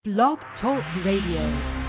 Blog Talk Radio.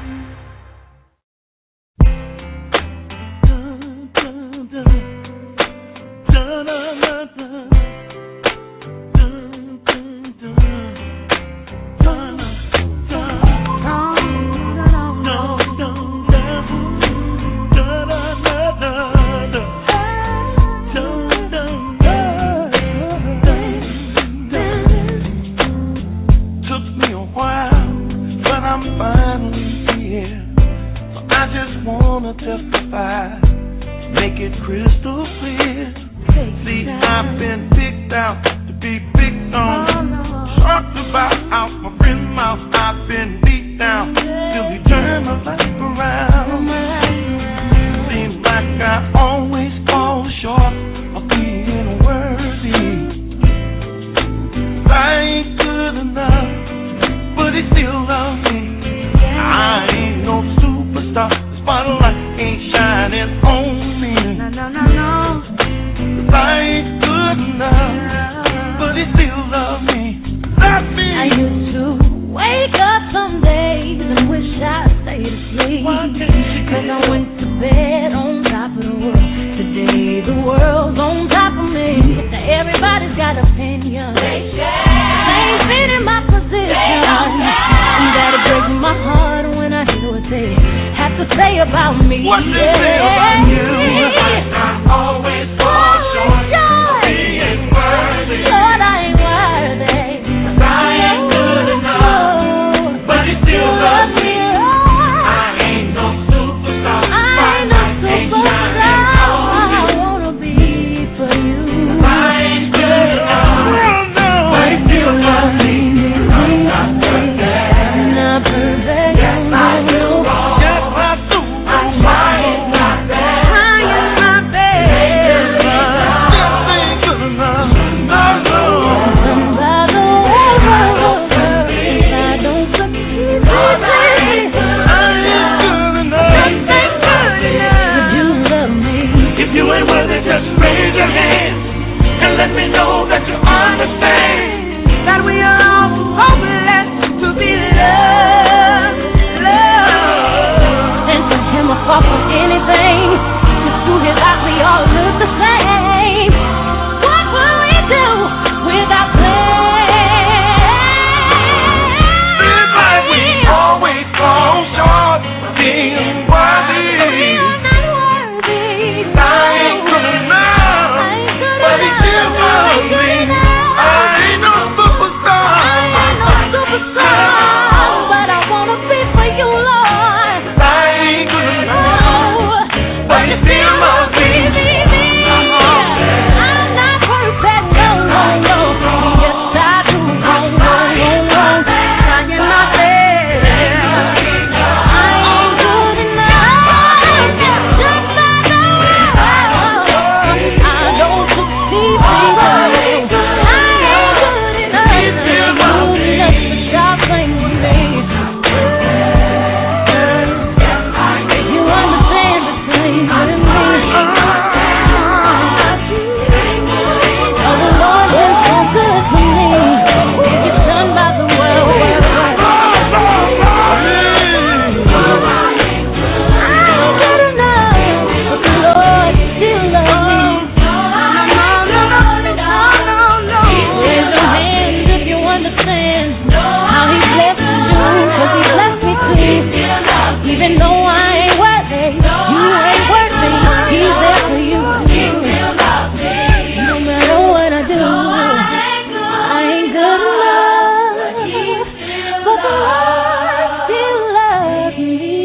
Testify, make it crystal clear. See, I've been picked out to be picked on. Talked about out my friend's mouth. I've been beat down till he turned my life around. Seems like I always fall short of being worthy. I ain't good enough, but he still loves me. I ain't no superstar. Spotlight ain't shining on me. No. 'Cause I ain't good enough, but he still loves me. Love me. I used to wake up some days and wish I stayed asleep. 'Cause I went to bed on top of the world. Today the world's on top of me. Now everybody's got opinions. They ain't fit in my position. And that'll break my heart when I hear what they have to say about me. What they say about you? I always fall short of being worthy. Lord, I ain't worthy. 'Cause I ain't good enough, but he still loves me. I ain't no superstar. I ain't no superstar. I wanna be for you. 'Cause I ain't good enough, but he still loves me. I'm not perfect. Not perfect. Yes, I do wrong. Yes, I do. I'm trying not bad. Trying my best. Just ain't good enough. No. And by the way, if I don't succeed, I ain't good enough. just ain't good enough. Would you love me? If you ain't worthy, just raise your hand and let me know that you understand that we are all hopeless to be loved. And for him I fall for anything. Just to his eyes we all look the same. What will we do without plan? Seems like we always fall short of being worthy. We are not worthy. I ain't good enough, but he still loves me. I ain't no superstar. But I wanna be for you, Lord. I ain't good enough, but he still loves me. I'm not perfect, no. Yes, I do. Trying my best. I ain't good enough. Just like I don't succeed. I ain't good enough. That's the sharp thing with me. You understand the thing with me. Oh, the Lord is so good to me. It's done by the world. I ain't good enough, but the Lord still loves me. Raise your hands if you understand how He blessed you, 'cause He blessed me too. Even though I ain't worthy, you ain't worthy. He's there for you too. No matter what I do, I ain't good enough, but the Lord still loves me.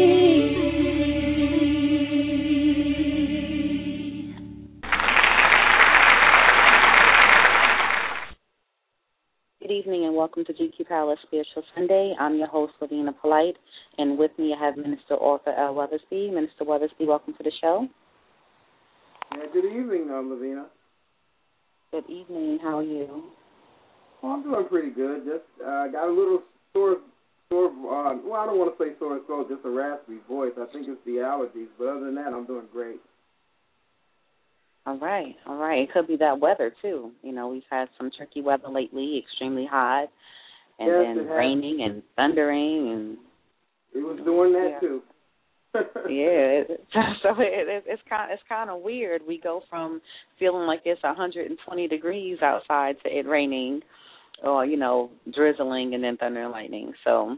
Good evening and welcome to GQ Palace Spiritual Sunday. I'm your host, Lavina Polite, and with me I have Minister Arthur L. Weathersby. Minister Weathersby, welcome to the show. Yeah, good evening, Lavina. Good evening. How are you? Well, I'm doing pretty good. Just got a little sore. Well, I don't want to say sore throat, just a raspy voice. I think it's the allergies, but other than that, I'm doing great. All right. It could be that weather, too. You know, we've had some tricky weather lately, extremely hot, and then raining and thundering, and it was doing that too. So it's kind of weird. We go from feeling like it's 120 degrees outside to it raining, or drizzling, and then thunder and lightning. So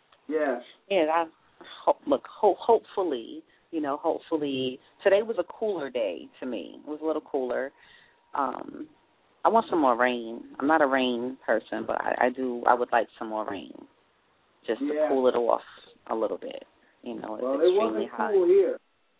hopefully today was a cooler day to me. It was a little cooler. I want some more rain. I'm not a rain person, but I would like some more rain, just to cool it off a little bit. Well, it's it wasn't hot. cool here.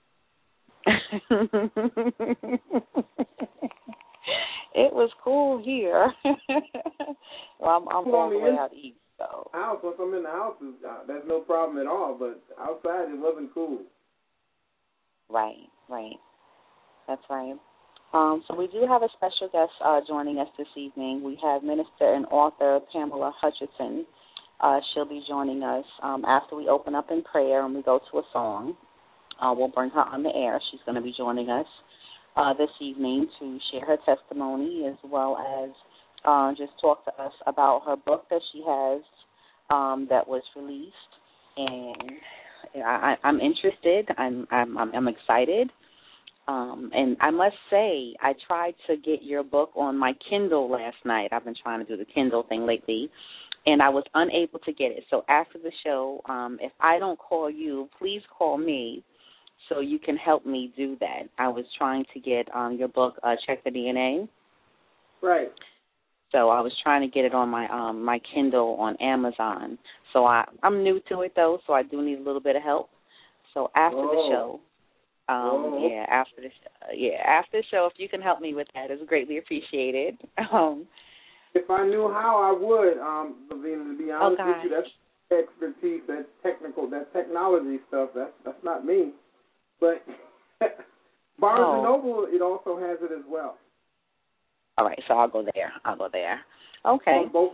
It was cool here. Well, I'm all the way out east, so. House, once I'm in the house, there's no problem at all. But outside, it wasn't cool. Right. That's right. So we do have a special guest joining us this evening. We have minister and author Pamela Hutchinson. She'll be joining us after we open up in prayer and we go to a song. We'll bring her on the air. She's going to be joining us this evening to share her testimony, as well as just talk to us about her book that she has that was released. And I'm interested. I'm excited. And I must say, I tried to get your book on my Kindle last night. I've been trying to do the Kindle thing lately, and I was unable to get it. So after the show, if I don't call you, please call me so you can help me do that. I was trying to get your book, Check the DNA. Right. So I was trying to get it on my Kindle on Amazon. So I'm new to it, though, so I do need a little bit of help. So after the show, after the show, if you can help me with that, it's greatly appreciated. If I knew how, I would. Lavina, to be honest with you, that's expertise, that's technology stuff. That's not me. But Barnes and Noble, it also has it as well. All right, so I'll go there. Okay. On both.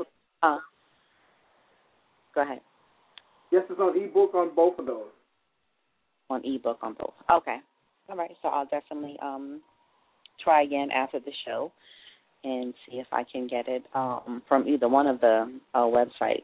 Go ahead. Yes, it's on ebook on both of those. On ebook on both. Okay. All right, so I'll definitely try again after the show and see if I can get it from either one of the websites.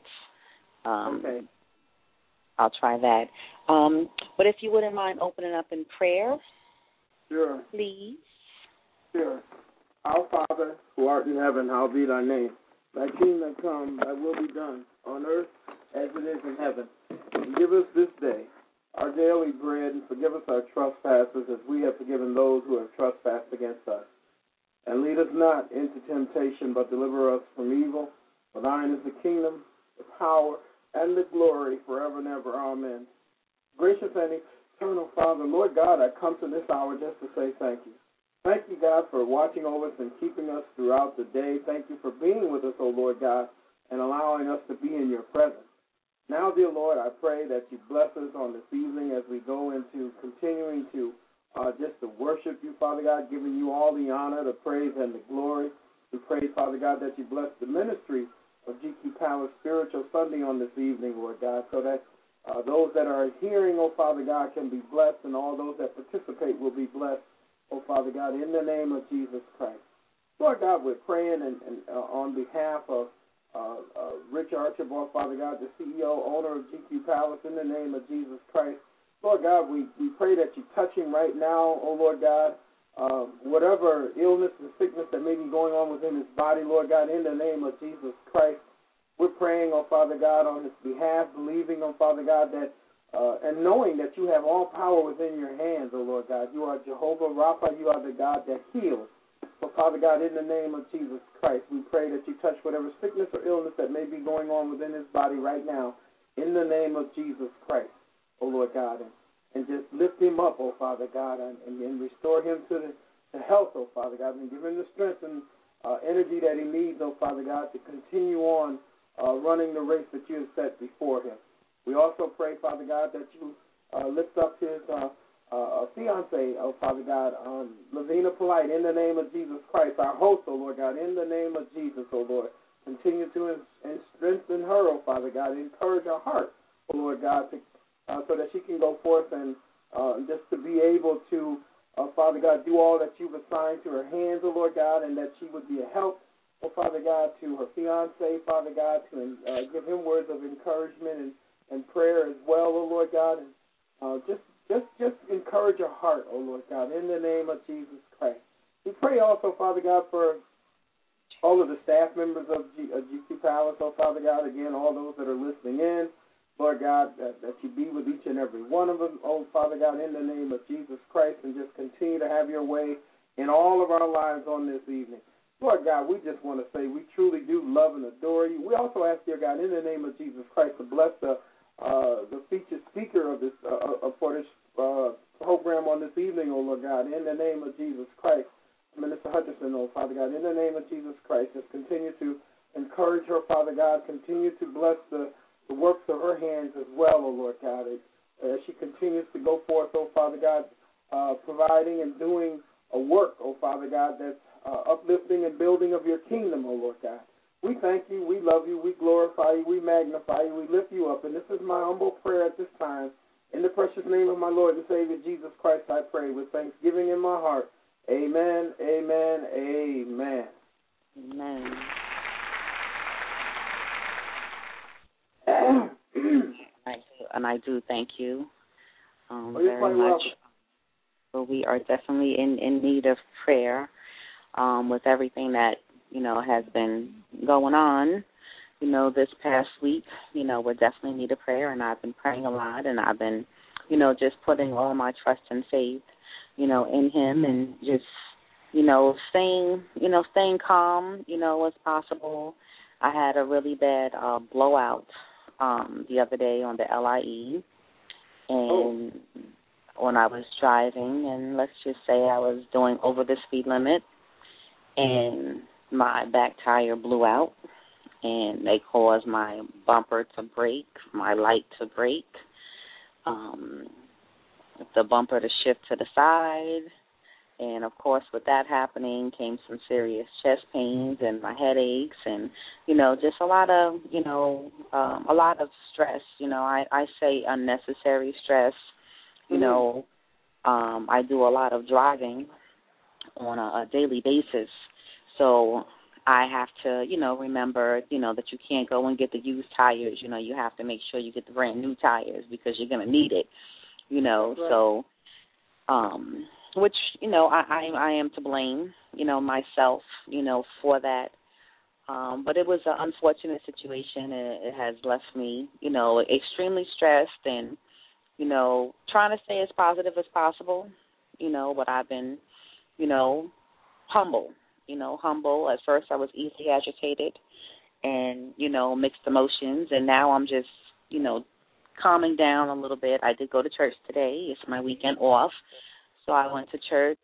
Okay. I'll try that. But if you wouldn't mind opening up in prayer. Sure. Please. Sure. Our Father, who art in heaven, hallowed be thy name. Thy kingdom come, thy will be done, on earth as it is in heaven. And give us this day our daily bread, and forgive us our trespasses as we have forgiven those who have trespassed against us. And lead us not into temptation, but deliver us from evil. For thine is the kingdom, the power, and the glory forever and ever. Amen. Gracious and eternal Father, Lord God, I come to this hour just to say thank you. Thank you, God, for watching over us and keeping us throughout the day. Thank you for being with us, O Lord God, and allowing us to be in your presence. Now, dear Lord, I pray that you bless us on this evening as we go into continuing to just to worship you, Father God, giving you all the honor, the praise, and the glory. We pray, Father God, that you bless the ministry of GQ Palace Spiritual Sunday on this evening, Lord God, so that those that are hearing, oh Father God, can be blessed, and all those that participate will be blessed, oh Father God, in the name of Jesus Christ. Lord God, we're praying and on behalf of Rich Archibald, Father God, the CEO, owner of GQ Palace, in the name of Jesus Christ. Lord God, we pray that you touch him right now, oh Lord God. Whatever illness and sickness that may be going on within his body, Lord God, in the name of Jesus Christ, we're praying, oh Father God, on his behalf, believing, oh Father God, that and knowing that you have all power within your hands, oh Lord God. You are Jehovah Rapha, you are the God that heals. So, Father God, in the name of Jesus Christ, we pray that you touch whatever sickness or illness that may be going on within his body right now, in the name of Jesus Christ, oh Lord God, and just lift him up, oh Father God, and restore him to health, oh Father God, and give him the strength and energy that he needs, oh Father God, to continue on running the race that you have set before him. We also pray, Father God, that you lift up his fiancée, oh Father God, Lavina Polite, in the name of Jesus Christ, our host, oh Lord God, in the name of Jesus, oh Lord. Continue to strengthen her, oh Father God, encourage her heart, oh Lord God, so that she can go forth and just to be able to, Father God, do all that you've assigned to her hands, oh Lord God, and that she would be a help oh, Father God, to her fiancé, Father God, to give him words of encouragement and prayer as well, oh, Lord God, and just encourage her heart, oh, Lord God, in the name of Jesus Christ. We pray also, Father God, for all of the staff members of GQ Palace, oh, Father God, again, all those that are listening in, Lord God, that you be with each and every one of them, oh, Father God, in the name of Jesus Christ, and just continue to have your way in all of our lives on this evening. Lord God, we just want to say we truly do love and adore you. We also ask, dear God, in the name of Jesus Christ, to bless the featured speaker of this for this program on this evening, oh, Lord God, in the name of Jesus Christ. Minister Hutchinson, oh, Father God, in the name of Jesus Christ, just continue to encourage her, Father God, continue to bless the works of her hands as well, oh, Lord God, as she continues to go forth, oh, Father God, providing and doing a work, oh, Father God, that's uplifting and building of your kingdom, oh, Lord God. We thank you, we love you, we glorify you, we magnify you, we lift you up, and this is my humble prayer at this time. In the precious name of my Lord and Savior, Jesus Christ, I pray with thanksgiving in my heart. Amen, amen, amen. Amen. I do thank you very much. Well, we are definitely in need of prayer with everything that, has been going on, this past week. We definitely need a prayer, and I've been praying a lot, and I've been, just putting all my trust and faith, in him, and just, staying calm, as possible. I had a really bad blowout the other day on the LIE, and when I was driving, and let's just say I was doing over the speed limit, and my back tire blew out, and they caused my bumper to break, my light to break, the bumper to shift to the side, and, of course, with that happening came some serious chest pains and my headaches and, just a lot of stress. I say unnecessary stress. I do a lot of driving on a daily basis, so I have to, remember, that you can't go and get the used tires. You have to make sure you get the brand new tires because you're going to need it, right. So, which, I am to blame, myself, for that. But it was an unfortunate situation. It has left me, extremely stressed and, trying to stay as positive as possible, but I've been, humble. Humble. At first I was easily agitated and, mixed emotions, and now I'm just, calming down a little bit. I did go to church today. It's my weekend off, so I went to church.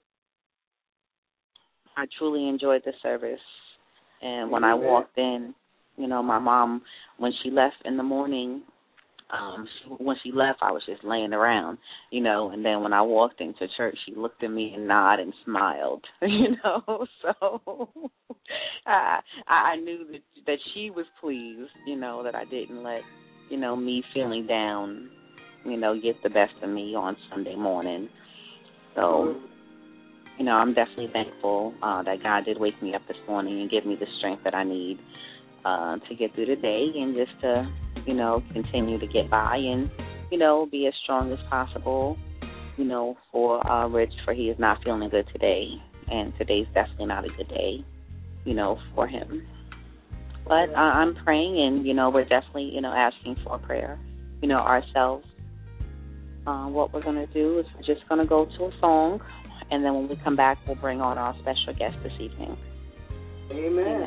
I truly enjoyed the service, and when I walked in, my mom, when she left in the morning, when she left, I was just laying around, and then when I walked into church, she looked at me and nodded and smiled, so I knew that she was pleased, that I didn't let, me feeling down, get the best of me on Sunday morning. So, I'm definitely thankful that God did wake me up this morning and give me the strength that I need to get through the day and just to, continue to get by and, be as strong as possible, for Rich, for he is not feeling good today. And today's definitely not a good day, for him. But I'm praying and, we're definitely, asking for prayer, ourselves. What we're going to do is we're just going to go to a song, and then when we come back, we'll bring on our special guest this evening. Amen.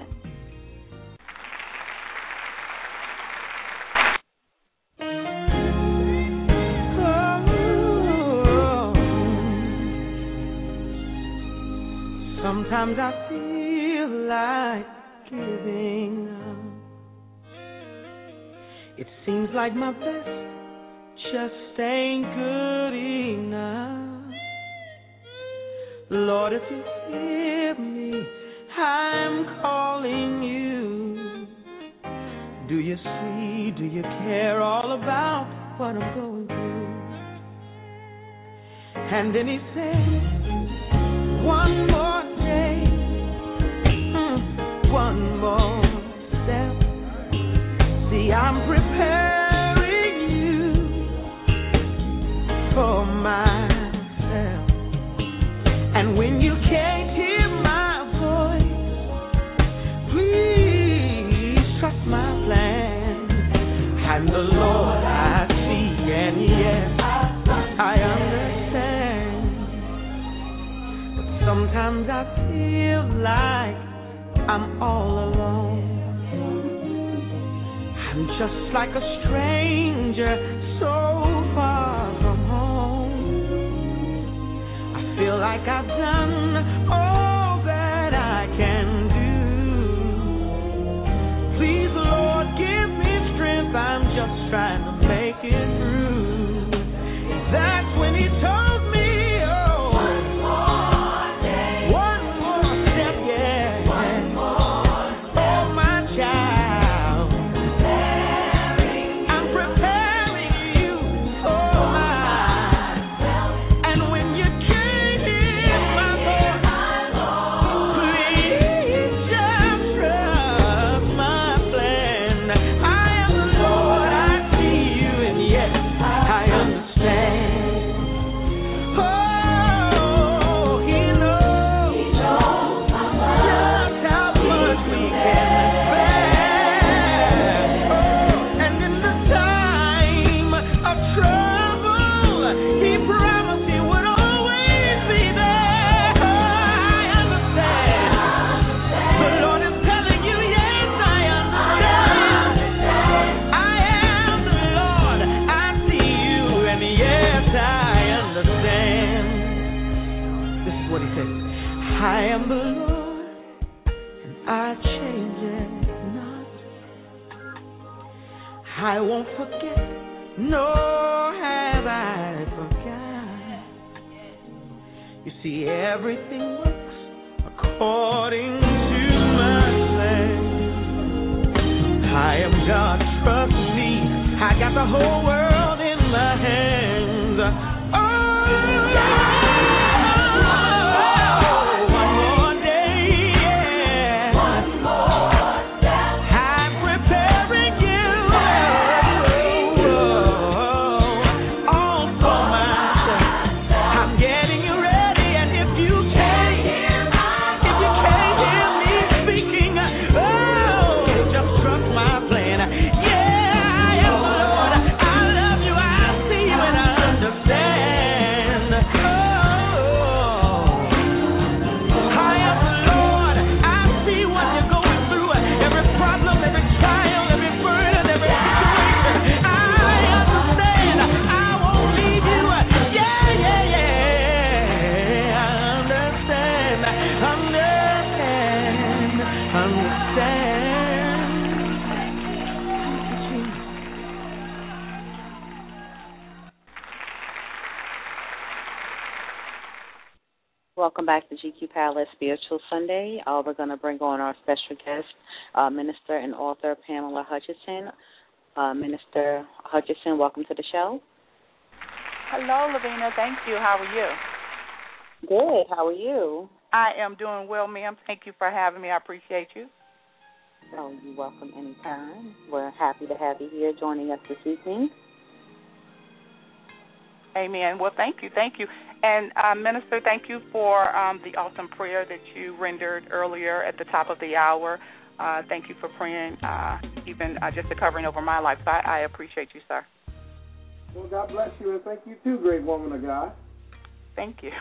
Sometimes I feel like giving up. It seems like my best just ain't good enough. Lord, if you hear me, I'm calling you. Do you see, do you care all about what I'm going through? And then he said, one more day, one more step. See, I'm preparing you for myself. And when you can't hear my voice, please trust my plan. I'm the Lord I see, and yes, I understand. But sometimes I feel like I'm all alone. I'm just like a stranger so far from home. I feel like I've done all that I can do. Please, Lord, give me strength. I'm just trying to make it through. And that's when he told me, oh, one more day, one more step, yeah. One more step. Oh, my child, I'm preparing you for myself. And when you can't hear my voice, please just trust my plan. I am the Lord, I see you, and yes, I understand. Oh, he knows just how much we can bear. Oh, and in the time of trouble, he promised he would always be there. I understand. The Lord is telling you, yes, I understand. I am the Lord, I see you, and yes, I understand. This is what he says. I am the Lord, and I change it not. I won't forget, nor have I forgot. You see, everything works according to my plan. I am God, trust me. I got the whole world in my hands. Oh, one more day, yeah. One more step. I'm preparing you all for myself. I'm getting you ready, and if you can't hear me speaking, oh, just trust my plan. Yeah, I am the Lord. I love you. I see you, and I understand. Oh, I am the Lord. I see what you're going through. Every problem, every trial, every burden, every situation. I understand. I won't leave you. Yeah, yeah, yeah. I understand. Understand. Welcome back to GQ Palace Spiritual Sunday. We're going to bring on our special guest, Minister and author Pamela Hutchinson. Minister Hutchinson, welcome to the show. Hello, Lavina. Thank you. How are you? Good. How are you? I am doing well, ma'am. Thank you for having me. I appreciate you. Oh, you're welcome anytime. We're happy to have you here joining us this evening. Amen. Well, thank you. Thank you. And, Minister, thank you for the awesome prayer that you rendered earlier at the top of the hour. Thank you for praying, even just the covering over my life. So I appreciate you, sir. Well, God bless you, and thank you too, great woman of God. Thank you.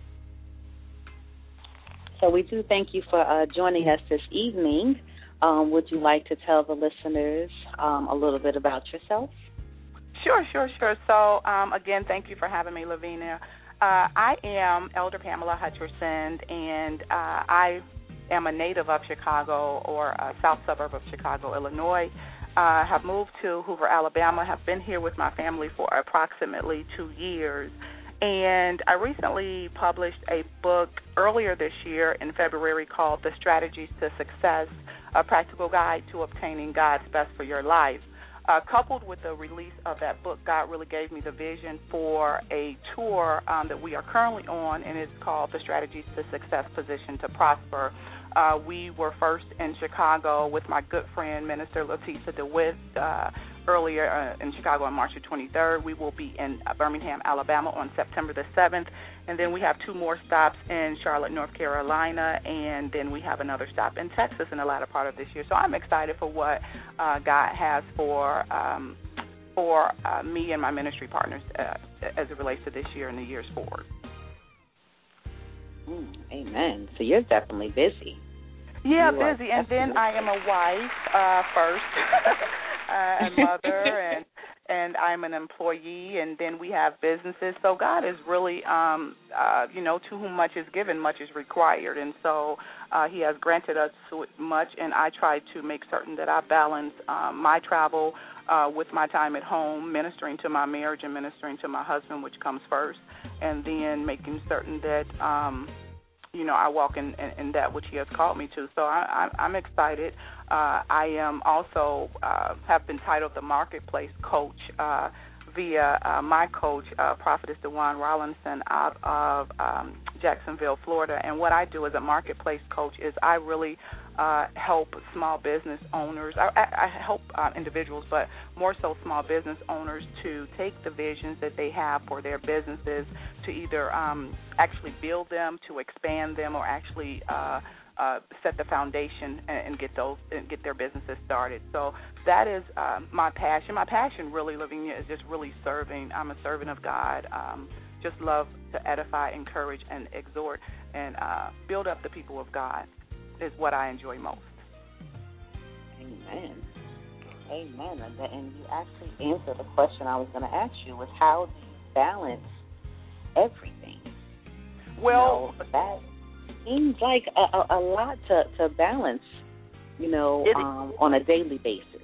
So we do thank you for joining us this evening. Would you like to tell the listeners a little bit about yourself? Sure. So, again, thank you for having me, Lavina. I am Elder Pamela Hutchinson, and I am a native of Chicago, or a south suburb of Chicago, Illinois. Have moved to Hoover, Alabama, have been here with my family for approximately 2 years. And I recently published a book earlier this year in February called The Strategies to Success, a practical guide to obtaining God's best for your life. Coupled with the release of that book, God really gave me the vision for a tour that we are currently on, and it's called The Strategies to Success, Position to Prosper. We were first in Chicago with my good friend, Minister Leticia DeWitt, earlier in Chicago on March the 23rd. We will be in Birmingham, Alabama on September the 7th. And then we have 2 more stops in Charlotte, North Carolina, and then we have another stop in Texas in the latter part of this year. So I'm excited for what God has for me and my ministry partners as it relates to this year and the years forward. Amen. So you're definitely busy. Yeah, busy. And then I am a wife first, and mother, and I'm an employee, and then we have businesses. So God is really, to whom much is given, much is required. And so He has granted us much, and I try to make certain that I balance my travel with my time at home, ministering to my marriage and ministering to my husband, which comes first, and then making certain that I walk in that which He has called me to. So I'm excited. I am also have been titled the Marketplace Coach via my coach, Prophetess DeJuan Rollinson, out of Jacksonville, Florida. And what I do as a marketplace coach is I really help small business owners. I help individuals, but more so small business owners to take the visions that they have for their businesses to either actually build them, to expand them, or actually set the foundation and get their businesses started. So that is my passion. My passion, really, Lavinia, is just really serving. I'm a servant of God. Just love to edify, encourage, and exhort, and build up the people of God is what I enjoy most. Amen. Amen. And you actually answered the question I was going to ask you, was how do you balance everything? Well, that seems like a lot to balance, on a daily basis.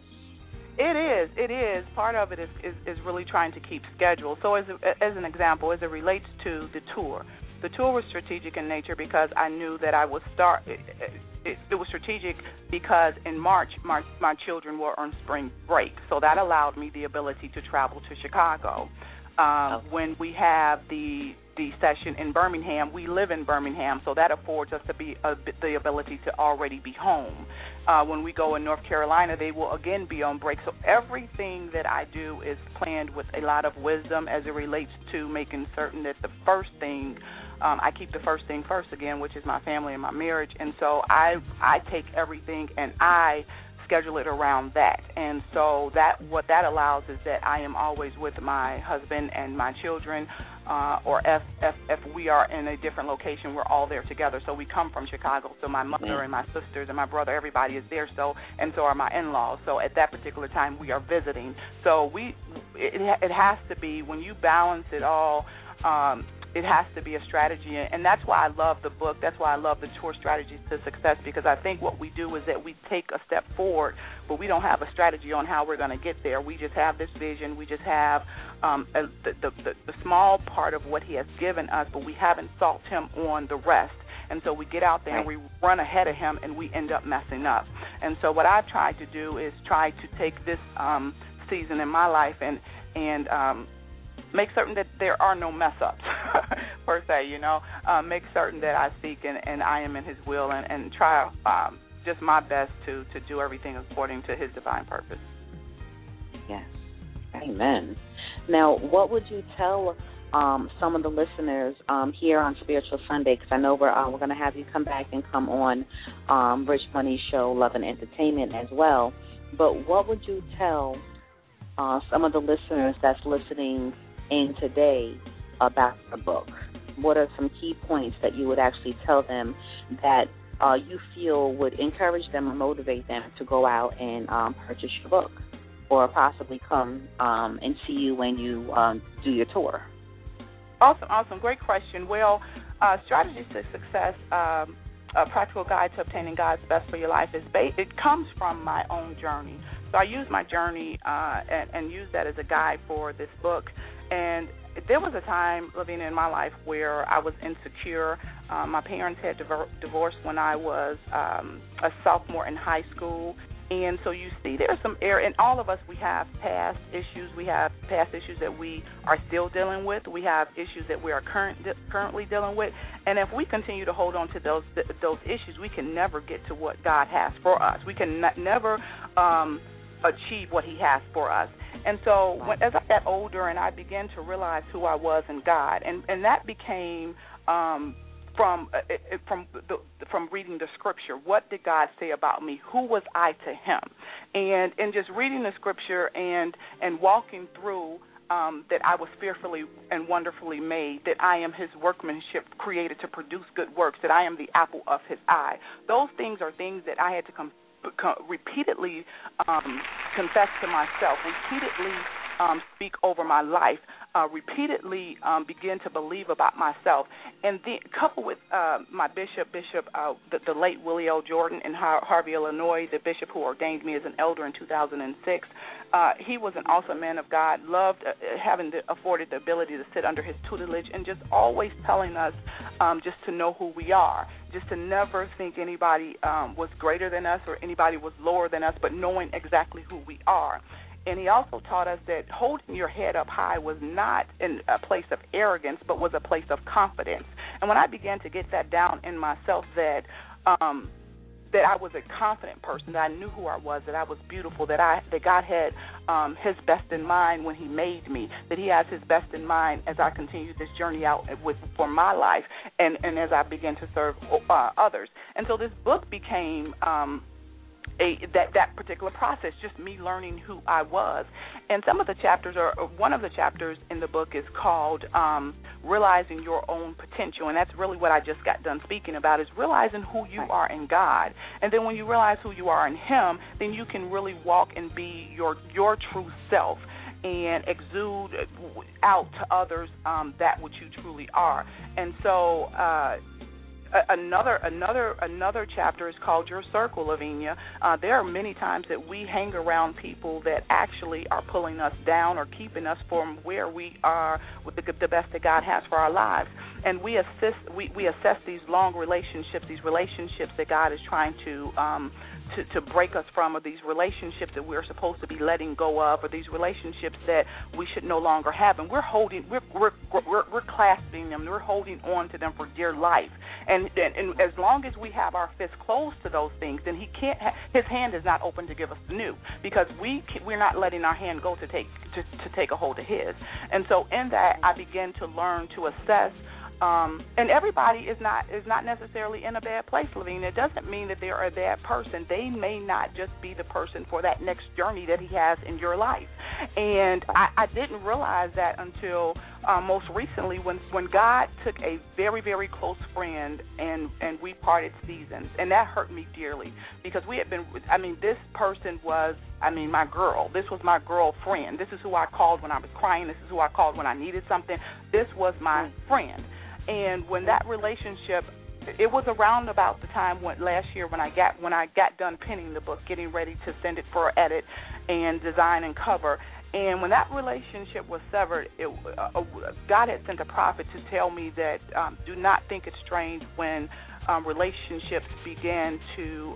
It is. Part of it is really trying to keep schedule. So as an example, as it relates to the tour was strategic in nature because I knew that I would start. It was strategic because in March, my children were on spring break, so that allowed me the ability to travel to Chicago. When we have the session in Birmingham, we live in Birmingham, so that affords us to be the ability to already be home. When we go in North Carolina, they will again be on break. So everything that I do is planned with a lot of wisdom as it relates to making certain that the first thing, I keep the first thing first again, which is my family and my marriage. And so I take everything and I schedule it around that. And so what that allows is that I am always with my husband and my children, or if we are in a different location, we're all there together. So we come from Chicago, so my mother and my sisters and my brother, everybody is there. So are my in-laws. So at that particular time, we are visiting. So it has to be, when you balance it all, it has to be a strategy, and that's why I love the book. That's why I love the Tour Strategies to Success, because I think what we do is that we take a step forward, but we don't have a strategy on how we're going to get there. We just have this vision. We just have the small part of what He has given us, but we haven't sought Him on the rest. And so we get out there and we run ahead of Him, and we end up messing up. And so what I've tried to do is try to take this season in my life and make certain that there are no mess-ups, per se, make certain that I seek and I am in His will and try just my best to do everything according to His divine purpose. Yes. Amen. Now, what would you tell some of the listeners here on Spiritual Sunday, because I know we're going to have you come back and come on Rich Money Show, Love and Entertainment as well, but what would you tell some of the listeners that's listening in today about the book? What are some key points that you would actually tell them that you feel would encourage them or motivate them to go out and purchase your book, or possibly come and see you when you do your tour? Awesome. Great question. Well, Strategies to Success, a practical guide to obtaining God's best for your life, it comes from my own journey. So I use my journey and use that as a guide for this book. And there was a time, Lavinia, in my life where I was insecure. My parents had divorced when I was a sophomore in high school, And so you see there's some error. And all of us, we have past issues. We have past issues that we are still dealing with. We have issues that we are currently dealing with. And if we continue to hold on to those issues, we can never get to what God has for us. We can never achieve what he has for us. And so as I got older and I began to realize who I was in God, and that became from reading the scripture. What did God say about me? Who was I to him? And just reading the scripture and walking through that I was fearfully and wonderfully made, that I am his workmanship created to produce good works, that I am the apple of his eye. Those things are things that I had to repeatedly confess to myself, repeatedly speak over my life, repeatedly begin to believe about myself. And then coupled with my bishop, the late Willie L. Jordan in Harvey, Illinois, the bishop who ordained me as an elder in 2006, he was an awesome man of God, loved having afforded the ability to sit under his tutelage and just always telling us just to know who we are, just to never think anybody was greater than us or anybody was lower than us, but knowing exactly who we are. And he also taught us that holding your head up high was not in a place of arrogance, but was a place of confidence. And when I began to get that down in myself, that I was a confident person, that I knew who I was, that I was beautiful, that God had his best in mind when he made me, that he has his best in mind as I continue this journey out for my life and as I begin to serve others. And so this book became that particular process, just me learning who I was. And some of the chapters, or one of the chapters in the book is called Realizing Your Own Potential, and that's really what I just got done speaking about, is realizing who you are in God. And then when you realize who you are in him, then you can really walk and be your true self and exude out to others that which you truly are. And so Another chapter is called Your Circle, Lavinia. There are many times that we hang around people that actually are pulling us down or keeping us from where we are with the best that God has for our lives. And we assess these long relationships, that God is trying to break us from, or these relationships that we're supposed to be letting go of, or these relationships that we should no longer have, and we're clasping them, we're holding on to them for dear life. And as long as we have our fists closed to those things, then his hand is not open to give us the new, because we're not letting our hand go to take a hold of his. And so in that, I began to learn to assess. And everybody is not necessarily in a bad place, Lavinia. It doesn't mean that they're a bad person. They may not just be the person for that next journey that he has in your life. And I didn't realize that until most recently when God took a very, very close friend and we parted seasons. And that hurt me dearly, because we had been, this person was, my girl. This was my girlfriend. This is who I called when I was crying. This is who I called when I needed something. This was my friend. And when that relationship, it was around about the time last year when I got done penning the book, getting ready to send it for edit and design and cover. And when that relationship was severed, God had sent a prophet to tell me that do not think it's strange when relationships began to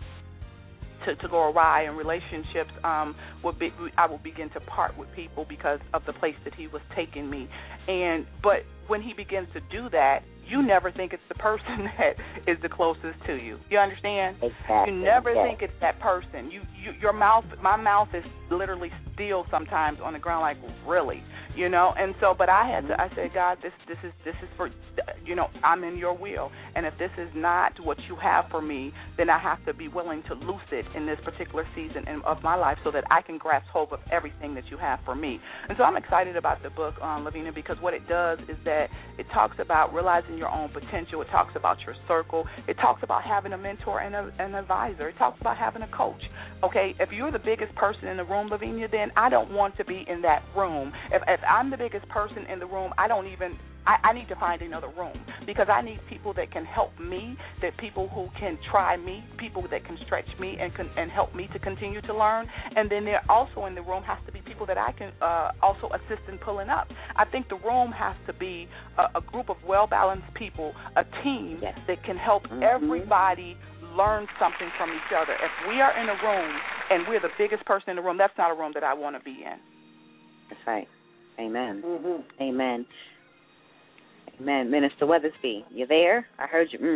go awry, and relationships I will begin to part with people because of the place that he was taking me. But when he begins to do that, you never think it's the person that is the closest to you. You understand? Exactly. You never think it's that person. My mouth is literally still sometimes on the ground, like, really, And so, but I said, God, this is for, I'm in your will, and if this is not what you have for me, then I have to be willing to loose it in this particular season of my life, so that I can grasp hold of everything that you have for me. And so I'm excited about the book, Lavinia, because what it does is that it talks about realizing your own potential. It talks about your circle. It talks about having a mentor and an advisor. It talks about having a coach. Okay, if you're the biggest person in the room, Lavinia, then I don't want to be in that room. If I'm the biggest person in the room, I need to find another room, because I need people that can help me, that people who can try me, people that can stretch me and help me to continue to learn. And then there also in the room has to be people that I can also assist in pulling up. I think the room has to be a group of well-balanced people, a team that can help everybody learn something from each other. If we are in a room and we're the biggest person in the room, that's not a room that I want to be in. That's right. Amen. Mm-hmm. Amen. Amen. Minister Weathersby, you there? I heard you.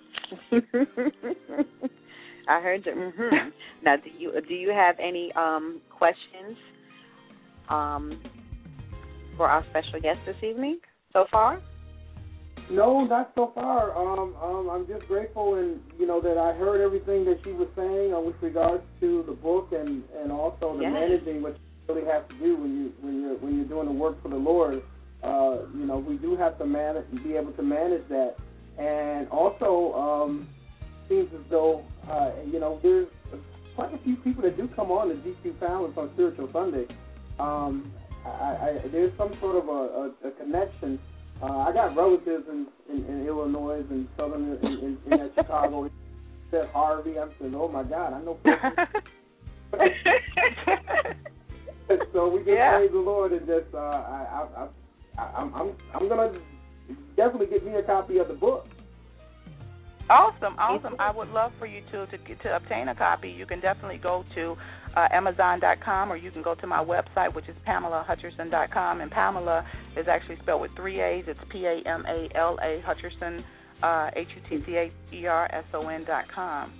I heard you. Now, do you have any questions for our special guest this evening so far? No, not so far. I'm just grateful, and that I heard everything that she was saying with regards to the book and also the managing, what you really have to do when you're doing the work for the Lord. We do have to be able to manage that, and also seems as though there's quite a few people that do come on the GQ Balance on Spiritual Sunday. There's some sort of a connection. I got relatives in Illinois and southern in Chicago. It said Harvey. I'm saying, oh my God, I know. So we just praise the Lord, and just I'm gonna definitely get me a copy of the book. Awesome. I would love for you to obtain a copy. You can definitely go to Amazon.com, or you can go to my website, which is PamelaHutcherson.com. And Pamela is actually spelled with 3 A's. It's Pamala Hutcherson, HutcherSon.com.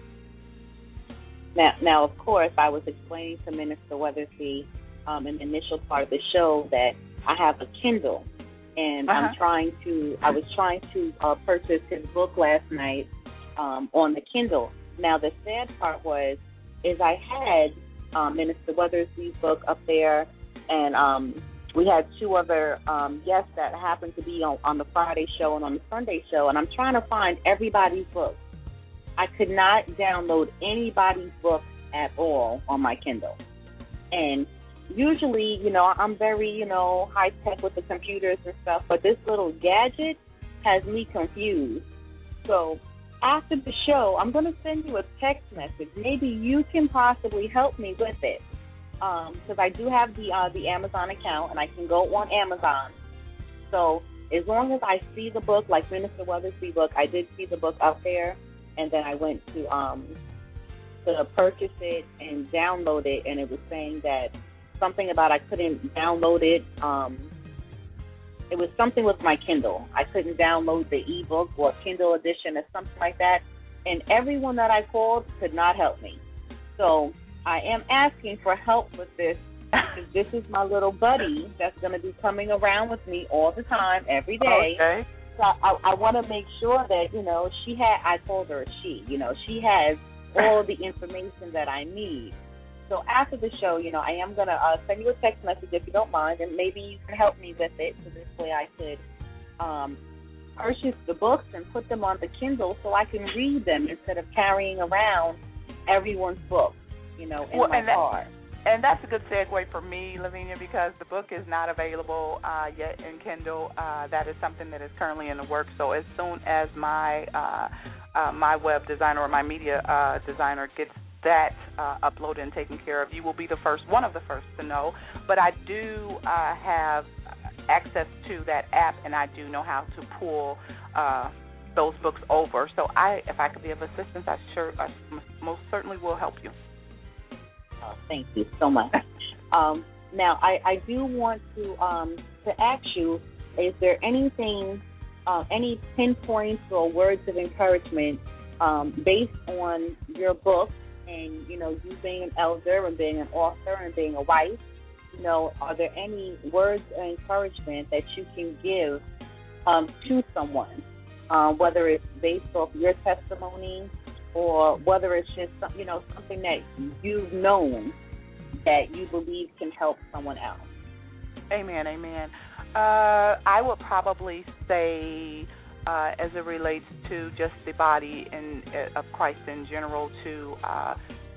Now, of course, I was explaining to Minister Weathersby in the initial part of the show that I have a Kindle. And I was trying to purchase his book last night on the Kindle. Now, the sad part is I had Minister Weathersby's book up there, and we had two other guests that happened to be on the Friday show and on the Sunday show, and I'm trying to find everybody's book. I could not download anybody's book at all on my Kindle. And usually, I'm very, high-tech with the computers and stuff, but this little gadget has me confused. So after the show, I'm going to send you a text message. Maybe you can possibly help me with it, because I do have the Amazon account, and I can go on Amazon. So as long as I see the book, like Minister Weathersby's book, I did see the book up there, and then I went to purchase it and download it, and it was saying that something about I couldn't download it. It was something with my Kindle. I couldn't download the ebook or Kindle edition or something like that. And everyone that I called could not help me. So I am asking for help with this, because this is my little buddy that's going to be coming around with me all the time, every day. Okay. So I want to make sure that, I called her she has all the information that I need. So after the show, I am going to send you a text message if you don't mind, and maybe you can help me with it, so this way I could purchase the books and put them on the Kindle so I can read them instead of carrying around everyone's books, in my car. And that's a good segue for me, Lavinia, because the book is not available yet in Kindle. That is something that is currently in the works. So as soon as my my web designer or my media designer gets that uploaded and taken care of, you will be one of the first to know. But I do have access to that app, and I do know how to pull those books over. So if I could be of assistance, I most certainly will help you. Thank you so much. Now, I do want to ask you, is there anything, any pinpoints or words of encouragement based on your book and, you being an elder and being an author and being a wife, are there any words of encouragement that you can give to someone, whether it's based off your testimony or whether it's just, something that you've known that you believe can help someone else? Amen, amen. I would probably say, as it relates to just the body of Christ in general, to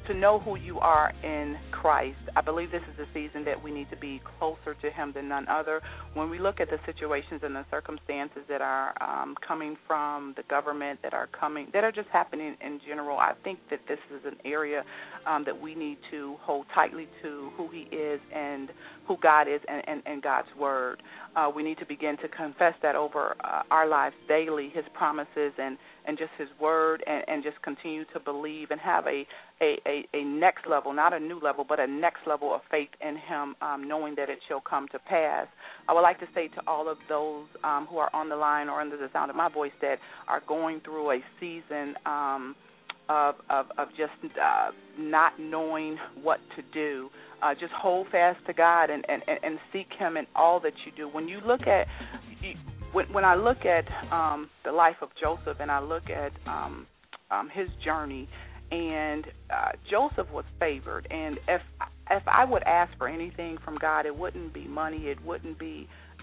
to know who you are in Christ. I believe this is a season that we need to be closer to Him than none other. When we look at the situations and the circumstances that are coming from the government, that are just happening in general, I think that this is an area that we need to hold tightly to who He is and who God is and God's Word. We need to begin to confess that over our lives daily, His promises and just His Word, and just continue to believe and have a next level, not a new level, but a next level of faith in Him, knowing that it shall come to pass. I would like to say to all of those who are on the line or under the sound of my voice that are going through a season of just not knowing what to do, just hold fast to God and seek Him in all that you do. When you look at when I look at the life of Joseph and I look at his journey, and Joseph was favored, and if I would ask for anything from God, it wouldn't be money, it wouldn't be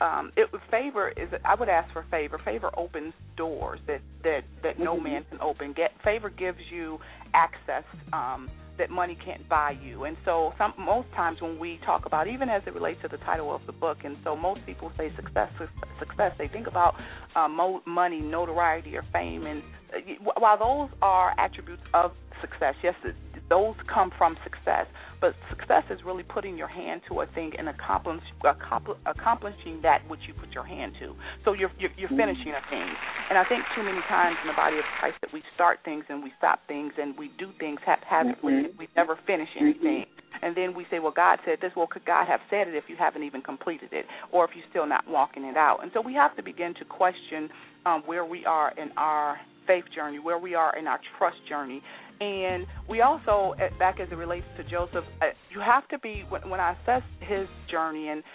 I would ask for favor. Favor opens doors that no man can open. Favor gives you access that money can't buy you. And so most times when we talk about, even as it relates to the title of the book, and so most people say success, they think about money, notoriety, or fame. And while those are attributes of success, yes, those come from success, but success is really putting your hand to a thing and accomplishing that which you put your hand to. So you're finishing a thing. And I think too many times in the body of Christ that we start things and we stop things and we do things haphazardly and we never finish anything. And then we say, well, God said this. Well, could God have said it if you haven't even completed it, or if you're still not walking it out? And so we have to begin to question where we are in our faith journey, where we are in our trust journey. And we also, back as it relates to Joseph, you have to be, when I assess his journey, and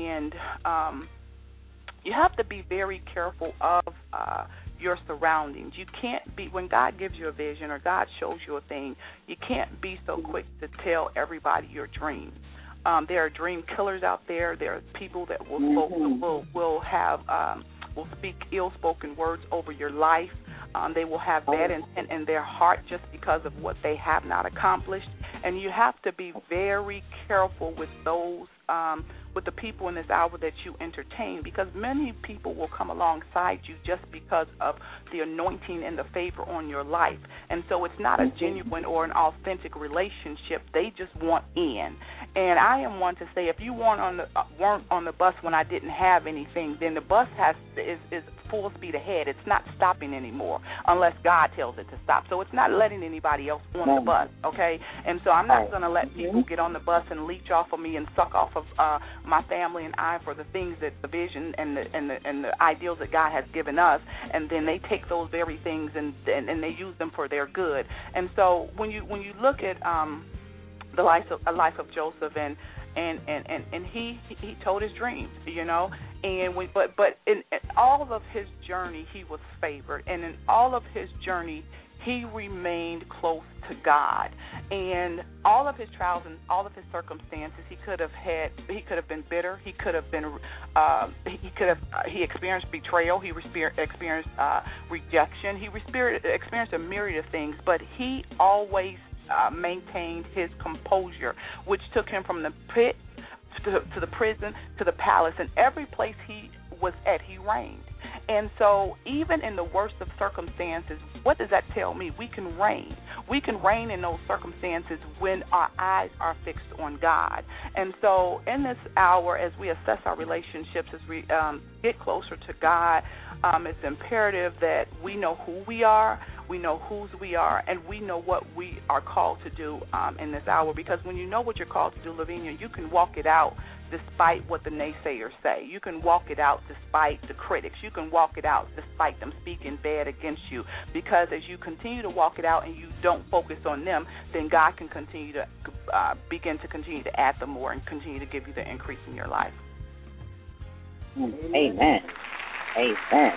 you have to be very careful of your surroundings. You can't be, when God gives you a vision or God shows you a thing, you can't be so quick to tell everybody your dreams. There are dream killers out there. There are people that will speak ill-spoken words over your life. They will have bad intent in their heart just because of what they have not accomplished. And you have to be very careful with those, with the people in this hour that you entertain, because many people will come alongside you just because of the anointing and the favor on your life. And so it's not a genuine or an authentic relationship. They just want in. And I am one to say, if you weren't on the bus when I didn't have anything, then the bus is full speed ahead. It's not stopping anymore unless God tells it to stop. So it's not letting anybody else on the bus, okay? And so I'm not going to let people get on the bus and leech off of me and suck off of my family and I for the things that the vision and the ideals that God has given us, and then they take those very things and they use them for their good. And so when you look at the life of Joseph, and he told his dreams, you know, but in all of his journey he was favored, and in all of his journey he remained close to God. And all of his trials and all of his circumstances, he could have been bitter, he experienced betrayal, he experienced rejection, he experienced a myriad of things, but he always maintained his composure, which took him from the pit to the prison to the palace, and every place he was at, he reigned. And so even in the worst of circumstances, what does that tell me? We can reign. We can reign in those circumstances when our eyes are fixed on God. And so in this hour, as we assess our relationships, as we get closer to God, it's imperative that we know who we are, we know whose we are, and we know what we are called to do in this hour. Because when you know what you're called to do, Lavinia, you can walk it out despite what the naysayers say. You can walk it out despite the critics. You can walk it out despite them speaking bad against you. Because as you continue to walk it out and you don't focus on them, then God can continue to begin to add the more and continue to give you the increase in your life. Amen. Amen.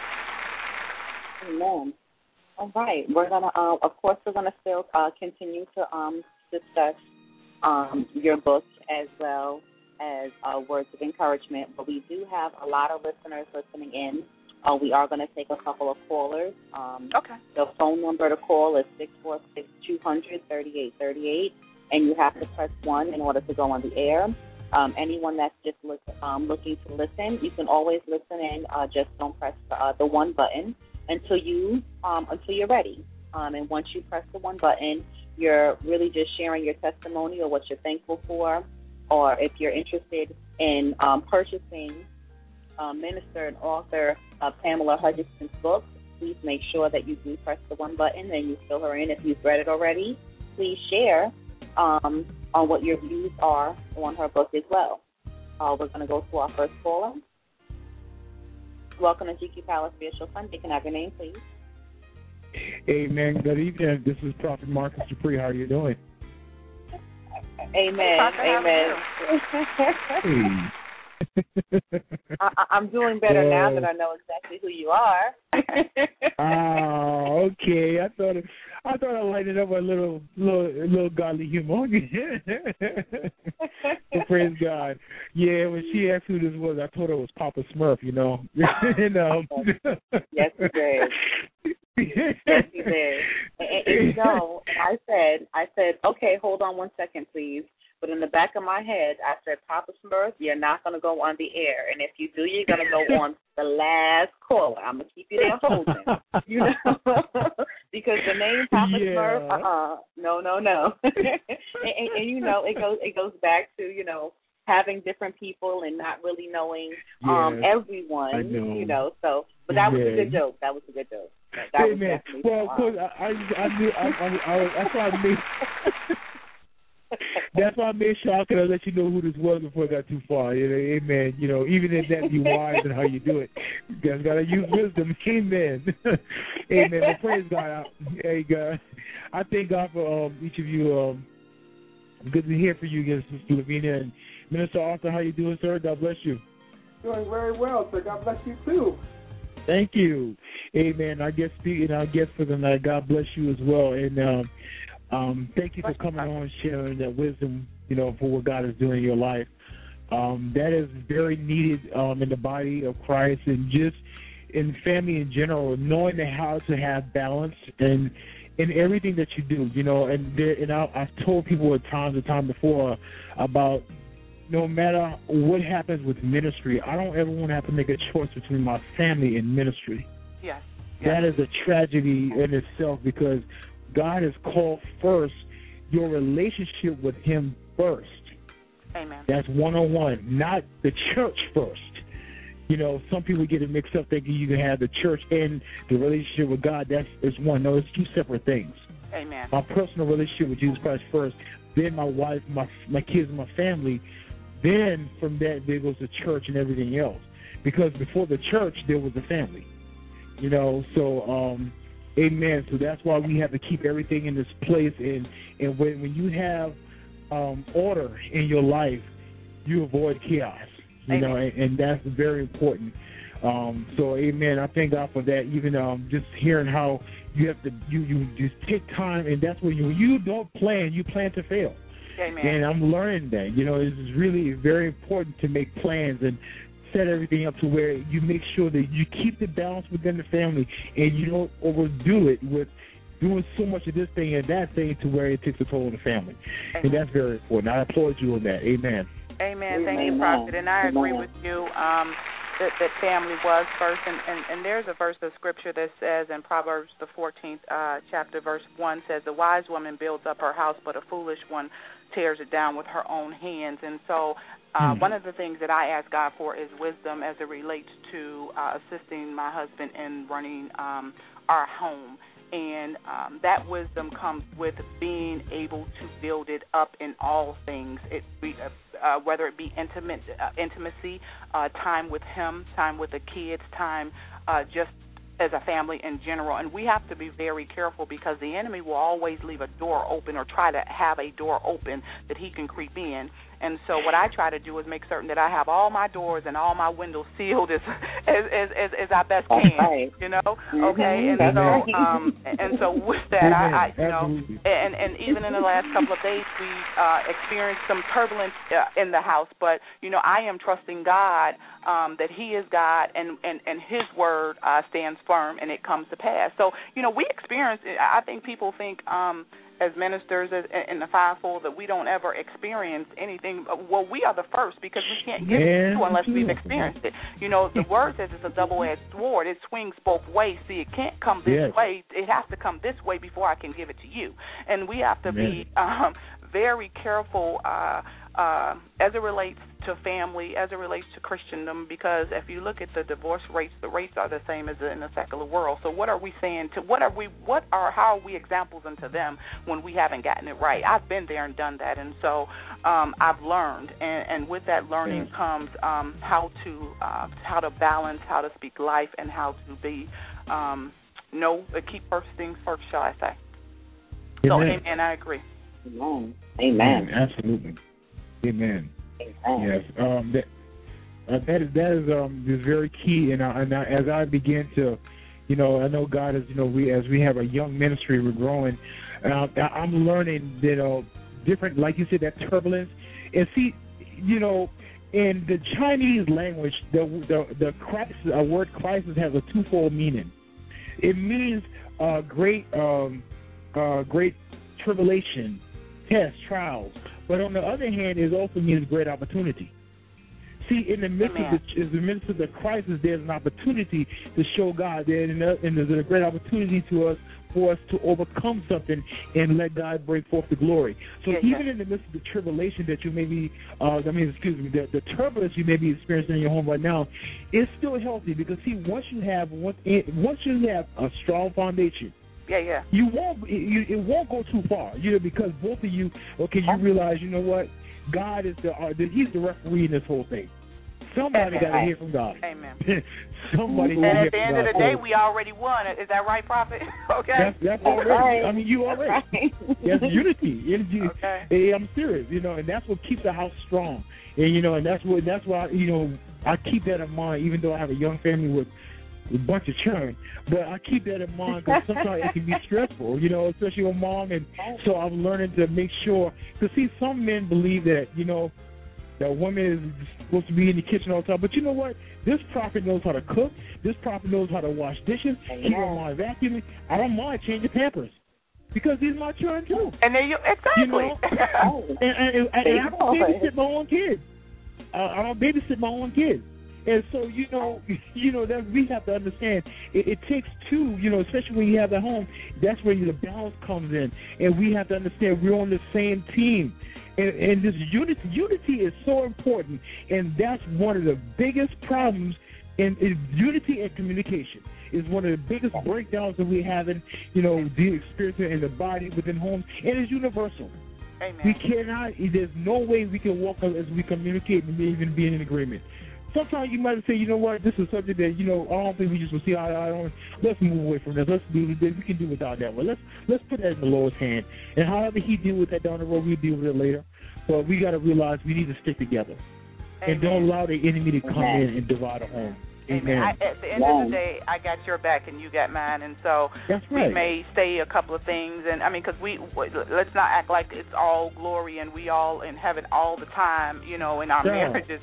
Amen. All right. We're gonna, of course, still continue to discuss your book as well as words of encouragement. But we do have a lot of listeners listening in We are going to take a couple of callers. Okay. The phone number to call is 646-200-3838, and you have to press 1 in order to go on the air. Anyone that's just looking to listen, you can always listen in. Just don't press the 1 button until you're ready. And once you press the 1 button, you're really just sharing your testimony or what you're thankful for, or if you're interested in purchasing minister and author Pamela Hutchinson's book, please make sure that you do press the 1 button and you fill her in. If you've read it already, please share on what your views are on her book as well. We're going to go to our first caller. Welcome to GQ Palace Spiritual Sunday. Can I have your name, please? Amen. Good evening. This is Prophet Marcus Dupree. How are you doing? Amen. Amen. I'm doing better now that I know exactly who you are. Okay. I thought I lighted up a little godly humor. So praise God. Yeah, when she asked who this was, I told her it was Papa Smurf. You know. Yes, you did. Yes, you did. And you know, I said, okay, hold on 1 second, please. But in the back of my head, I said, Papa Smurf, you're not going to go on the air. And if you do, you're going to go on the last caller. I'm going to keep you there holding. You know? Because the name Papa Smurf, no. and, you know, it goes back to, you know, having different people and not really knowing everyone, you know. So, but that was a good joke. That was a good joke. That was definitely well, of course, I knew, that's why I made... That's why I made sure I could have let you know who this was before I got too far. You know, amen. You know, even if that be wise in how you do it, you guys got to use wisdom. Amen. Amen. Well, praise God. Hey, God. I thank God for each of you. Good to hear from you again, Sister Lavinia. And Minister Arthur, how you doing, sir? God bless you. Doing very well, sir. God bless you, too. Thank you. Amen. I guess speaking, I guess for the night, God bless you as well. And thank you for coming on and sharing that wisdom, you know, for what God is doing in your life. That is very needed in the body of Christ and just in family in general, knowing how to have balance and in everything that you do, you know. And I've told people at times before about no matter what happens with ministry, I don't ever want to have to make a choice between my family and ministry. Yes. That is a tragedy in itself because God has called first your relationship with Him first. Amen. That's one-on-one, not the church first. You know, some people get it mixed up thinking you can have the church and the relationship with God. That's one. No, it's two separate things. Amen. My personal relationship with Jesus Christ first, then my wife, my kids, and my family. Then from that, there goes the church and everything else. Because before the church, there was the family. You know, so amen. So that's why we have to keep everything in this place. And when you have order in your life, you avoid chaos. You know, and that's very important. So, amen. I thank God for that. Even just hearing how you have to, you just take time, and that's when you don't plan, you plan to fail. Amen. And I'm learning that. You know, it's really very important to make plans and set everything up to where you make sure that you keep the balance within the family and you don't overdo it with doing so much of this thing and that thing to where it takes a toll on the family. Amen. And that's very important. I applaud you on that. Amen. Amen. Thank you, Prophet. And I agree with you that family was first. And there's a verse of Scripture that says in Proverbs, the 14th chapter, verse 1 says, "The wise woman builds up her house, but a foolish one tears it down with her own hands." And so one of the things that I ask God for is wisdom as it relates to assisting my husband in running our home. And that wisdom comes with being able to build it up in all things, whether it be intimacy, time with him, time with the kids, time just as a family in general. And we have to be very careful because the enemy will always leave a door open or try to have a door open that he can creep in. And so what I try to do is make certain that I have all my doors and all my windows sealed as I best can. Right. You know, mm-hmm. okay. And so with that, I you know, and even in the last couple of days, we experienced some turbulence in the house. But you know, I am trusting God that He is God, and His word stands firm, and it comes to pass. So you know, we experience. I think people think. As ministers in the fivefold, that we don't ever experience anything. Well, we are the first because we can't give it to unless we've experienced it. You know, the word says it's a double-edged sword. It swings both ways. See, it can't come this way. It has to come this way before I can give it to you. And we have to be very careful as it relates to family, as it relates to Christendom, because if you look at the divorce rates, the rates are the same as in the secular world. So what are we saying to how are we examples unto them when we haven't gotten it right? I've been there and done that, and so I've learned, and with that learning comes how to balance, how to speak life, and how to be keep first things first, shall I say? So, amen. I agree. Amen. Absolutely. Amen. Yes. That is very key. And as I begin to, you know, I know God is, you know, as we have a young ministry, we're growing. I'm learning that different, like you said, that turbulence. And see, you know, in the Chinese language, the crisis, word crisis has a twofold meaning. It means great tribulation, tests, trials. But on the other hand, it also means great opportunity. See, in the midst of the crisis, there's an opportunity to show God, and there's a great opportunity for us to overcome something and let God break forth the glory. So even in the midst of the tribulation that you may be, the turbulence you may be experiencing in your home right now, it's still healthy because see, once you have a strong foundation. You won't. It won't go too far, you know, because both of you. Okay, you realize, you know what? God is He's the referee in this whole thing. Somebody got to hear from God. Amen. Somebody. And at the end of the day, we already won. Is that right, Prophet? Okay. That's already. Right. I mean, you already. Right. There's unity. Okay. I'm serious. You know, and that's what keeps the house strong. And you know, and that's why you know I keep that in mind, even though I have a young family with a bunch of children, but I keep that in mind because sometimes it can be stressful, you know, especially with mom, and so I'm learning to make sure, because see, some men believe that, you know, that women is supposed to be in the kitchen all the time, but you know what, this prophet knows how to cook, this prophet knows how to wash dishes, he don't mind vacuuming, I don't mind changing Pampers, because these are my children too. And then exactly. You know? and I don't babysit my own kids. I don't babysit my own kids. And so, you know that we have to understand it takes two, you know, especially when you have at home, that's where the balance comes in. And we have to understand we're on the same team. And this unity is so important. And that's one of the biggest problems in unity and communication. Is one of the biggest breakdowns that we have in, you know, the experience in the body within homes. And it's universal. Amen. We cannot, there's no way we can walk as we communicate and even be in agreement. Sometimes you might say, you know what, this is something that, you know, I don't think we just will see eye to eye on. Let's move away from this. Let's do this. We can do without that one. Let's put that in the Lord's hand. And however He deal with that down the road, we'll deal with it later. But we got to realize we need to stick together. Amen. And don't allow the enemy to come in and divide a home. Amen. At the end of the day, I got your back and you got mine, and so we may say a couple of things, and I mean, because let's not act like it's all glory and we all in heaven all the time, you know, in our marriages.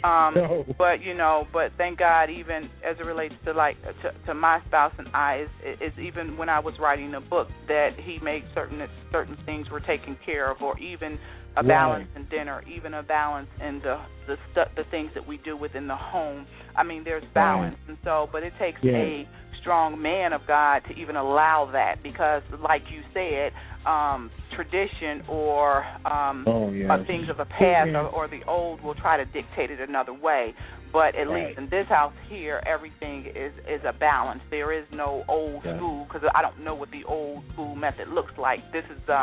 But you know, but thank God, even as it relates to to my spouse and I, is even when I was writing a book that he made certain things were taken care of, or even a balance in dinner, even a balance in the things that we do within the home. I mean, there's balance, and so, but it takes a strong man of God to even allow that, because, like you said, tradition or things of the past or the old will try to dictate it another way. But at least in this house here, everything is a balance. There is no old school, because I don't know what the old school method looks like. This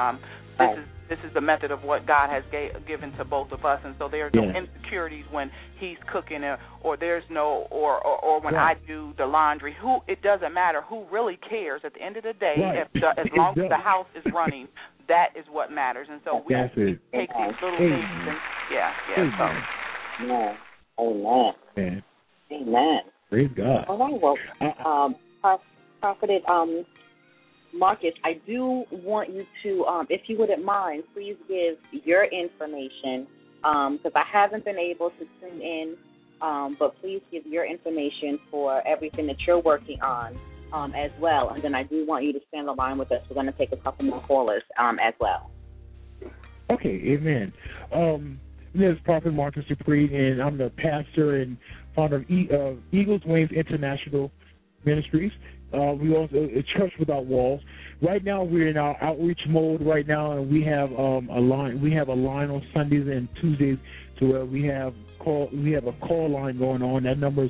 is the method of what God has given to both of us, and so there's no insecurities when He's cooking, or there's no, or when I do the laundry. It doesn't matter who really cares. At the end of the day, as long as the house is running, that is what matters. And so we take these little things and Yeah. Yeah. Amen. Man. Amen. Praise God. All right. Well, Prophet Marcus, I do want you to, if you wouldn't mind, please give your information, because I haven't been able to tune in, but please give your information for everything that you're working on as well. And then I do want you to stay on the line with us. We're going to take a couple more callers as well. Okay, amen. This is Prophet Marcus Dupree, and I'm the pastor and founder of Eagles Wings International Ministries. We also a church without walls. Right now, we're in our outreach mode right now, and we have a line. We have a line on Sundays and Tuesdays to where we have a call line going on. That number is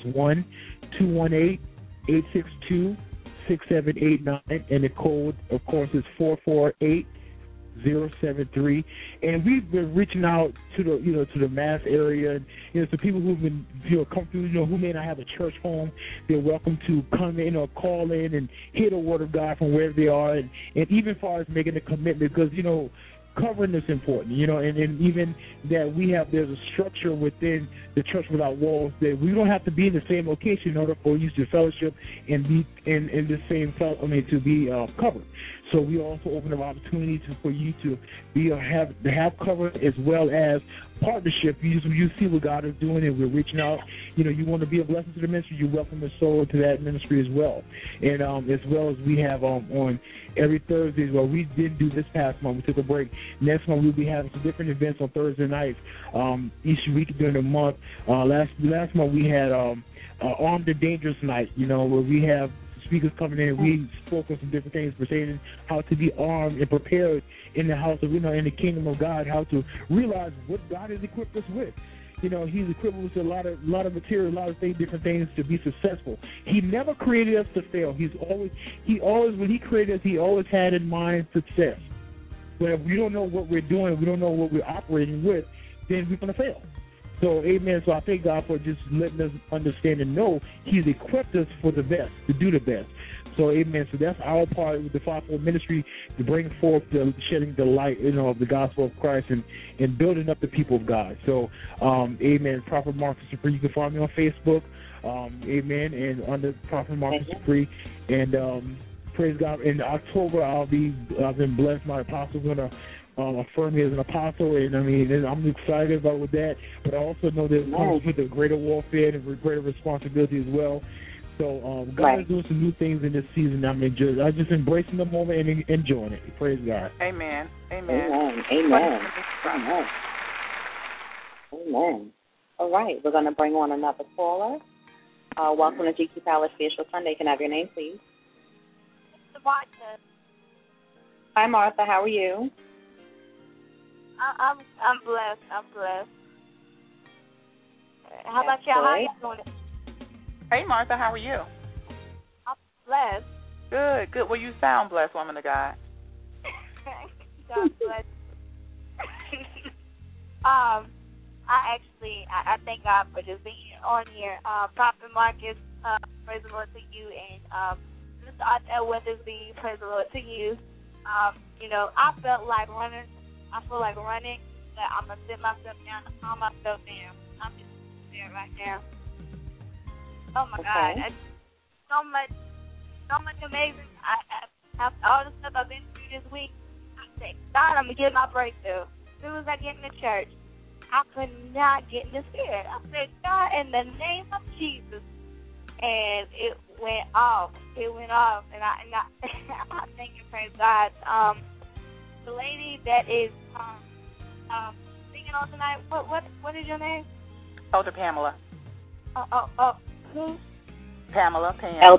1-218-862-6789, and the code, of course, is 448-073, and we've been reaching out to the mass area, and to people who've been come through, who may not have a church home. They're welcome to come in or call in and hear the word of God from wherever they are, and even as far as making a commitment, because covering is important, and even that there's a structure within the church without walls that we don't have to be in the same location in order for you to fellowship and be in the same to be covered. So we also open up opportunities for you to have cover as well as partnership. You see what God is doing, and we're reaching out. You want to be a blessing to the ministry, you're welcome to sow into that ministry as well. And as well as we have on every Thursday, well, we didn't do this past month. We took a break. Next month we'll be having some different events on Thursday nights each week during the month. Last month we had Armed and Dangerous Night, where we have speakers coming in, and we spoke on some different things pertaining how to be armed and prepared in the house of, in the kingdom of God, how to realize what God has equipped us with. He's equipped us with a lot of material, a lot of different things to be successful. He never created us to fail. He always when he created us, he always had in mind success. But if we don't know what we're doing, we don't know what we're operating with, then we're going to fail. So, amen. So I thank God for just letting us understand and know He's equipped us for the best, to do the best. So, amen. So that's our part with the fivefold ministry, to bring forth the shedding the light, of the gospel of Christ and building up the people of God. So, amen. Prophet Marcus Dupree. You can find me on Facebook, amen, and under Prophet Marcus Dupree. And praise God. In October, I've been blessed. My apostle's going to affirm me as an apostle, and I'm excited about with that. But I also know that it comes with a greater warfare and a greater responsibility as well. So God is doing some new things in this season. I'm just embracing the moment and enjoying it. Praise God. Amen. Amen. All right, we're going to bring on another caller. Welcome to GQ Palace Spiritual Sunday. Can I have your name, please? Martha. Hi, Martha. How are you? I'm blessed. How about y'all? How you doing? Hey, Martha. How are you? I'm blessed. Good. Well, you sound blessed, woman of God. God bless. I thank God for just being on here. Prophet Marcus, praise the Lord to you, and Mr. Arthur Weathersby, praise the Lord to you. I felt like running. I feel like running, but I'm going to sit myself down and calm myself down. I'm just there right now. Oh, my God. So much amazing. After all the stuff I've been through this week, I said, God, I'm going to get my breakthrough. As soon as I get in the church, I could not get in the spirit. I said, God, in the name of Jesus. And it went off. And I thank and praise God. The lady that is singing on tonight, what is your name? Elder Pamela. Who? Pamela.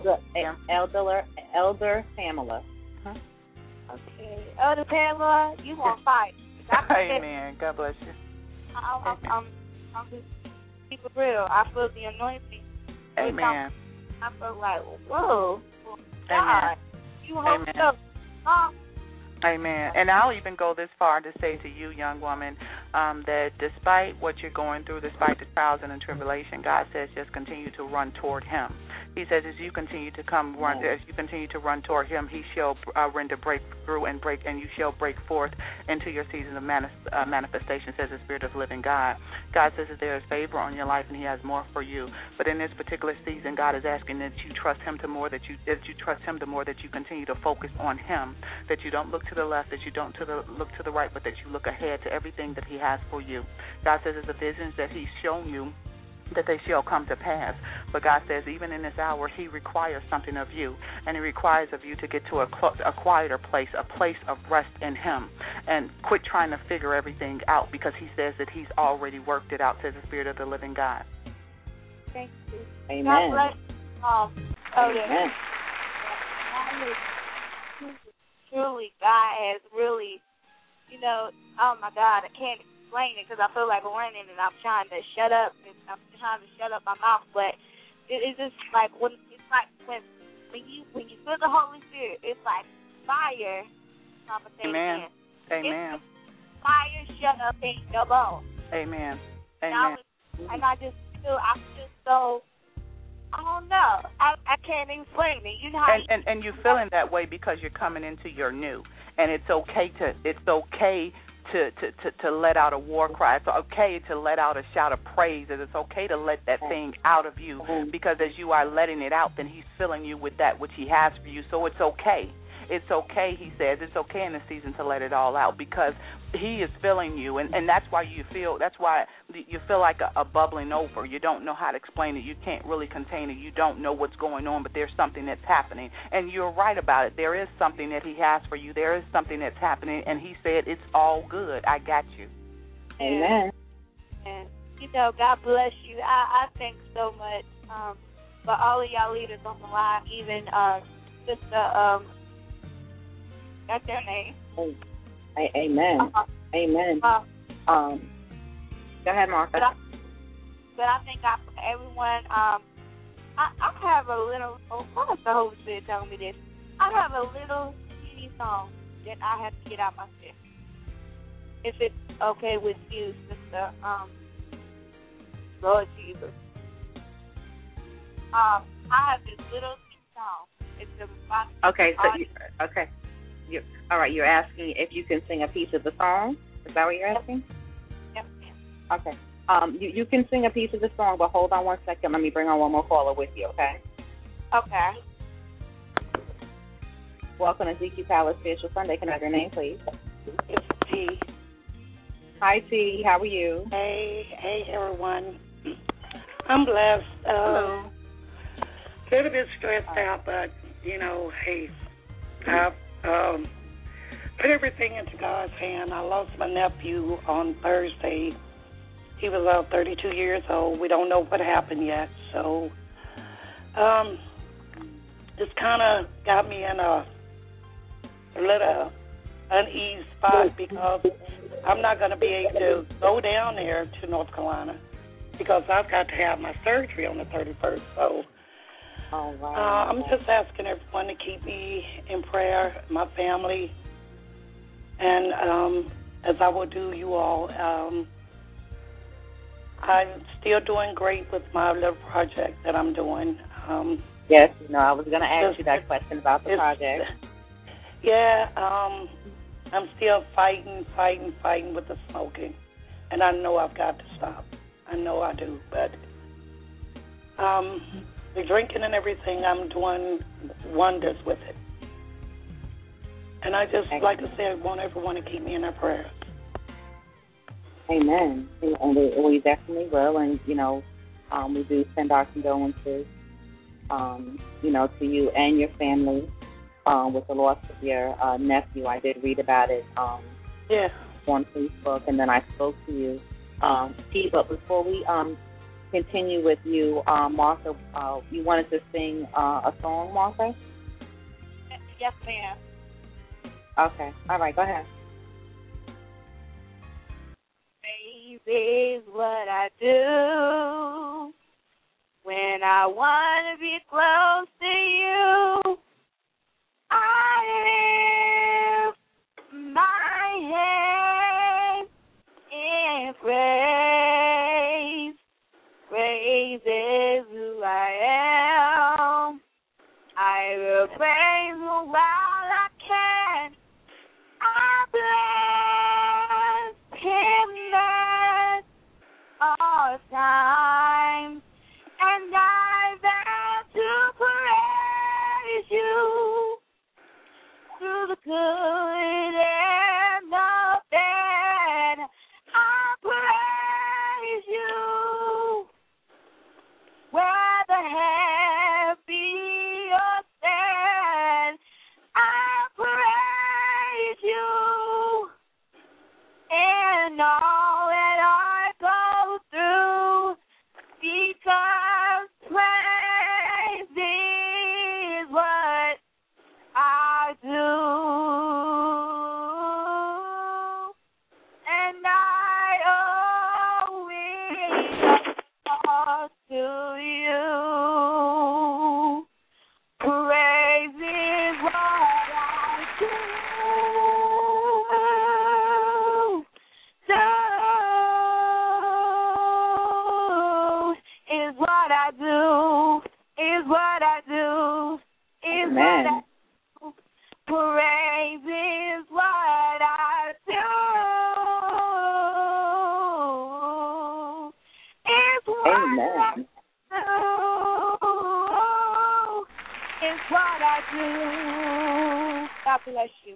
Elder Pamela. Huh? Okay. Elder Pamela, you on fire. Amen. God bless you. I'm just keep it real. I feel the anointing. Amen. I feel like, whoa. God. Amen. You hold up. Amen. And I'll even go this far to say to you, young woman, that despite what you're going through, despite the trials and the tribulation, God says just continue to run toward Him. He says as you continue to run toward Him, He shall render breakthrough and you shall break forth into your season of manifestation, says the Spirit of the living God. God says that there is favor on your life and He has more for you. But in this particular season, God is asking that you trust Him the more, that you continue to focus on Him, that you don't look to the left, that you don't look to the right, but that you look ahead to everything that He has for you. God says that the visions that He's shown you, that they shall come to pass. But God says even in this hour, He requires something of you, and He requires of you to get to a quieter place, a place of rest in Him, and quit trying to figure everything out, because He says that He's already worked it out, says the Spirit of the living God. Thank you. Amen. God bless. Amen. Truly, God has really, oh my God, I can't explain it because I feel like running and I'm trying to shut up. I'm trying to shut up my mouth, but it's just like when you feel the Holy Spirit, it's like fire. I'm gonna say Amen. It again. Amen. It's fire, shut up, ain't no more. Amen. Amen. And I feel so. I don't know. I can't explain it. You know how and you're feeling that way because you're coming into your new, and it's okay to let out a war cry. It's okay to let out a shout of praise. And it's okay to let that thing out of you, because as you are letting it out, then He's filling you with that which He has for you. So it's okay. It's okay, He says. It's okay in the season to let it all out, because He is filling you, and that's why you feel like a bubbling over. You don't know how to explain it. You can't really contain it. You don't know what's going on, but there's something that's happening. And you're right about it. There is something that He has for you. There is something that's happening, and He said, it's all good. I got you. Amen. And, God bless you. I thank so much for all of y'all leaders on the line, even Sister, that's their name. Amen. Amen. Go ahead, Martha. But I thank God for everyone. I have a little. What is the Holy Spirit telling me this? I have a little teeny song that I have to get out my chest. If it's okay with you, Sister, Lord Jesus. I have this little teeny song. It's the response. Okay. All right. You're asking if you can sing a piece of the song. Is that what you're asking? Yes. Okay. You can sing a piece of the song, but hold on one second. Let me bring on one more caller with you, okay? Okay. Welcome to ZQ Palace Spiritual Sunday. Can I have your name, please? It's T. Hi, T. How are you? Hey, everyone. I'm blessed. Hello. A little bit stressed out, but, hey, I've put everything into God's hand. I lost my nephew on Thursday. He was 32 years old. We don't know what happened yet. So it's kind of got me in a little uneasy spot, because I'm not going to be able to go down there to North Carolina, because I've got to have my surgery on the 31st. So I'm just asking everyone to keep me in prayer, my family, and as I will do you all. I'm still doing great with my little project that I'm doing. Yes, I was going to ask you that question about the project. Yeah, I'm still fighting with the smoking, and I know I've got to stop. I know I do, but the drinking and everything, I'm doing wonders with it. And I just, like I said, want everyone to keep me in their prayers. Amen. And we definitely will. And, we do send our condolences, to you and your family with the loss of your nephew. I did read about it on Facebook, and then I spoke to you. Steve, but before we continue with you, Martha, you wanted to sing a song, Martha? Yes, ma'am. Okay. All right, go ahead. Baby is what I do when I want to be close to you. I lift my head in is who I am. I will praise you while I can. I bless him at all times, and I vow to praise you through the good and the bad. I praise you whether happy or sad. I praise you in all that I go through, because praise is what I do, and I owe it all to you. Praise is what I do. Is what I do. Is what I do. Is what I do. Praise is what I do. Is what I do. Is what I do. God bless you.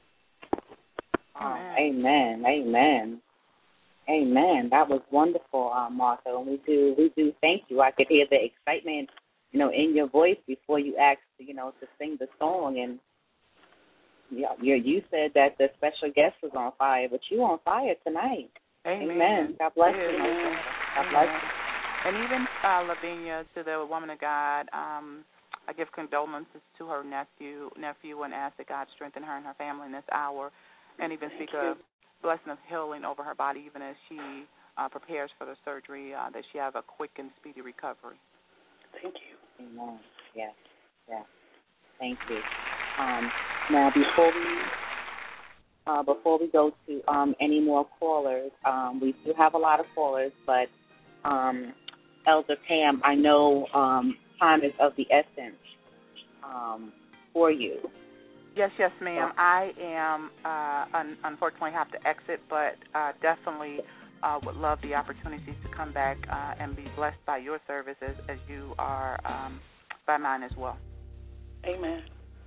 Amen. Amen. Amen. That was wonderful, Martha. And we do thank you. I could hear the excitement, in your voice before you asked, to sing the song. And you said that the special guest was on fire, but you on fire tonight. Amen. God bless you. Amen. God bless you. And even Lavinia, to the woman of God, I give condolences to her nephew, and ask that God strengthen her and her family in this hour, and even speak a blessing of healing over her body, even as she prepares for the surgery, that she have a quick and speedy recovery. Thank you. Amen. Yes. Thank you. Now, before we go to any more callers, we do have a lot of callers, but Elder Pam, I know time is of the essence for you. Yes, ma'am. I am unfortunately have to exit, but definitely would love the opportunities to come back and be blessed by your services as you are by mine as well. Amen.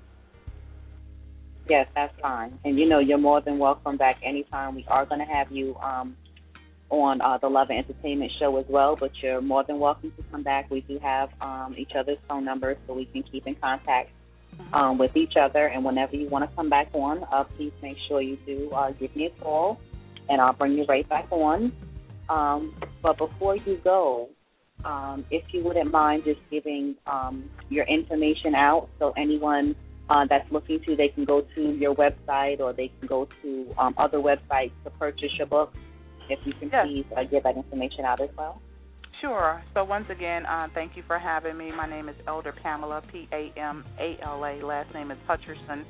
Yes, that's fine. And you're more than welcome back anytime. We are going to have you on the Love and Entertainment show as well, but you're more than welcome to come back. We do have each other's phone numbers so we can keep in contact with each other. And whenever you want to come back on, please make sure you do give me a call, and I'll bring you right back on. But before you go, if you wouldn't mind just giving your information out so anyone that's looking to, they can go to your website or they can go to other websites to purchase your book. If you can please give that information out as well. Sure. So once again, thank you for having me. My name is Elder Pamela, Pamala. Last name is Hutcherson,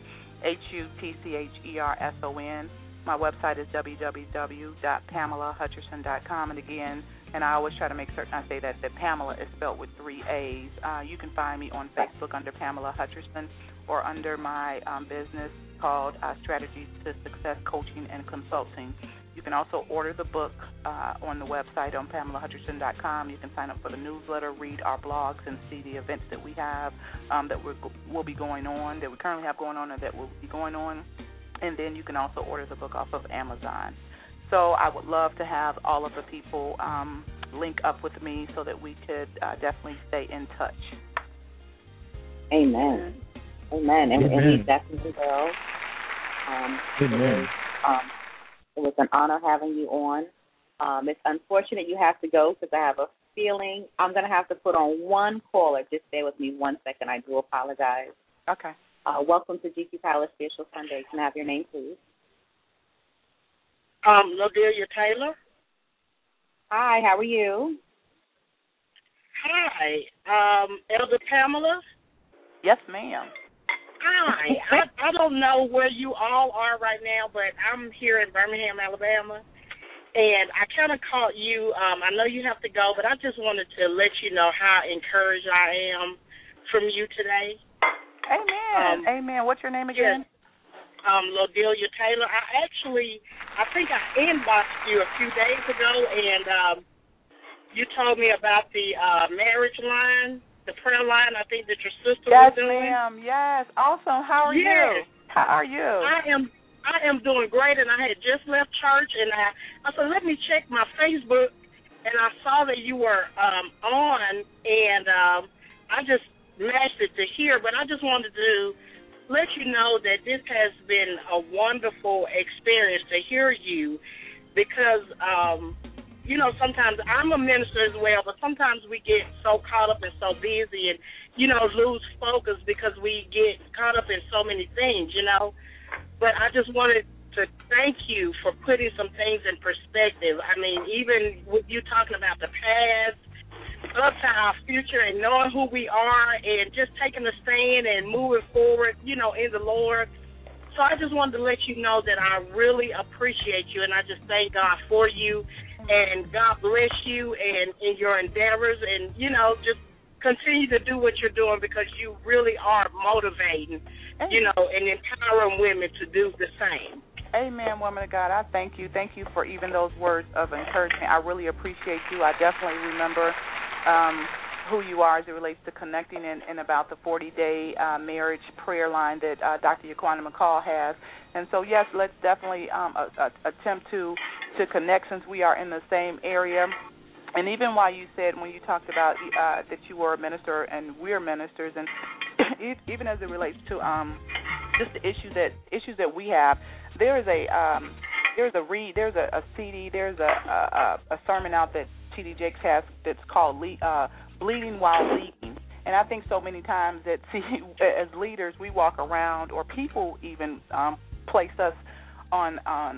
Hutcherson. My website is www.pamelahutcherson.com. And again, and I always try to make certain I say that Pamela is spelled with 3 A's. You can find me on Facebook under Pamela Hutcherson or under my business called Strategies to Success Coaching and Consulting. You can also order the book on the website on PamelaHutcherson.com. You can sign up for the newsletter, read our blogs, and see the events that we have that will be going on, that we currently have going on or that will be going on. And then you can also order the book off of Amazon. So I would love to have all of the people link up with me so that we could definitely stay in touch. Amen. Amen. And we definitely will. Amen. It was an honor having you on. It's unfortunate you have to go because I have a feeling I'm going to have to put on one caller. Just stay with me 1 second. I do apologize. Okay. Welcome to GQ Palace Spiritual Sunday. Can I have your name, please? Lodelia Taylor. Hi, how are you? Hi. Elder Pamela? Yes, ma'am. Hi. I don't know where you all are right now, but I'm here in Birmingham, Alabama. And I kind of caught you. I know you have to go, but I just wanted to let you know how encouraged I am from you today. Amen. Amen. What's your name again? Lodelia Taylor. I think I inboxed you a few days ago, and you told me about the marriage line, the prayer line. I think that your sister was doing. Yes, ma'am. Yes. Awesome. How are you? How are you? I am doing great, and I had just left church, and I said, let me check my Facebook, and I saw that you were on, and I just matched it to here, but I just wanted to let you know that this has been a wonderful experience to hear you, because, sometimes I'm a minister as well, but sometimes we get so caught up and so busy and, lose focus because we get caught up in so many things, But I just wanted to thank you for putting some things in perspective. I mean, even with you talking about the past, up to our future and knowing who we are and just taking a stand and moving forward, in the Lord. So I just wanted to let you know that I really appreciate you, and I just thank God for you, and God bless you and in your endeavors, and, just continue to do what you're doing because you really are motivating, and empowering women to do the same. Amen, woman of God. I thank you. Thank you for even those words of encouragement. I really appreciate you. I definitely remember who you are as it relates to connecting and about the 40-day marriage prayer line that Dr. Yaquana McCall has. And so, yes, let's definitely attempt to connect since we are in the same area. And even while you said, when you talked about that you were a minister and we're ministers, and even as it relates to just the issues that we have, there's a CD, there's a sermon out that T.D. Jakes has that's called Bleeding While Leading. And I think so many times that, as leaders, we walk around, or people even place us on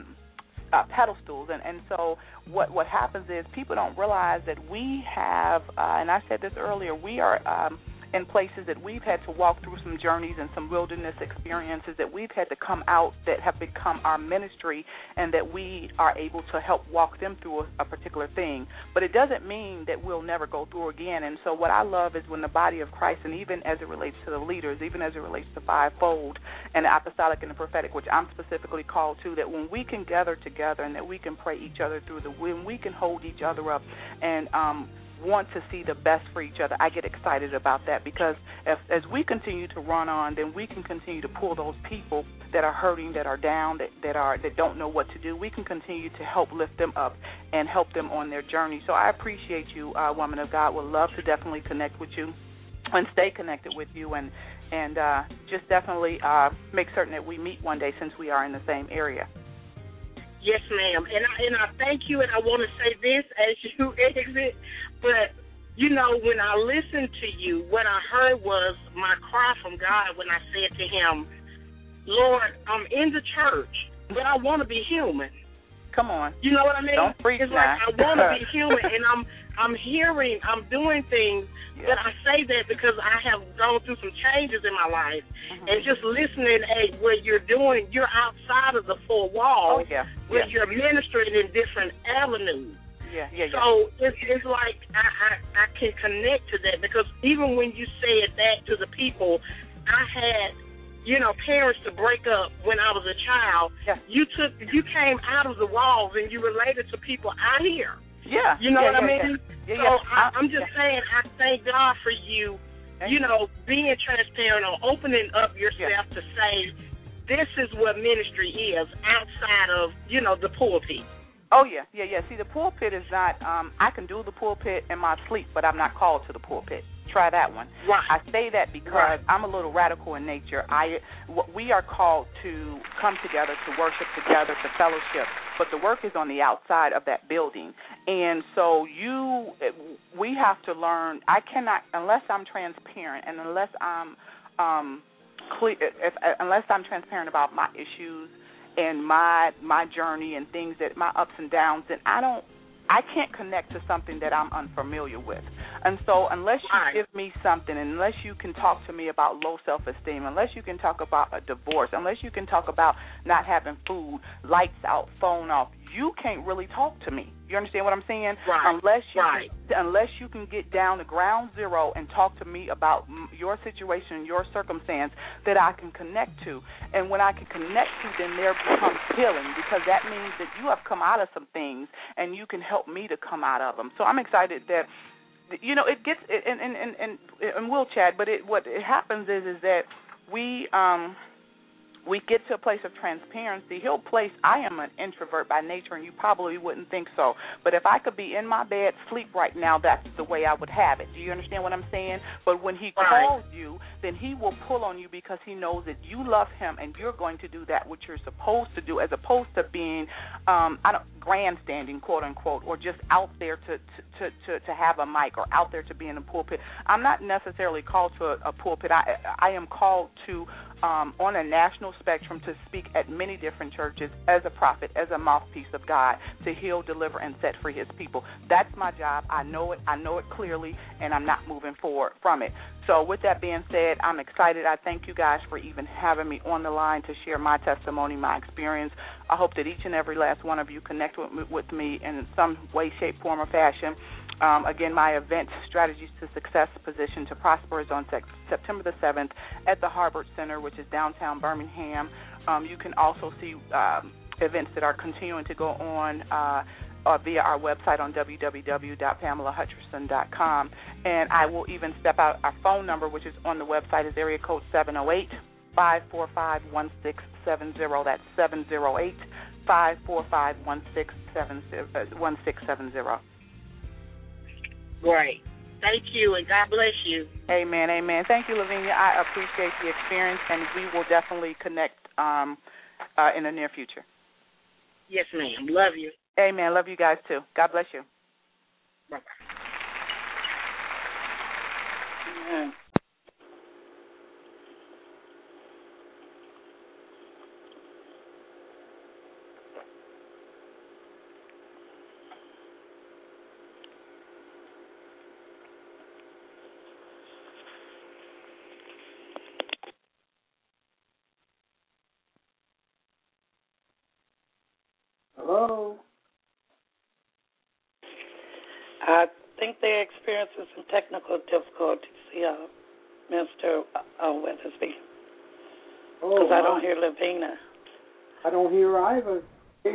pedestals, and so what happens is people don't realize that we have, and I said this earlier, we are in places that we've had to walk through some journeys and some wilderness experiences that we've had to come out that have become our ministry, and that we are able to help walk them through a particular thing. But it doesn't mean that we'll never go through again. And so what I love is when the body of Christ, and even as it relates to the leaders, even as it relates to fivefold and the apostolic and the prophetic, which I'm specifically called to, that when we can gather together and that we can pray each other through, when we can hold each other up and want to see the best for each other, I get excited about that, because as we continue to run on, then we can continue to pull those people that are hurting, that are down, that don't know what to do. We can continue to help lift them up and help them on their journey. So I appreciate you, woman of God. Would love to definitely connect with you and stay connected with you, and just definitely make certain that we meet one day, since we are in the same area. Yes, ma'am. And I thank you, and I want to say this as you exit, but, when I listened to you, what I heard was my cry from God when I said to him, Lord, I'm in the church, but I want to be human. Come on. You know what I mean? Don't preach it's now. Like I want to be human, and I'm doing things, but I say that because I have gone through some changes in my life, and just listening at what you're doing, you're outside of the four walls, where you're ministering in different avenues. So it's like I can connect to that, because even when you said that to the people, I had, parents to break up when I was a child. You came out of the walls and you related to people out here. You know what I mean? I'm just saying, I thank God for you, being transparent or opening up yourself to say, this is what ministry is outside of, the pulpit. Oh, yeah. See, the pulpit is not, I can do the pulpit in my sleep, but I'm not called to the pulpit. Try that one. Right. I say that because I'm a little radical in nature. We are called to come together, to worship together, to fellowship, but the work is on the outside of that building. And so we have to learn, I cannot, unless I'm transparent and unless I'm clear, unless I'm transparent about my issues and my journey and things, that my ups and downs, then I can't connect to something that I'm unfamiliar with. And so unless you give me something, unless you can talk to me about low self-esteem, unless you can talk about a divorce, unless you can talk about not having food, lights out, phone off, you can't really talk to me. You understand what I'm saying? Right. Unless you can get down to ground zero and talk to me about your situation, your circumstance that I can connect to. And when I can connect to, then there becomes healing, because that means that you have come out of some things and you can help me to come out of them. So I'm excited that, you know, it gets and we'll chat, but what happens is that we get to a place of transparency. I am an introvert by nature, and you probably wouldn't think so. But if I could be in my bed, sleep right now, that's the way I would have it. Do you understand what I'm saying? But when he calls you, then he will pull on you because he knows that you love him and you're going to do that which you're supposed to do, as opposed to being grandstanding, quote unquote, or just out there to have a mic, or out there to be in a pulpit. I'm not necessarily called to a pulpit. I am called to on a national spectrum to speak at many different churches as a prophet, as a mouthpiece of God, to heal, deliver, and set free his people. That's my job. I know it clearly, and I'm not moving forward from it. So with that being said, I'm excited. I thank you guys for even having me on the line to share my testimony, my experience. I hope that each and every last one of you connect with me in some way, shape, form, or fashion. Again, my event, Strategies to Success, Position to Prosper, is on September the 7th at the Harbert Center, which is downtown Birmingham. You can also see events that are continuing to go on via our website on www.pamelahutcherson.com. And I will even step out our phone number, which is on the website, is area code 708-545-1670. That's 708-545-1670. Great. Thank you, and God bless you. Amen, amen. Thank you, Lavinia. I appreciate the experience, and we will definitely connect in the near future. Yes, ma'am. Love you. Amen. Love you guys, too. God bless you. Bye-bye. Amen. Hello? I think they're experiencing some technical difficulties, Mr. Weathersby. Because I don't hear Lavina. I don't hear either.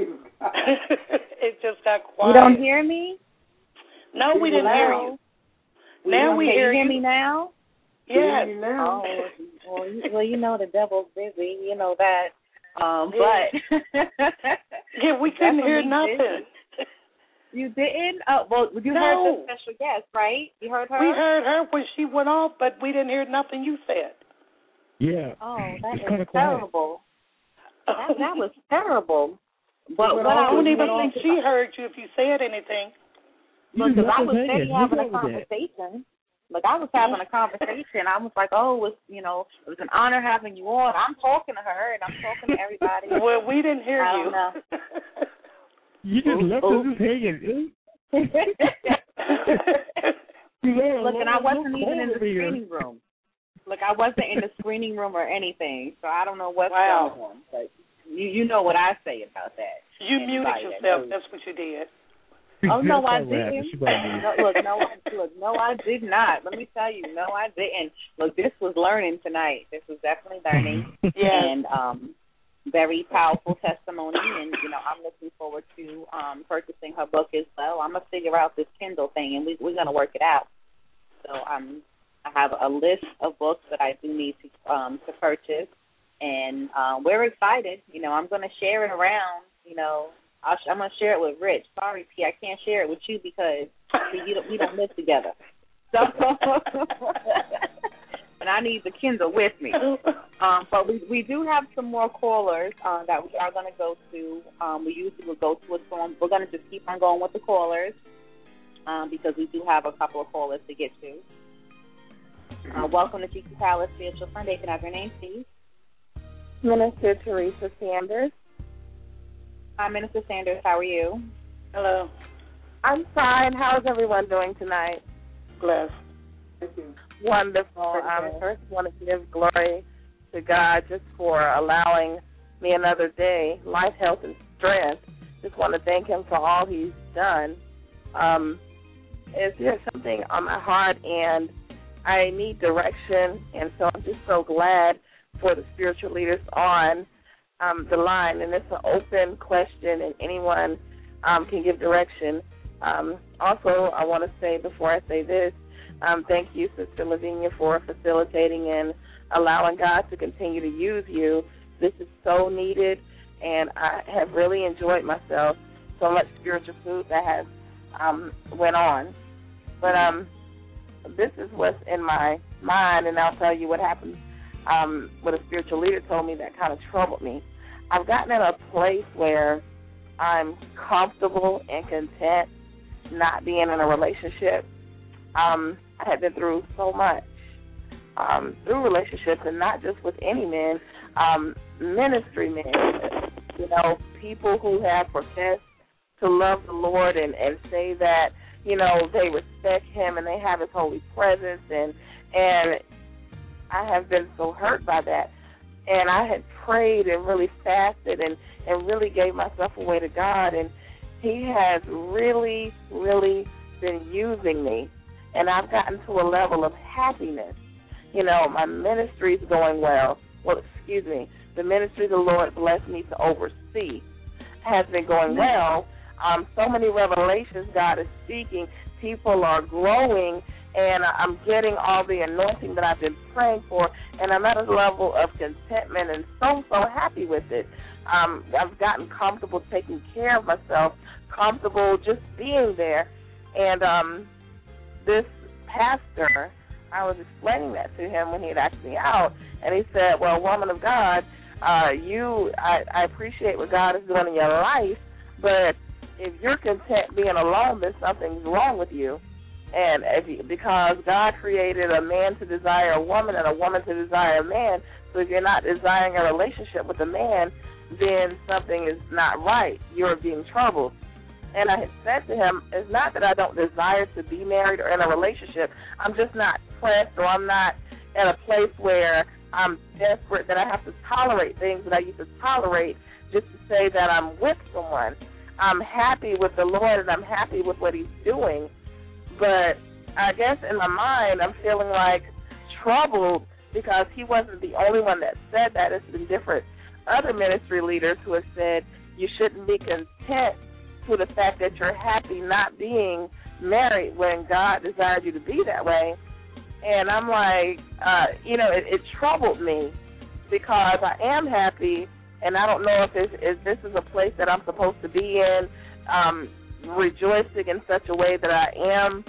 It just got quiet. You don't hear me? No, we didn't hear you. Now we hear you. Can you hear me now? Yes. Now. Oh, well, you know the devil's busy. You know that. But yeah, we couldn't hear nothing. You didn't? Well, you heard the special guest, right? You heard her? We heard her when she went off, but we didn't hear nothing you said. Yeah. Oh, that is terrible. That was terrible. But I don't even think she heard you if you said anything. Look, because I was steady having a conversation. Look, I was having a conversation. I was like, oh, it was an honor having you on. I'm talking to her, and I'm talking to everybody. Well, we didn't hear you. I don't know. You just left us just hanging. Look, and I wasn't even in the screening room. Look, I wasn't in the screening room or anything, so I don't know what's going on. But you know what I say about that. You muted yourself. That's what you did. Oh, no, I didn't. No, I did not. Let me tell you, no, I didn't. Look, this was learning tonight. This was definitely learning. And very powerful testimony. And, I'm looking forward to purchasing her book as well. I'm going to figure out this Kindle thing, and we're going to work it out. So I have a list of books that I do need to purchase. And we're excited. I'm going to share it around, I'm going to share it with Rich. Sorry, P, I can't share it with you because we don't live together. So, and I need the Kindle with me. But we do have some more callers that we are going to go to. We usually will go to a song. We're going to just keep on going with the callers because we do have a couple of callers to get to. Welcome to Cheeky Palace Spiritual Sunday. Can I have your name, please? Minister Teresa Sanders. Hi, Minister Sanders. How are you? Hello. I'm fine. How's everyone doing tonight? blessed. Wonderful. First, I want to give glory to God just for allowing me another day, life, health, and strength. Just want to thank Him for all He's done. There's something on my heart, and I need direction, and so I'm just so glad for the spiritual leaders on the line, and it's an open question, and anyone can give direction. Also, I want to say before I say this, thank you, Sister Lavinia, for facilitating and allowing God to continue to use you. This is so needed, and I have really enjoyed myself. So much spiritual food that has went on. But this is what's in my mind, and I'll tell you what happened. What a spiritual leader told me that kind of troubled me. I've gotten in a place where I'm comfortable and content not being in a relationship. I have been through so much through relationships, and not just with any men, ministry men, people who have professed to love the Lord and say that, they respect Him and they have His holy presence, and I have been so hurt by that. And I had prayed and really fasted and really gave myself away to God, and He has really, really been using me. And I've gotten to a level of happiness. My ministry's going well. The ministry the Lord blessed me to oversee has been going well. So many revelations God is speaking. People are growing, and I'm getting all the anointing that I've been praying for, and I'm at a level of contentment and so happy with it. I've gotten comfortable taking care of myself, comfortable just being there. And this pastor, I was explaining that to him when he had asked me out, and he said, well, woman of God, I appreciate what God is doing in your life, but if you're content being alone, then something's wrong with you. And because God created a man to desire a woman and a woman to desire a man, so if you're not desiring a relationship with a man, then something is not right. You're being troubled. And I had said to him, it's not that I don't desire to be married or in a relationship. I'm just not pressed, or I'm not at a place where I'm desperate that I have to tolerate things that I used to tolerate just to say that I'm with someone. I'm happy with the Lord, and I'm happy with what He's doing. But I guess in my mind, I'm feeling like troubled because he wasn't the only one that said that. It's been different other ministry leaders who have said you shouldn't be content to the fact that you're happy not being married when God desired you to be that way. And I'm like, it troubled me because I am happy, and I don't know if this is a place that I'm supposed to be in, rejoicing in such a way that I am,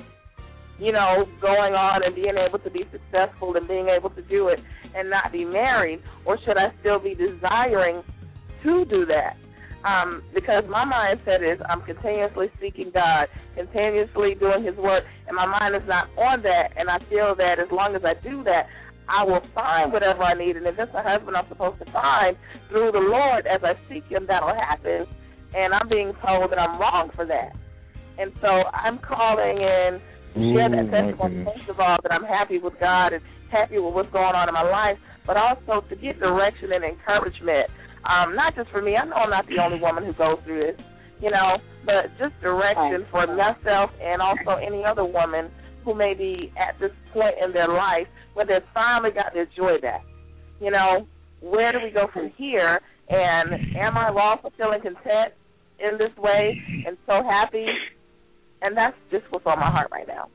going on and being able to be successful and being able to do it and not be married, or should I still be desiring to do that? Because my mindset is I'm continuously seeking God, continuously doing His work, and my mind is not on that, and I feel that as long as I do that, I will find whatever I need, and if it's a husband I'm supposed to find through the Lord as I seek Him, that'll happen, and I'm being told that I'm wrong for that. And so I'm calling in to share that testimony, first of all, that I'm happy with God and happy with what's going on in my life, but also to get direction and encouragement. Not just for me. I know I'm not the only woman who goes through this, but just direction for myself and also any other woman who may be at this point in their life where they've finally got their joy back. Where do we go from here? And am I wrong for feeling content in this way and so happy? And that's just what's on my heart right now.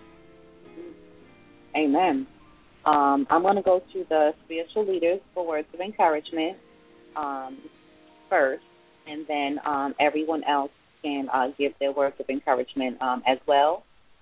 Amen. I'm going to go to the spiritual leaders for words of encouragement first, and then everyone else can give their words of encouragement as well.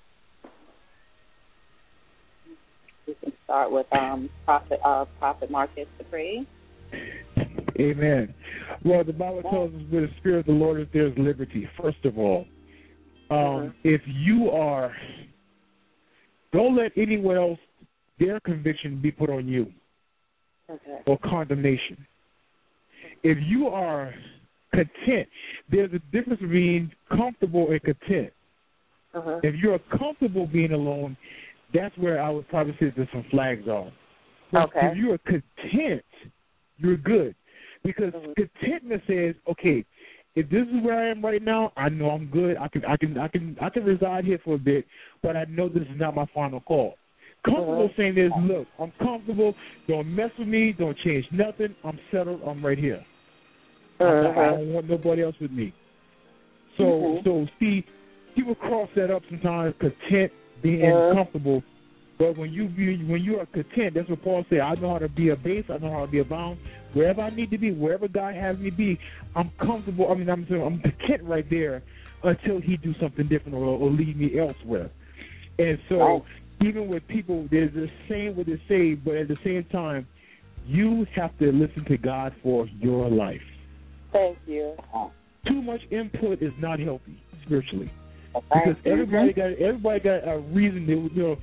We can start with Prophet Marcus Dupree. Amen. Well, the Bible tells us where the Spirit of the Lord is, there's liberty. First of all, if you are, don't let anyone else, their conviction be put on you, or condemnation. If you are content, there's a difference between comfortable and content. If you're comfortable being alone, that's where I would probably say that some flags are. But if you're content, you're good. Because contentment says, okay, if this is where I am right now, I know I'm good. I can reside here for a bit, but I know this is not my final call. Comfortable saying is, look, I'm comfortable. Don't mess with me. Don't change nothing. I'm settled. I'm right here. I don't want nobody else with me. So see, people cross that up sometimes. Content, being comfortable. But when you are content, that's what Paul said. I know how to be a base. I know how to be abound. Wherever I need to be, wherever God has me be, I'm comfortable. I'm content right there until He do something different or lead me elsewhere. And so, even with people, there's the same what they say, but at the same time, you have to listen to God for your life. Thank you. Too much input is not healthy spiritually. Because everybody got a reason to,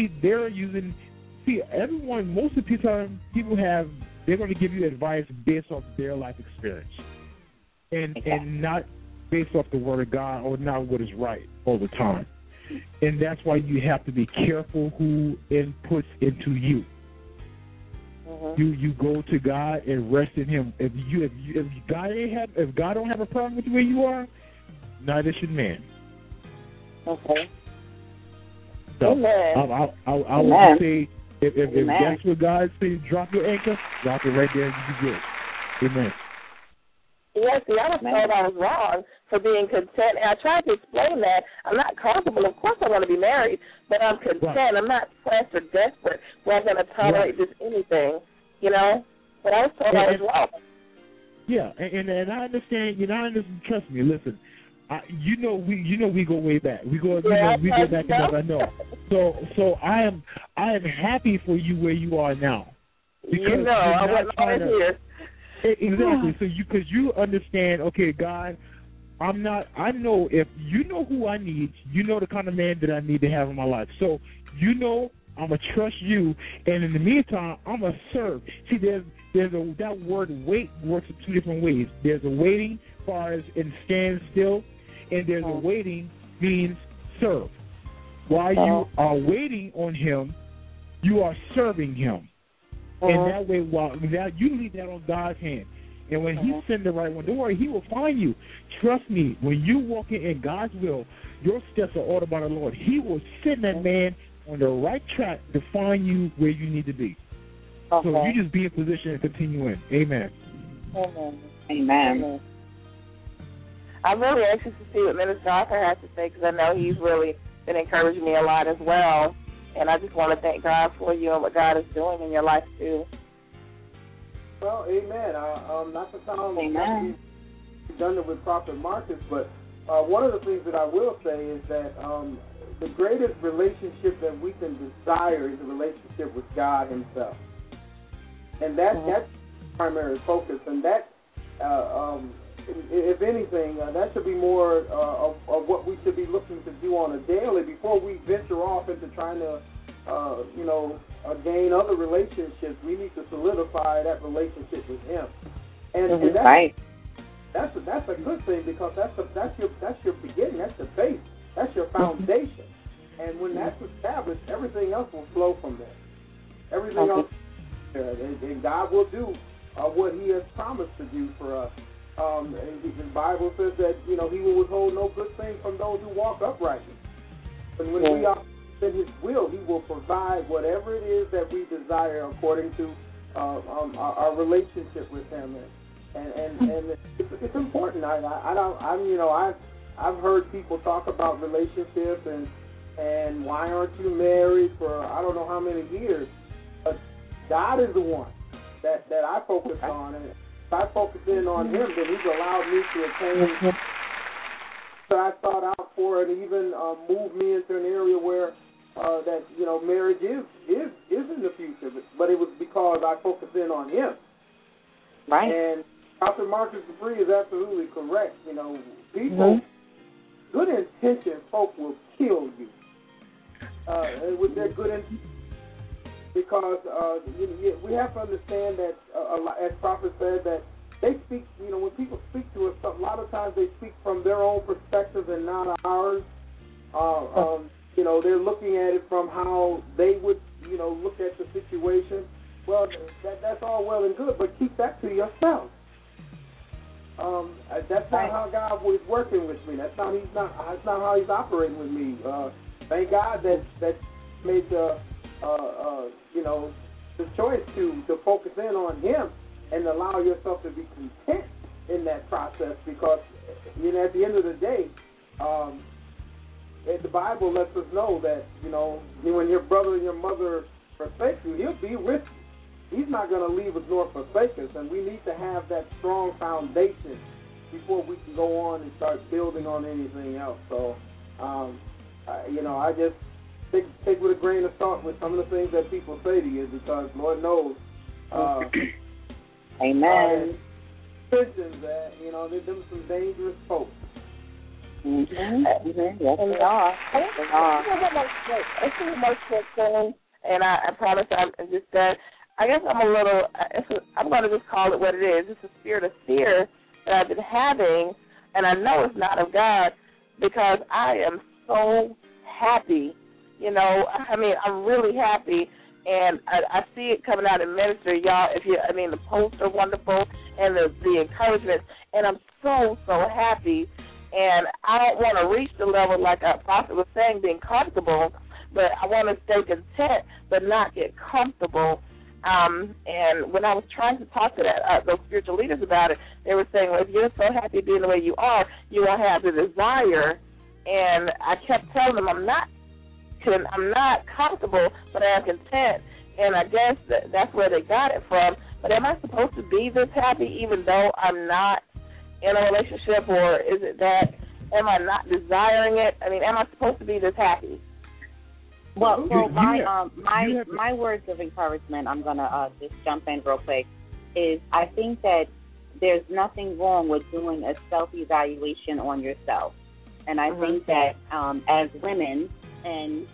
everyone, most of the time, they're going to give you advice based off their life experience. And not based off the Word of God or not what is right all the time. And that's why you have to be careful who inputs into you. You go to God and rest in Him. If God don't have a problem with where you are, neither should man. Okay. So I would say if that's what God says, drop your anchor, drop it right there and you be good. Amen. Yes, see, I was told I was wrong for being content, and I tried to explain that. I'm not comfortable. Of course I want to be married, but I'm content. Right. I'm not pressed or desperate where I'm going to tolerate just anything, you know? But I was told I was wrong. Yeah, and I understand. Trust me. Listen, we go way back. We go back enough. I know. So I am happy for you where you are now. Because I wasn't always here. Exactly. So because you understand, okay, God, I know if you know who I need, you know the kind of man that I need to have in my life. So I'm gonna trust you, and in the meantime, I'm gonna serve. See, that word wait works in two different ways. There's a waiting as far as in stand still, and there's a waiting means serve. While you are waiting on Him, you are serving Him. And that way, you leave that on God's hand. And when He sends the right one, don't worry, He will find you. Trust me, when you walk in God's will, your steps are ordered by the Lord. He will send that man on the right track to find you where you need to be. So you just be in position and continue in. Amen. Amen. I'm really anxious to see what Minister Arthur has to say because I know he's really been encouraging me a lot as well. And I just want to thank God for you and what God is doing in your life, too. Well, amen. Not to sound redundant with Prophet Marcus, but one of the things that I will say is that the greatest relationship that we can desire is a relationship with God Himself. And that's the primary focus. And that, if anything, that should be more of what we should be looking to do on a daily before we venture off into trying to, gain other relationships. We need to solidify that relationship with Him, and that's a good thing because that's your beginning, that's your base, that's your foundation, and when that's established, everything else will flow from there. Everything else, and God will do what He has promised to do for us. The Bible says that He will withhold no good thing from those who walk uprightly. And when we are in His will, He will provide whatever it is that we desire according to our relationship with Him. And it's important. I've heard people talk about relationships and why aren't you married for I don't know how many years. But God is the one that I focus on, and if I focus in on Him, then He's allowed me to attain that I thought out for, and even move me into an area where marriage is in the future. But it was because I focused in on Him. Right. And Dr. Marcus Dupree is absolutely correct. People, good intentioned folk will kill you with their good intentions. Because we have to understand that, as Prophet said, that they speak, when people speak to us, a lot of times they speak from their own perspective and not ours. They're looking at it from how they would, look at the situation. Well, that's all well and good, but keep that to yourself. That's not how God was working with me. That's not how He's operating with me. Thank God that made the choice to focus in on Him and allow yourself to be content in that process, because at the end of the day, the Bible lets us know that when your brother and your mother forsake you, He'll be with you. He's not going to leave us nor forsake us, and we need to have that strong foundation before we can go on and start building on anything else. So, I just take with a grain of salt with some of the things that people say to you, because Lord knows, Amen. Christians that they're some dangerous folks. Mm-hmm. Yes, they are. It's an emotional thing, and I promise I'm just that. I guess I'm going to just call it what it is. It's a spirit of fear that I've been having, and I know it's not of God, because I am so happy. I'm really happy, and I see it coming out in ministry, y'all. The posts are wonderful, and the encouragement, and I'm so happy. And I don't want to reach the level, like our prophet was saying, being comfortable, but I want to stay content, but not get comfortable. And when I was trying to talk to those spiritual leaders about it, they were saying, well, if you're so happy being the way you are, you won't have the desire. And I kept telling them I'm not comfortable, but I am content. And I guess that's where they got it from. But am I supposed to be this happy even though I'm not in a relationship, or is it that am I not desiring it? Am I supposed to be this happy? Well, my words of encouragement, I'm gonna just jump in real quick, is I think that there's nothing wrong with doing a self-evaluation on yourself, and I think that as women, and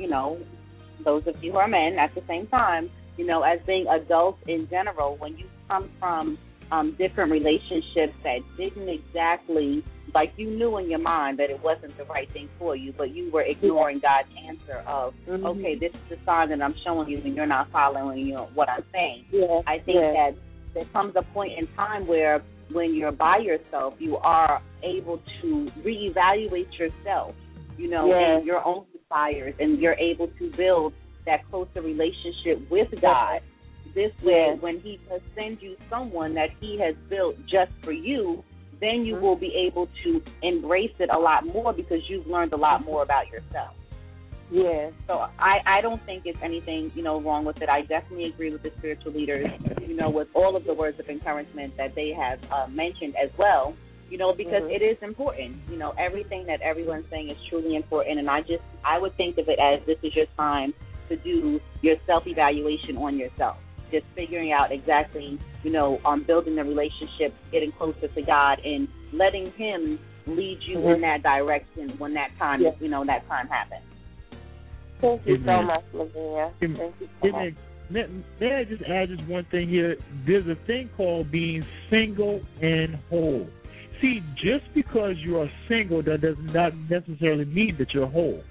those of you who are men at the same time, as being adults in general, when you come from different relationships that didn't exactly, like, you knew in your mind that it wasn't the right thing for you, but you were ignoring God's answer of, okay, this is the sign that I'm showing you and you're not following what I'm saying. Yeah. I think that there comes a point in time where when you're by yourself, you are able to reevaluate yourself, and your own desires, and you're able to build that closer relationship with God. This way, when He does send you someone that He has built just for you, then you will be able to embrace it a lot more, because you've learned a lot more about yourself. Yeah. So I don't think it's anything, wrong with it. I definitely agree with the spiritual leaders, with all of the words of encouragement that they have mentioned as well, because it is important. Everything that everyone's saying is truly important, and I would think of it as this is your time to do your self-evaluation on yourself. Just figuring out exactly, building the relationship, getting closer to God, and letting Him lead you in that direction when that time, that time happens. Thank you so much, Lavinia. Thank you so much. May I just add just one thing here? There's a thing called being single and whole. See, just because you are single, that does not necessarily mean that you're whole.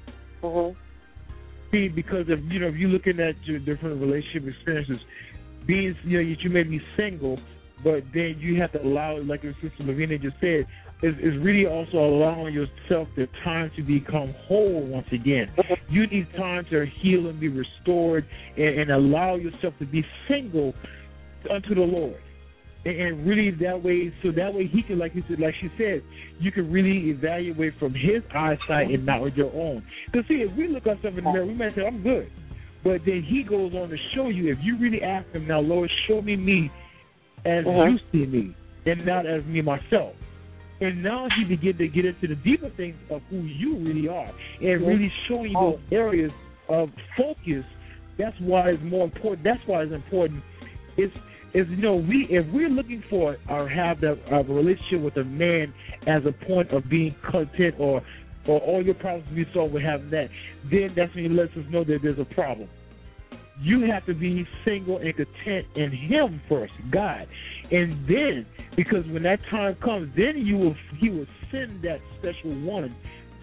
See, because if you're looking at your different relationship experiences, being you may be single, but then you have to allow, like your sister Lavinia just said, is really also allowing yourself the time to become whole once again. You need time to heal and be restored, and allow yourself to be single unto the Lord. And really that way He can, like she said, you can really evaluate from His eyesight and not with your own. Because see, if we look ourselves in the mirror, we might say, I'm good. But then He goes on to show you, if you really ask Him, now, Lord, show me as you see me, and not as me myself. And now He begin to get into the deeper things of who you really are, and really showing you those areas of focus. That's why it's more important. That's why it's important. If we're looking for or have a relationship with a man as a point of being content, or all your problems be solved with having that, then that's when He lets us know that there's a problem. You have to be single and content in Him first, God. And then, because when that time comes, then He will send that special one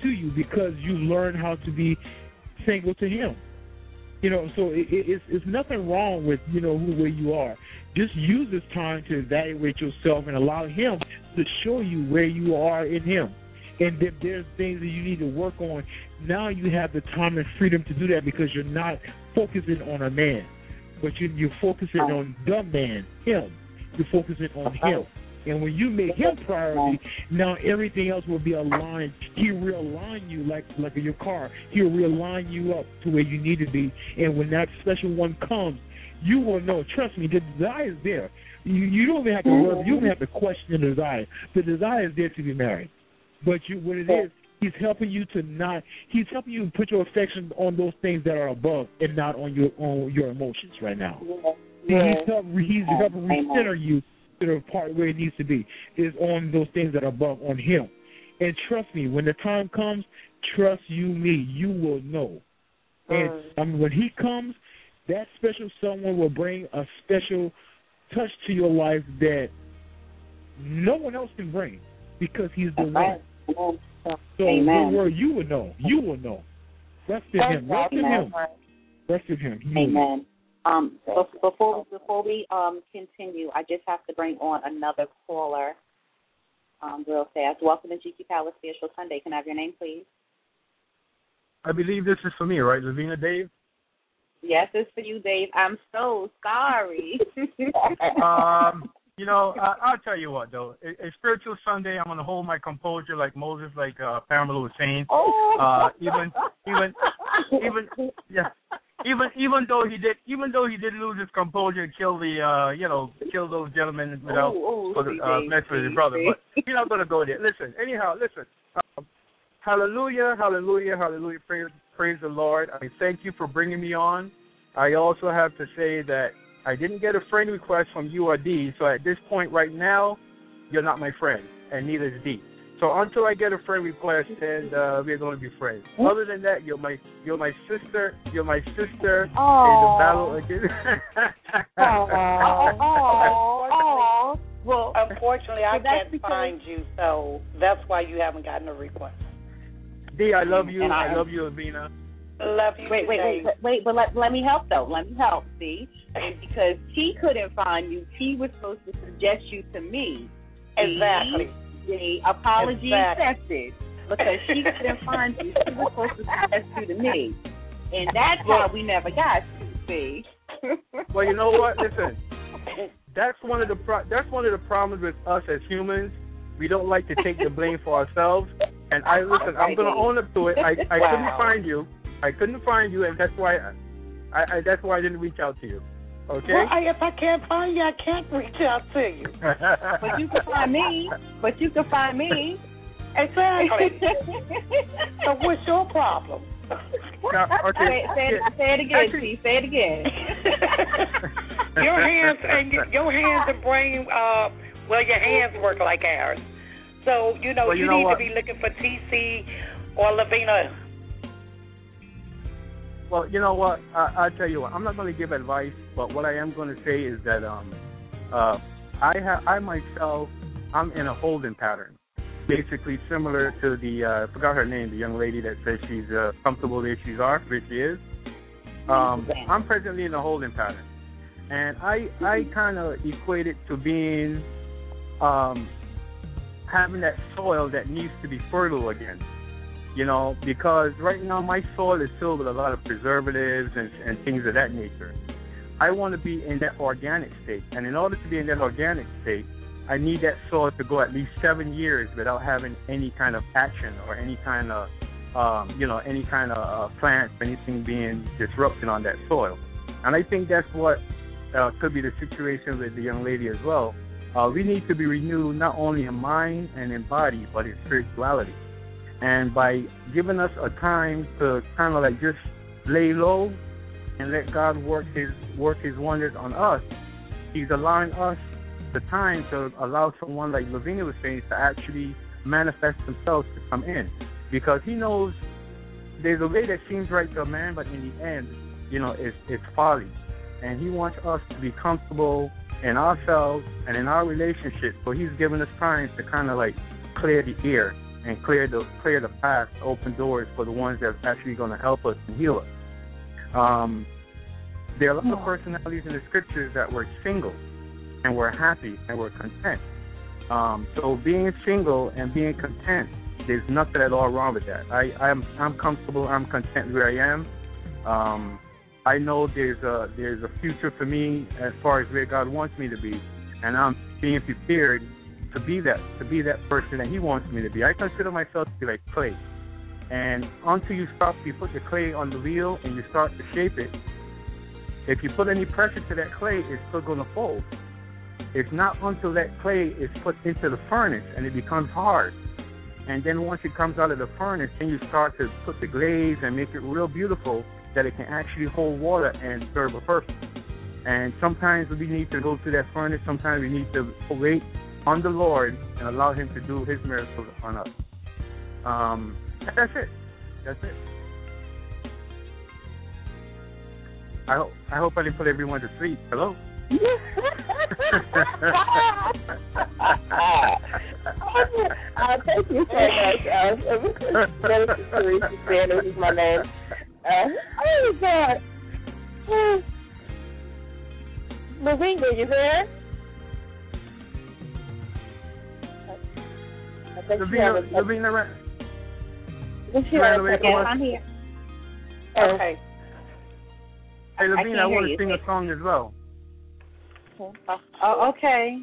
to you because you learn how to be single to him. You know, so it's nothing wrong with, you know, where you are. Just use this time to evaluate yourself and allow him to show you where you are in him. And if there's things that you need to work on, now you have the time and freedom to do that because you're not focusing on a man, but you're focusing on the man, him. You're focusing on him. And when you make him priority, now everything else will be aligned. He'll realign you like in your car. He'll realign you up to where you need to be. And when that special one comes, you will know. Trust me, the desire is there. You don't even have to worry. You don't have to question the desire. The desire is there to be married. But what it is, he's helping you he's helping you put your affection on those things that are above and not on your emotions right now. He's helping recenter you to the part where it needs to be, is on those things that are above, on him. And trust me, when the time comes, trust me, you will know. And when he comes, that special someone will bring a special touch to your life that no one else can bring because he's the one. So where you will know. You will know. Rest in him. Rest in him. Rest in him. Amen. Before we continue, I just have to bring on another caller real fast. Welcome to GQ Power Spiritual Sunday. Can I have your name, please? I believe this is for me, right, Lavina Dave? Yes, it's for you, Dave. I'm so sorry. You know, I'll tell you what, though. It's Spiritual Sunday. I'm going to hold my composure like Moses, like Pamela was saying. Even though he did lose his composure and kill kill those gentlemen without mess with his brother. But you're not going to go there. Listen. Hallelujah, hallelujah, hallelujah. Praise the Lord. I thank you for bringing me on. I also have to say that I didn't get a friend request from you or D, so at this point right now, you're not my friend, and neither is D. So until I get a friend request, then we're going to be friends. Other than that, you're my sister. You're my sister. In the battle against. Well, unfortunately, I can't find you, so that's why you haven't gotten a request. D, I love you. I love you, Lavina. Love you. Wait, but let me help though. Let me help, see? Because T couldn't find you. T was supposed to suggest you to me. Exactly. The apology accepted. Because she couldn't find you. She was supposed to suggest you to me. And that's why we never got you, see? Well, you know what? Listen. That's one of the problems with us as humans. We don't like to take the blame for ourselves. And I'm going to own up to it. I couldn't find you. And that's why I didn't reach out to you. Okay? Well, if I can't find you, I can't reach out to you. But you can find me. Exactly. So what's your problem? Now, okay. Say it again, T. Say it again. Your hands and brain, your hands work like ours. So, you need to be looking for TC or Lavina. Well, you know what? I'll tell you what. I'm not going to give advice, but what I am going to say is that I myself, I'm in a holding pattern, basically similar to I forgot her name, the young lady that says she's comfortable where she is. I'm presently in a holding pattern. And I kind of equate it to being having that soil that needs to be fertile again. Because right now my soil is filled with a lot of preservatives and things of that nature. I want to be in that organic state. And in order to be in that organic state, I need that soil to go at least 7 years without having any kind of action or any kind of, plants or anything being disrupted on that soil. And I think that's what could be the situation with the young lady as well. We need to be renewed not only in mind and in body, but in spirituality. And by giving us a time to kind of like just lay low and let God work His wonders on us, He's allowing us the time to allow someone like Lavina was saying to actually manifest themselves to come in, because He knows there's a way that seems right to a man, but in the end, it's folly. And He wants us to be comfortable in ourselves and in our relationship. So He's given us time to kind of like clear the air and clear the path, open doors for the ones that's actually going to help us and heal us. There are a lot of personalities in the scriptures that were single and were happy and were content. So being single and being content, there's nothing at all wrong with that. I'm comfortable. I'm content where I am. I know there's a future for me as far as where God wants me to be, and I'm being prepared to be that person that He wants me to be. I consider myself to be like clay, and until you put the clay on the wheel and you start to shape it, if you put any pressure to that clay, it's still going to fold. It's not until that clay is put into the furnace and it becomes hard. And then once it comes out of the furnace, then you start to put the glaze and make it real beautiful that it can actually hold water and serve a purpose. And sometimes we need to go through that furnace. Sometimes we need to wait on the Lord and allow Him to do His miracles on us. That's it. That's it. I hope I didn't put everyone to sleep. Hello? Thank you so much. Minister Teresa Sanders is my name. Oh, God. Lavina, you there? Lavina, I'm here. Okay. Hey, Lavina, I want to sing a song as well. Oh, okay.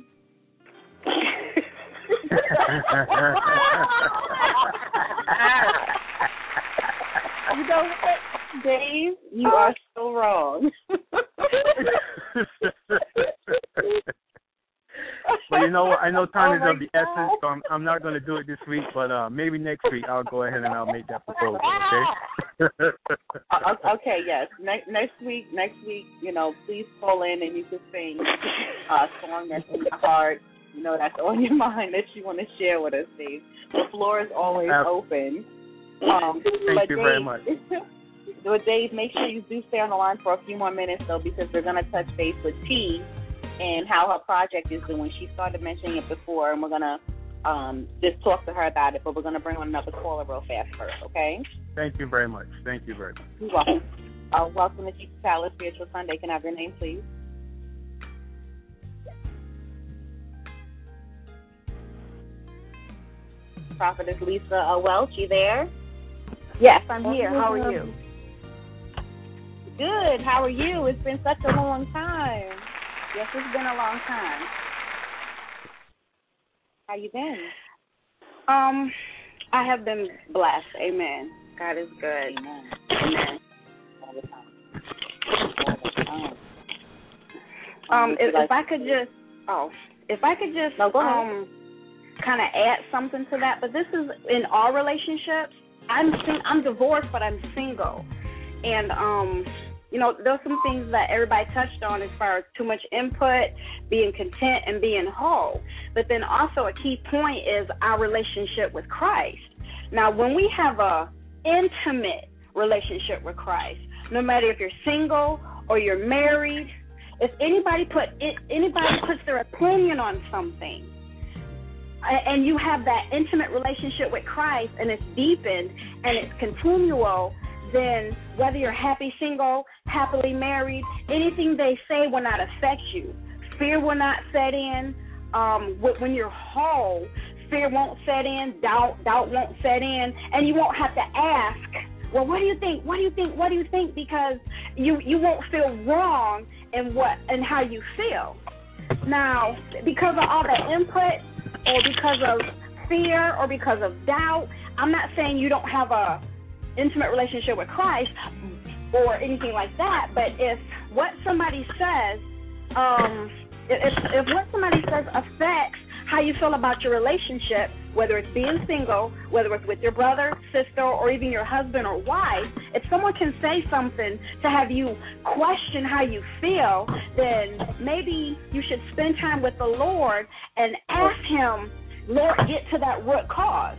You know what, Dave? You are so wrong. Well, you know what? I know time is of the essence, so I'm not going to do it this week, but maybe next week I'll go ahead and I'll make that proposal, okay? Okay, yes. Next week, you know, please call in and you can sing a song that's in your heart, you know, that's on your mind that you want to share with us, Dave. The floor is always open. Thank you very much. But Dave, make sure you do stay on the line for a few more minutes, though, because we're going to touch base with T and how her project is doing. She started mentioning it before, and we're going to just talk to her about it, but we're going to bring on another caller real fast first, okay? Thank you very much. Thank you very much. You're welcome. Welcome to Teacher Tyler Spiritual Sunday. Can I have your name, please? Prophetess Lisa Welch, you there? Yes, I'm here. How are you? Good. How are you? It's been such a long time. Yes, it's been a long time. How you been? I have been blessed. Amen. God is good. Amen. Amen. All the time. If I could just kind of add something to that, but this is in all relationships. I'm divorced, but I'm single, and you know, there's some things that everybody touched on as far as too much input, being content, and being whole. But then also a key point is our relationship with Christ. Now, when we have a intimate relationship with Christ, no matter if you're single or you're married, if anybody puts their opinion on something, and you have that intimate relationship with Christ, and it's deepened and it's continual, then whether you're happy single, happily married, anything they say will not affect you. Fear will not set in. When you're whole, fear won't set in, doubt won't set in, and you won't have to ask, well, what do you think? What do you think? What do you think? Because you won't feel wrong in how you feel. Now, because of all that input, or because of fear, or because of doubt, I'm not saying you don't have a intimate relationship with Christ or anything like that, but if what somebody says if what somebody says affects how you feel about your relationship, whether it's being single, whether it's with your brother, sister, or even your husband or wife, if someone can say something to have you question how you feel, then maybe you should spend time with the Lord and ask Him, Lord, get to that root cause.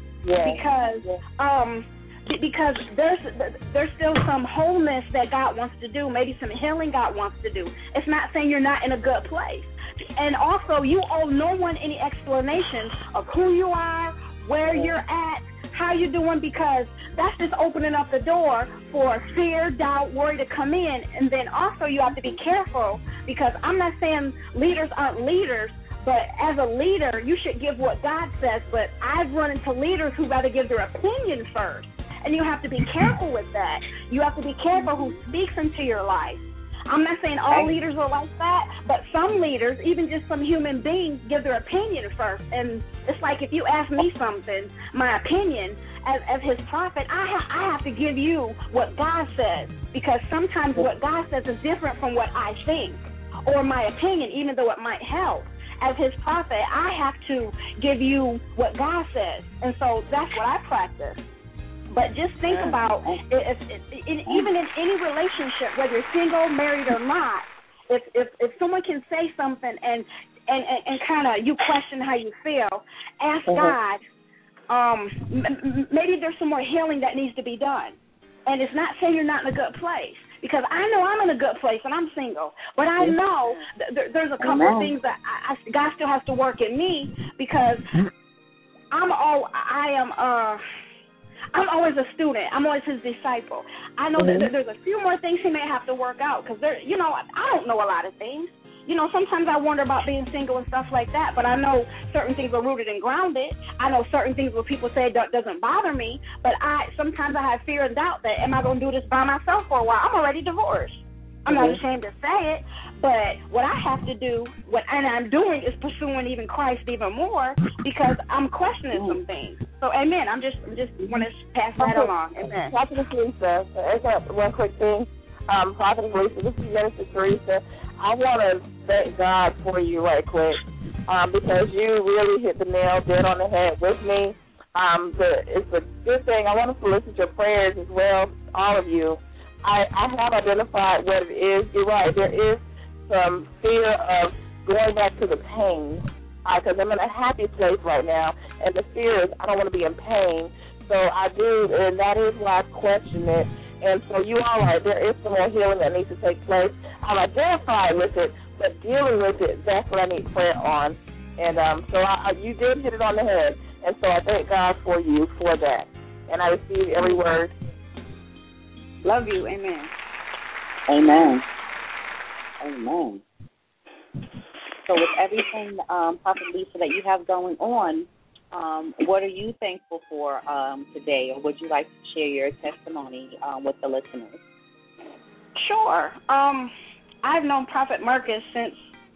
Because there's still some wholeness that God wants to do, maybe some healing God wants to do. It's not saying you're not in a good place. And also, you owe no one any explanation of who you are, where you're at, how you doing, because that's just opening up the door for fear, doubt, worry to come in. And then also you have to be careful, because I'm not saying leaders aren't leaders, but as a leader, you should give what God says. But I've run into leaders who rather give their opinion first. And you have to be careful with that. You have to be careful who speaks into your life. I'm not saying all leaders are like that, but some leaders, even just some human beings, give their opinion first. And it's like if you ask me something, my opinion, as his prophet, I have to give you what God says, because sometimes what God says is different from what I think or my opinion, even though it might help. As his prophet, I have to give you what God says. And so that's what I practice. But just think about, even in any relationship, whether you're single, married, or not, if someone can say something and kind of you question how you feel, ask God, maybe there's some more healing that needs to be done. And it's not saying you're not in a good place, because I know I'm in a good place and I'm single. But I know there's a couple of things that God still has to work in me, because I'm always a student. I'm always his disciple. I know that there's a few more things he may have to work out, because I don't know a lot of things. Sometimes I wonder about being single and stuff like that, but I know certain things are rooted and grounded. I know certain things where people say doesn't bother me, but sometimes I have fear and doubt that, am I going to do this by myself for a while? I'm already divorced. I'm not ashamed to say it, but what I have to do, and I'm doing, is pursuing even Christ even more, because I'm questioning some things. So, amen. I'm just want to pass that along. Amen. Prophetess Lisa, one quick thing. Prophetess Lisa, this is Minister Teresa. I want to thank God for you right quick, because you really hit the nail dead on the head with me. It's a good thing. I want to solicit your prayers as well, all of you. I have identified what it is. You're right. There is some fear of going back to the pain, because I'm in a happy place right now, and the fear is I don't want to be in pain. So I do, and that is why I question it. And so you are right. There is some more healing that needs to take place. I'm identified with it, but dealing with it, that's what I need prayer on. And so you did hit it on the head, and so I thank God for you for that. And I receive every word. Love you. Amen. Amen. Amen. So with everything, Prophet Lisa, that you have going on, what are you thankful for today, or would you like to share your testimony with the listeners? Sure. I've known Prophet Marcus since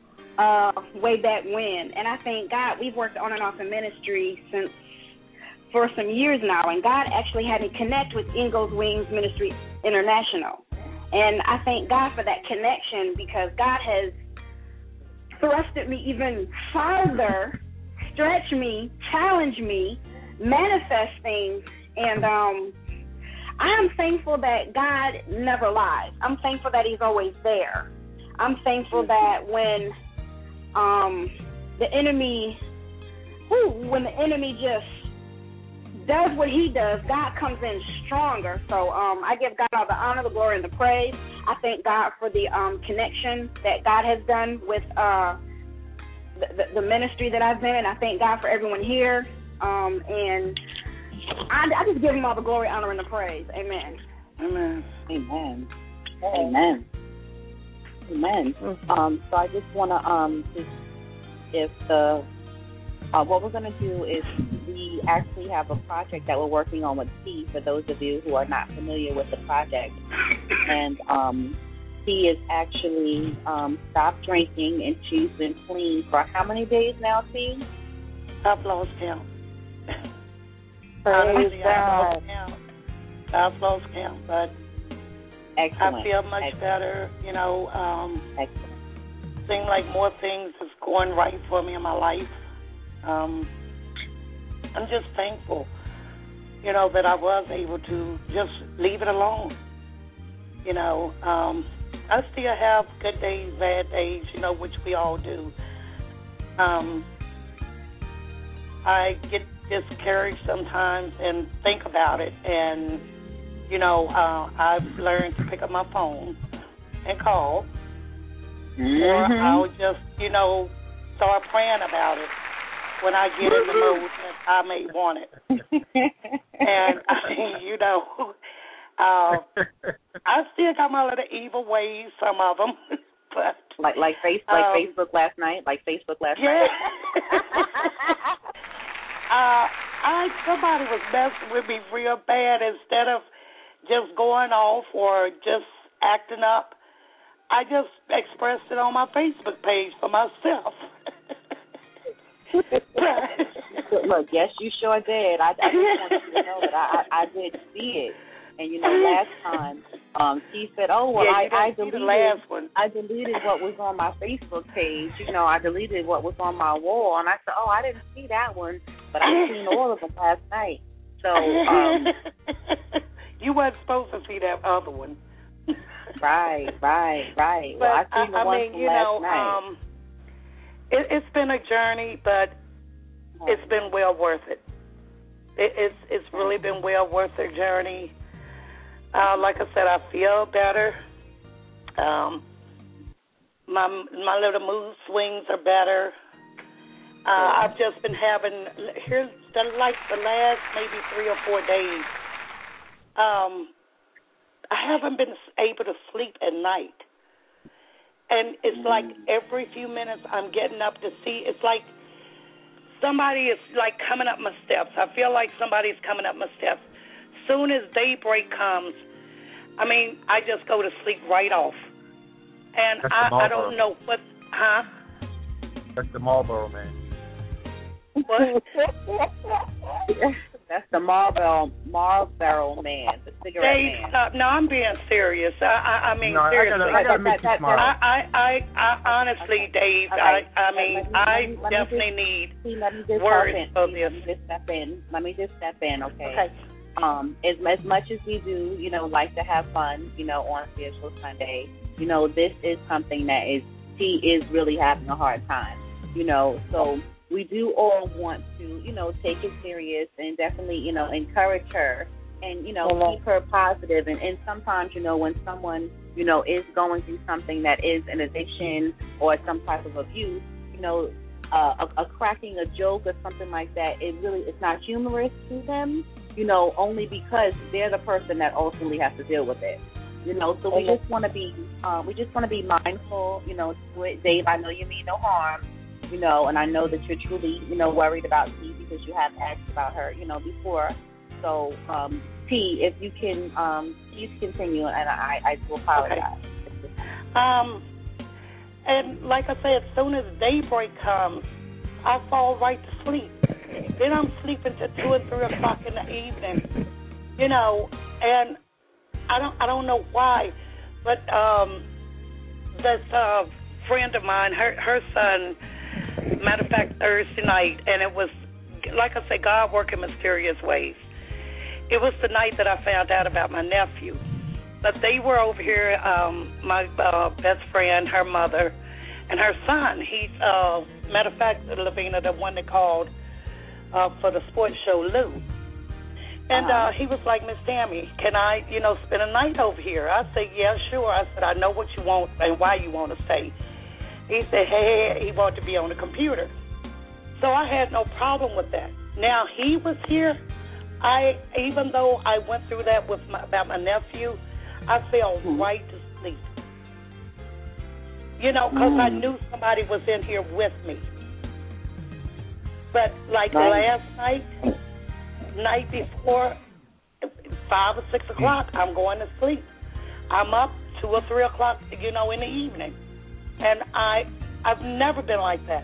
way back when, and I thank God we've worked on and off in ministry for some years now, and God actually had me connect with Eagles Wings Ministry International. And I thank God for that connection, because God has thrusted me even farther, stretched me, challenged me, manifest things, and I am thankful that God never lies. I'm thankful that he's always there. I'm thankful that when the enemy just does what he does, God comes in stronger. So I give God all the honor, the glory, and the praise. I thank God for the connection that God has done with the ministry that I've been in. I thank God for everyone here. And I just give him all the glory, honor, and the praise. Amen. Amen. Amen. Amen. Amen. So I just want to, what we're going to do is we actually have a project that we're working on with T, for those of you who are not familiar with the project. And T is actually stopped drinking, and she's been clean for how many days now, T? I've lost count. Praise God. I've lost count, but excellent. I feel much better. Excellent. Seems like more things is going right for me in my life. I'm just thankful, that I was able to just leave it alone. I still have good days, bad days, which we all do. I get discouraged sometimes and think about it, and, I've learned to pick up my phone and call, or I'll just, start praying about it. when I get in the mood that I may want it. And, you know, I still got my little evil ways, some of them. But, like Facebook last night? Like Facebook last night? Somebody was messing with me real bad. Instead of just going off or just acting up, I just expressed it on my Facebook page for myself. Look, yes, you sure did. I just want you to know that I did see it. And, you know, last time, she said, oh, well, I deleted what was on my Facebook page. You know, I deleted what was on my wall. And I said, oh, I didn't see that one, but I seen all of them last night. So, you weren't supposed to see that other one. Right. But, well, I seen the one from last night. It's been a journey, but it's been well worth it. It's really been well worth the journey. Like I said, I feel better. My little mood swings are better. I've just been having the last maybe 3 or 4 days. I haven't been able to sleep at night, and it's like every few minutes I'm getting up to see. It's like somebody is like coming up my steps. I feel like somebody's coming up my steps. Soon as daybreak comes, I mean, I just go to sleep right off. And I don't know what, huh? That's the Marlboro Man. What? That's the Marlboro Man, the cigarette man. No, I'm being serious. I mean, seriously. I gotta make you smile. I honestly, Dave, okay. I definitely need words of this. Let me just step in, okay? As much as we do, you know, like to have fun, you know, on Spiritual Sunday, you know, this is something that she is really having a hard time, you know, so we do all want to, you know, take it serious and definitely, you know, encourage her and, you know, keep her positive. And sometimes, you know, when someone, you know, is going through something that is an addiction or some type of abuse, you know, a cracking a joke or something like that, it's not humorous to them, you know, only because they're the person that ultimately has to deal with it. You know, so we just want to be mindful, you know, Dave, I know you mean no harm, you know, and I know that you're truly, you know, worried about T because you have asked about her, you know, before. So, T, if you can, please continue, and I do apologize. Okay. And like I said, as soon as daybreak comes, I fall right to sleep. Then I'm sleeping till 2 and 3 o'clock in the evening, you know, and I don't know why, but this friend of mine, her son, matter of fact, Thursday night, and it was, like I say, God working mysterious ways. It was the night that I found out about my nephew. But they were over here, my best friend, her mother, and her son. He's, matter of fact, Lavina, the one that called for the sports show, Lou. And he was like, Miss Tammy, can I, you know, spend a night over here? I said, yeah, sure. I said, I know what you want and why you want to stay. He said, hey, he wanted to be on the computer. So I had no problem with that. Now, he was here. Even though I went through that about my nephew, I fell right to sleep. You know, because I knew somebody was in here with me. But like last night before 5 or 6 o'clock, I'm going to sleep. I'm up 2 or 3 o'clock, you know, in the evening. And I've never been like that.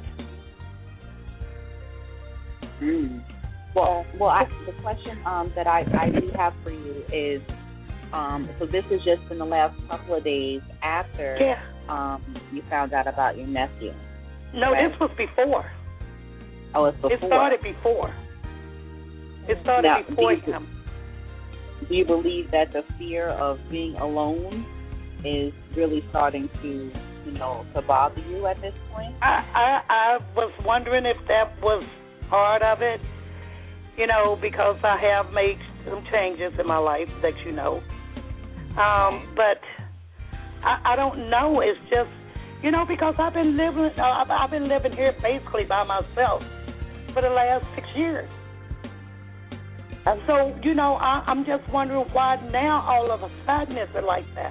Well, the question that I do have for you is, so this is just in the last couple of days after you found out about your nephew. No, right? This was before. Oh, it's before. It started before. It started now, before him. Do you believe that the fear of being alone is really starting to, you know, to bother you at this point? I was wondering if that was part of it, you know, because I have made some changes in my life that you know. But I don't know. It's just, you know, because I've been living here basically by myself for the last 6 years. And so, you know, I'm just wondering why now all of a sudden is it like that?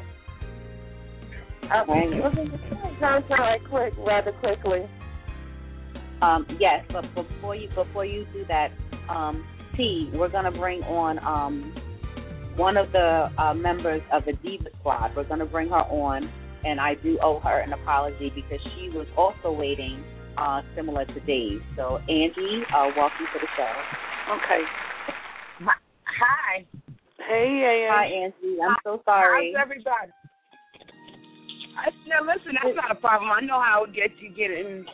Rather quickly. Yes, but before you do that, T, we're gonna bring on one of the members of the Diva Squad. We're gonna bring her on, and I do owe her an apology because she was also waiting, similar to Dave. So Angie, welcome to the show. Okay. Hi. Hey, Hi, Angie. I'm so sorry. How's everybody? Now, listen, that's not a problem. I know how it gets. You get it in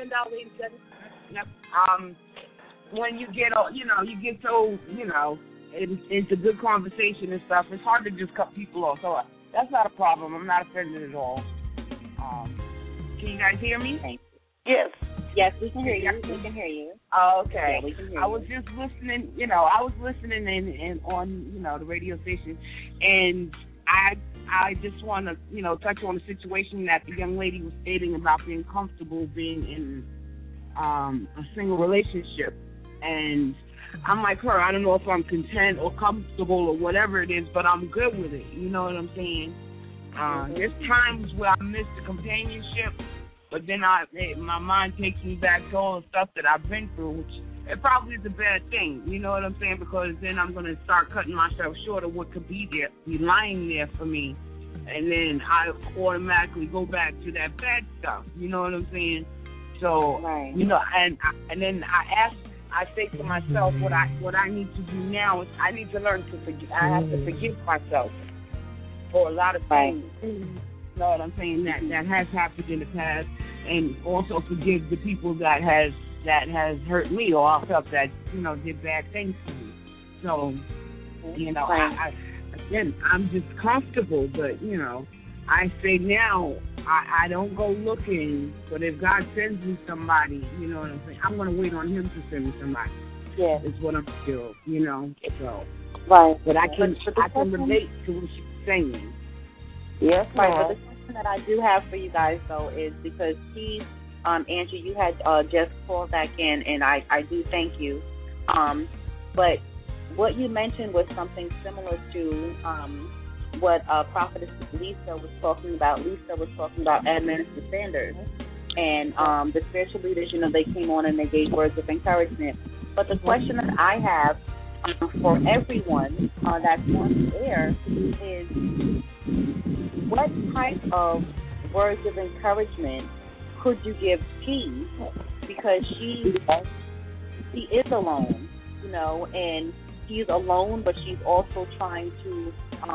$10.87. When you get, you get so, into good conversation and stuff, it's hard to just cut people off. So that's not a problem. I'm not offended at all. Can you guys hear me? Yes. Yes, we can hear you. We can hear you. Oh, okay. Yeah, we can hear I was just listening, I was listening in on, the radio station, and I just want to, touch on the situation that the young lady was stating about being comfortable being in a single relationship. And I'm like her. I don't know if I'm content or comfortable or whatever it is, but I'm good with it. You know what I'm saying? There's times where I miss the companionship, but then my mind takes me back to all the stuff that I've been through, which it probably is a bad thing. You know what I'm saying? Because then I'm going to start cutting myself short of what could be lying there for me. And then I automatically go back to that bad stuff. You know what I'm saying? So, right. And then I say to myself, what I need to do now is I need to learn to forgive. I have to forgive myself for a lot of things. You know what I'm saying? That has happened in the past, and also forgive the people that has hurt me or I felt that did bad things to me. So, I'm just comfortable, but I say now I don't go looking, but if God sends me somebody, you know what I'm saying, I'm going to wait on Him to send me somebody. Yeah, is what I'm doing, So, right. But I can relate to what she's saying. Yes, right. But the question that I do have for you guys though is because Angie, you had just called back in, and I do thank you. But what you mentioned was something similar to what Prophetess Lisa was talking about. Lisa was talking about Minister Sanders. And the spiritual leaders, they came on and they gave words of encouragement. But the question that I have for everyone that's on the air is what type of words of encouragement could you give T, because she is alone, and she's alone, but she's also trying to,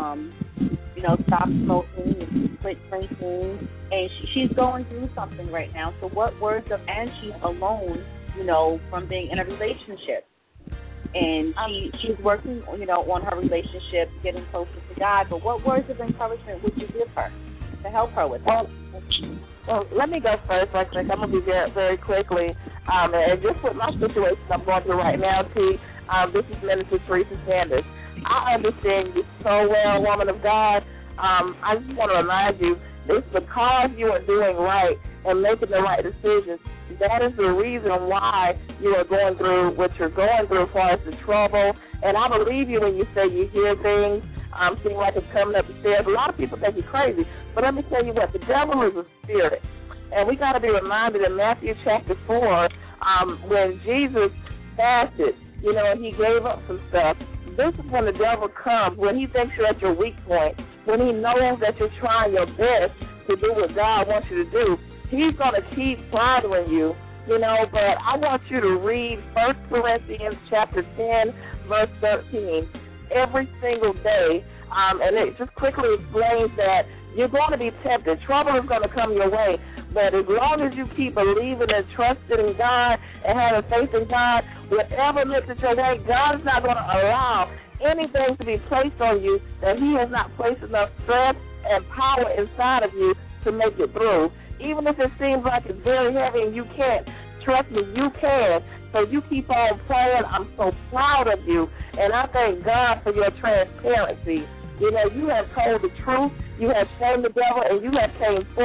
stop smoking and quit drinking, and she's going through something right now. So what words of, and she's alone, from being in a relationship, and she's working, on her relationship, getting closer to God. But what words of encouragement would you give her to help her with that? Well, let me go first. I'm going to be very, very quickly. And just with my situation I'm going through right now, T, this is Minister Teresa Sanders. I understand you so well, woman of God. I just want to remind you, it's because you are doing right and making the right decisions. That is the reason why you are going through what you're going through as far as the trouble. And I believe you when you say you hear things seem like it's coming up the stairs. A lot of people think you're crazy. But let me tell you what, the devil is a spirit. And we got to be reminded in Matthew chapter 4, when Jesus fasted, and he gave up some stuff. This is when the devil comes, when he thinks you're at your weak point, when he knows that you're trying your best to do what God wants you to do. He's going to keep bothering you, but I want you to read 1 Corinthians chapter 10, verse 13, every single day, and it just quickly explains that you're going to be tempted. Trouble is going to come your way, but as long as you keep believing and trusting in God and having faith in God, whatever looks at your way, God is not going to allow anything to be placed on you that He has not placed enough strength and power inside of you to make it through. Even if it seems like it's very heavy and you can't, trust me, you can. So you keep on praying. I'm so proud of you, and I thank God for your transparency. You have told the truth, you have shamed the devil, and you have came forward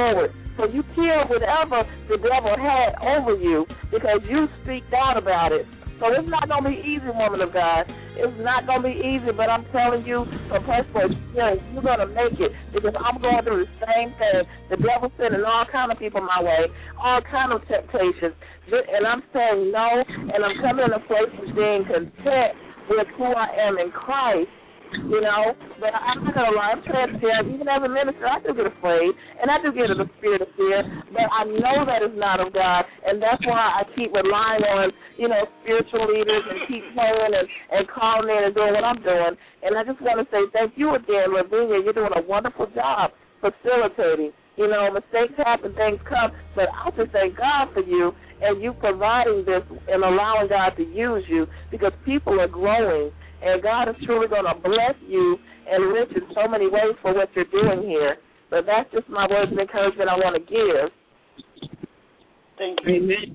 So you kill whatever the devil had over you because you speak out about it. So it's not going to be easy, woman of God. It's not going to be easy, but I'm telling you from personal experience, you're going to make it because I'm going through the same thing. The devil's sending all kind of people my way, all kind of temptations, and I'm saying no, and I'm coming in a place of being content with who I am in Christ. You know, but I'm not going to lie, I'm transparent. Even as a minister, I do get afraid, and I do get a spirit of fear, but I know that is not of God, and that's why I keep relying on, you know, spiritual leaders and keep praying and calling in and doing what I'm doing. And I just want to say thank you again, Lavinia. You're doing a wonderful job facilitating. You know, mistakes happen, things come, but I just thank God for you and you providing this and allowing God to use you because people are growing. And God is truly going to bless you and enrich in so many ways for what you're doing here. But that's just my words of encouragement I want to give. Thank you. Amen.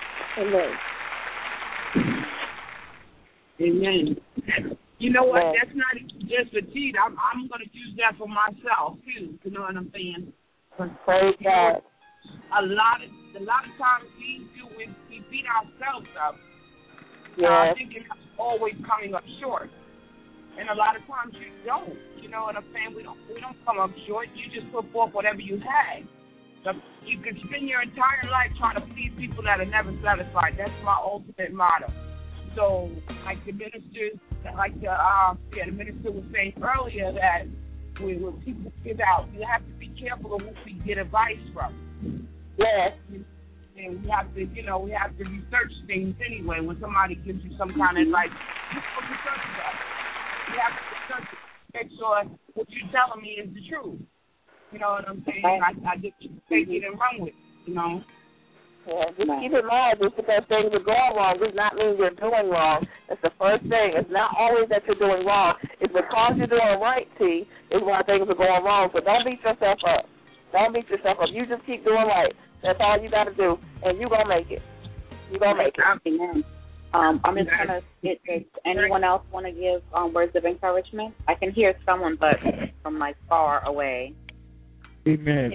Amen. Amen. You know what? That's not just a cheat. I'm going to use that for myself, too. You know what I'm saying? Praise God. A lot of times we beat ourselves up. Yeah. Thinking always coming up short, and a lot of times you don't. You know what I'm saying? We don't come up short. You just put forth whatever you had. So you could spend your entire life trying to please people that are never satisfied. That's my ultimate motto. So, like the minister, the minister was saying earlier that when people give out, you have to be careful of who we get advice from. Yes. And we have to research things anyway. When somebody gives you some kind of advice, you have to research that. You have to research it, make sure what you're telling me is the truth. You know what I'm saying? I just take it and run with it, you know? Yeah, just keep in mind, just because things are going wrong does not mean you're doing wrong. That's the first thing. It's not always that you're doing wrong. It's because you're doing right, T, is why things are going wrong. So don't beat yourself up. Don't beat yourself up. You just keep doing right. That's all you got to do, and you're going to make it. You're going to make it. Amen. I'm just going to get anyone else want to give words of encouragement? I can hear someone, but from like far away. Amen.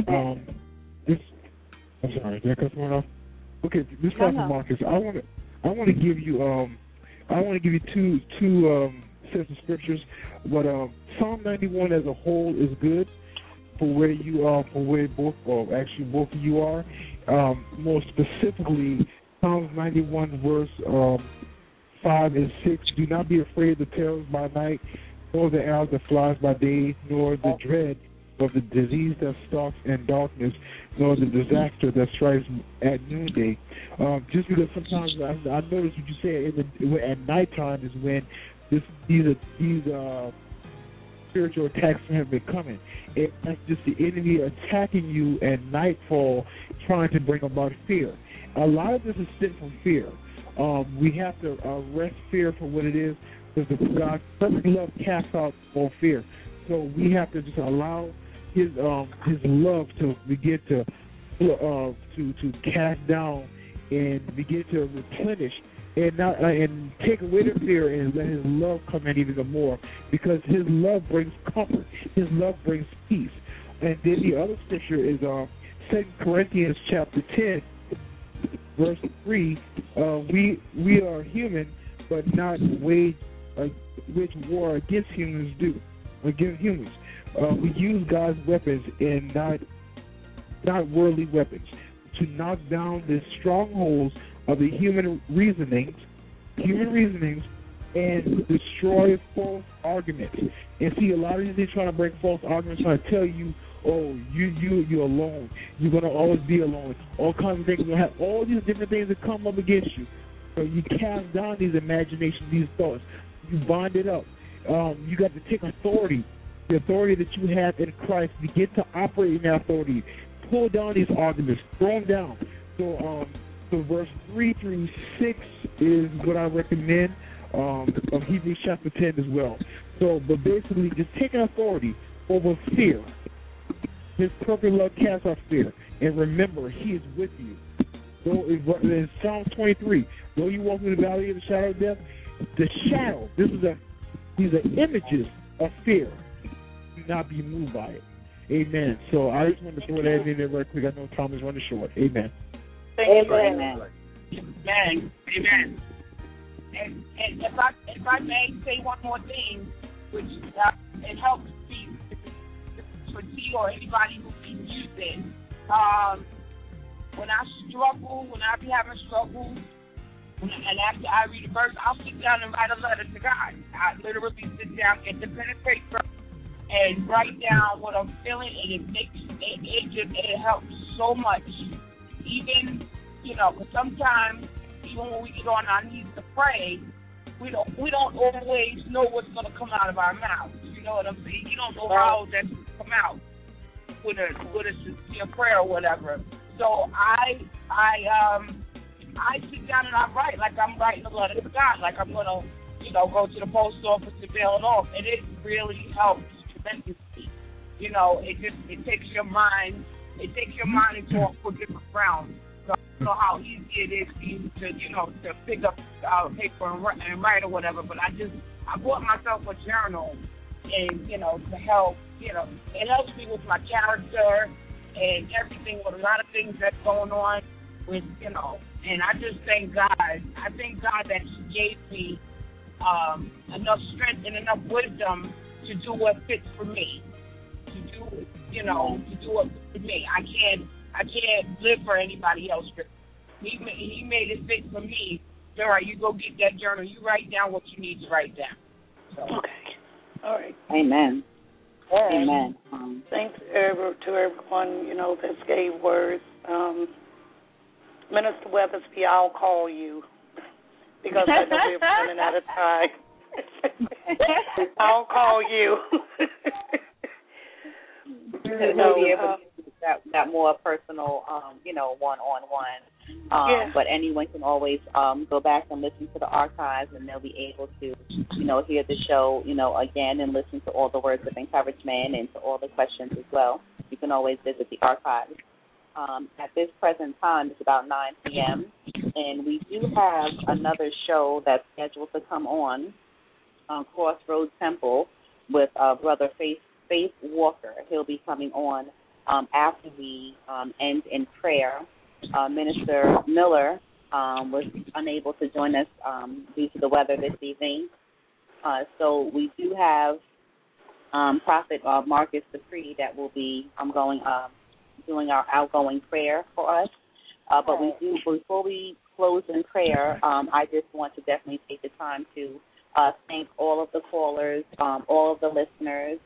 I'm sorry, did I cut someone off? Okay, this is Pastor Marcus. I want to give you two sets of scriptures, but Psalm 91 as a whole is good for where you are, for where both of you are. More specifically, Psalms 91 verse 5 and 6. Do not be afraid of the terrors by night, nor the arrow that flies by day, nor the dread of the disease that stalks in darkness, nor the disaster that strikes at noonday. Just because sometimes I notice what you say at nighttime is when these spiritual attacks have been coming. That's just the enemy attacking you at nightfall, trying to bring about fear. A lot of this is stemmed from fear. We have to arrest fear for what it is, because God's perfect love casts out all fear. So we have to just allow His love to begin to cast down and begin to replenish and take away the fear and let His love come in even more, because His love brings comfort. His love brings peace. And then the other scripture is 2 Corinthians chapter 10, verse 3. We are human, but not wage war against humans. We use God's weapons and not worldly weapons to knock down the strongholds of the human reasonings, and destroy false arguments. And see, a lot of these, they're trying to bring false arguments, trying to tell you, oh, you're alone. You're going to always be alone. All kinds of things. You're going to have all these different things that come up against you. So you cast down these imaginations, these thoughts. You bind it up. You got to take authority. The authority that you have in Christ, begin to operate in that authority. Pull down these arguments. Throw them down. So verse 3 through 6 is what I recommend of Hebrews chapter 10 as well. So, but basically, just taking authority over fear. His perfect love casts out fear. And remember, He is with you. So in Psalm 23, though you walk through the valley of the shadow of death, the shadow, these are images of fear. Do not be moved by it. Amen. So I just wanted to throw that in there real quick. I know time is running short. Amen. Amen. Amen. Amen. And if I may say one more thing, which it helps me for T or anybody who can use it. When I struggle, when I be having struggles, and after I read a verse, I'll sit down and write a letter to God. I literally sit down, get the pen and paper, and write down what I'm feeling, and it helps so much. Even, because sometimes, even when we get on our knees to pray, we don't always know what's going to come out of our mouth. You know what I'm saying? You don't know how that's going to come out with a sincere prayer or whatever. So I sit down and I write like I'm writing a letter to God, like I'm gonna, go to the post office to mail it off, and it really helps tremendously. It takes your mind into a different realm. So I don't know how easy it is for you to pick up paper and write or whatever, but I bought myself a journal, and to help, it helps me with my character and everything, with a lot of things that's going on with, and I just thank God. I thank God that He gave me enough strength and enough wisdom to do what fits for me. To do what fits for me. I can't live for anybody else. He made it fit for me. All right, you go get that journal. You write down what you need to write down. So. Okay. All right. Amen. Amen. Thanks to everyone, that gave words. Minister Weathersby, I'll call you because I know we're running out of time. I'll call you. We'll be able to do that more personal, one-on-one. But anyone can always go back and listen to the archives, and they'll be able to, hear the show, again, and listen to all the words of encouragement and to all the questions as well. You can always visit the archives. At this present time, it's about 9 p.m., and we do have another show that's scheduled to come on Crossroads Temple with Brother Faith Walker. He'll be coming on after we end in prayer. Minister Miller was unable to join us due to the weather this evening. So we do have Prophet Marcus Dupree that will be doing our outgoing prayer for us. But we do, before we close in prayer, I just want to definitely take the time to thank all of the callers, all of the listeners,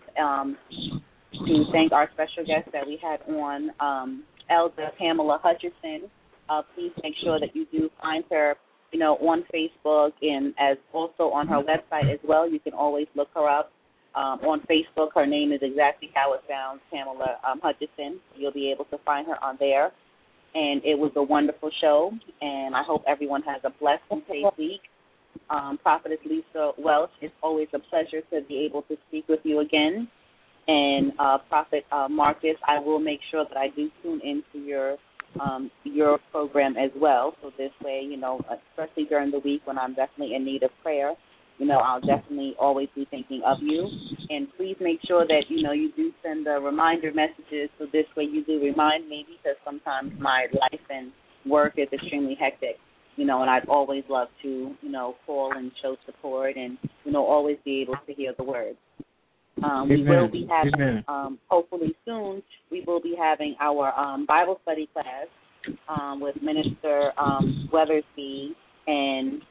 to thank our special guest that we had on, Elder Pamela Hutcherson. Please make sure that you do find her, on Facebook and as also on her website as well. You can always look her up. On Facebook, her name is exactly how it sounds, Pamela Hutcherson. You'll be able to find her on there. And it was a wonderful show, and I hope everyone has a blessed and safe week. Prophetess Lisa Welch, it's always a pleasure to be able to speak with you again. And Prophet Marcus, I will make sure that I do tune into your program as well. So this way, especially during the week when I'm definitely in need of prayer, I'll definitely always be thinking of you. And please make sure that, you do send the reminder messages so this way you do remind me, because sometimes my life and work is extremely hectic, and I'd always love to, call and show support and, always be able to hear the words. We will be having, hopefully soon, we will be having our Bible study class with Minister Weathersby and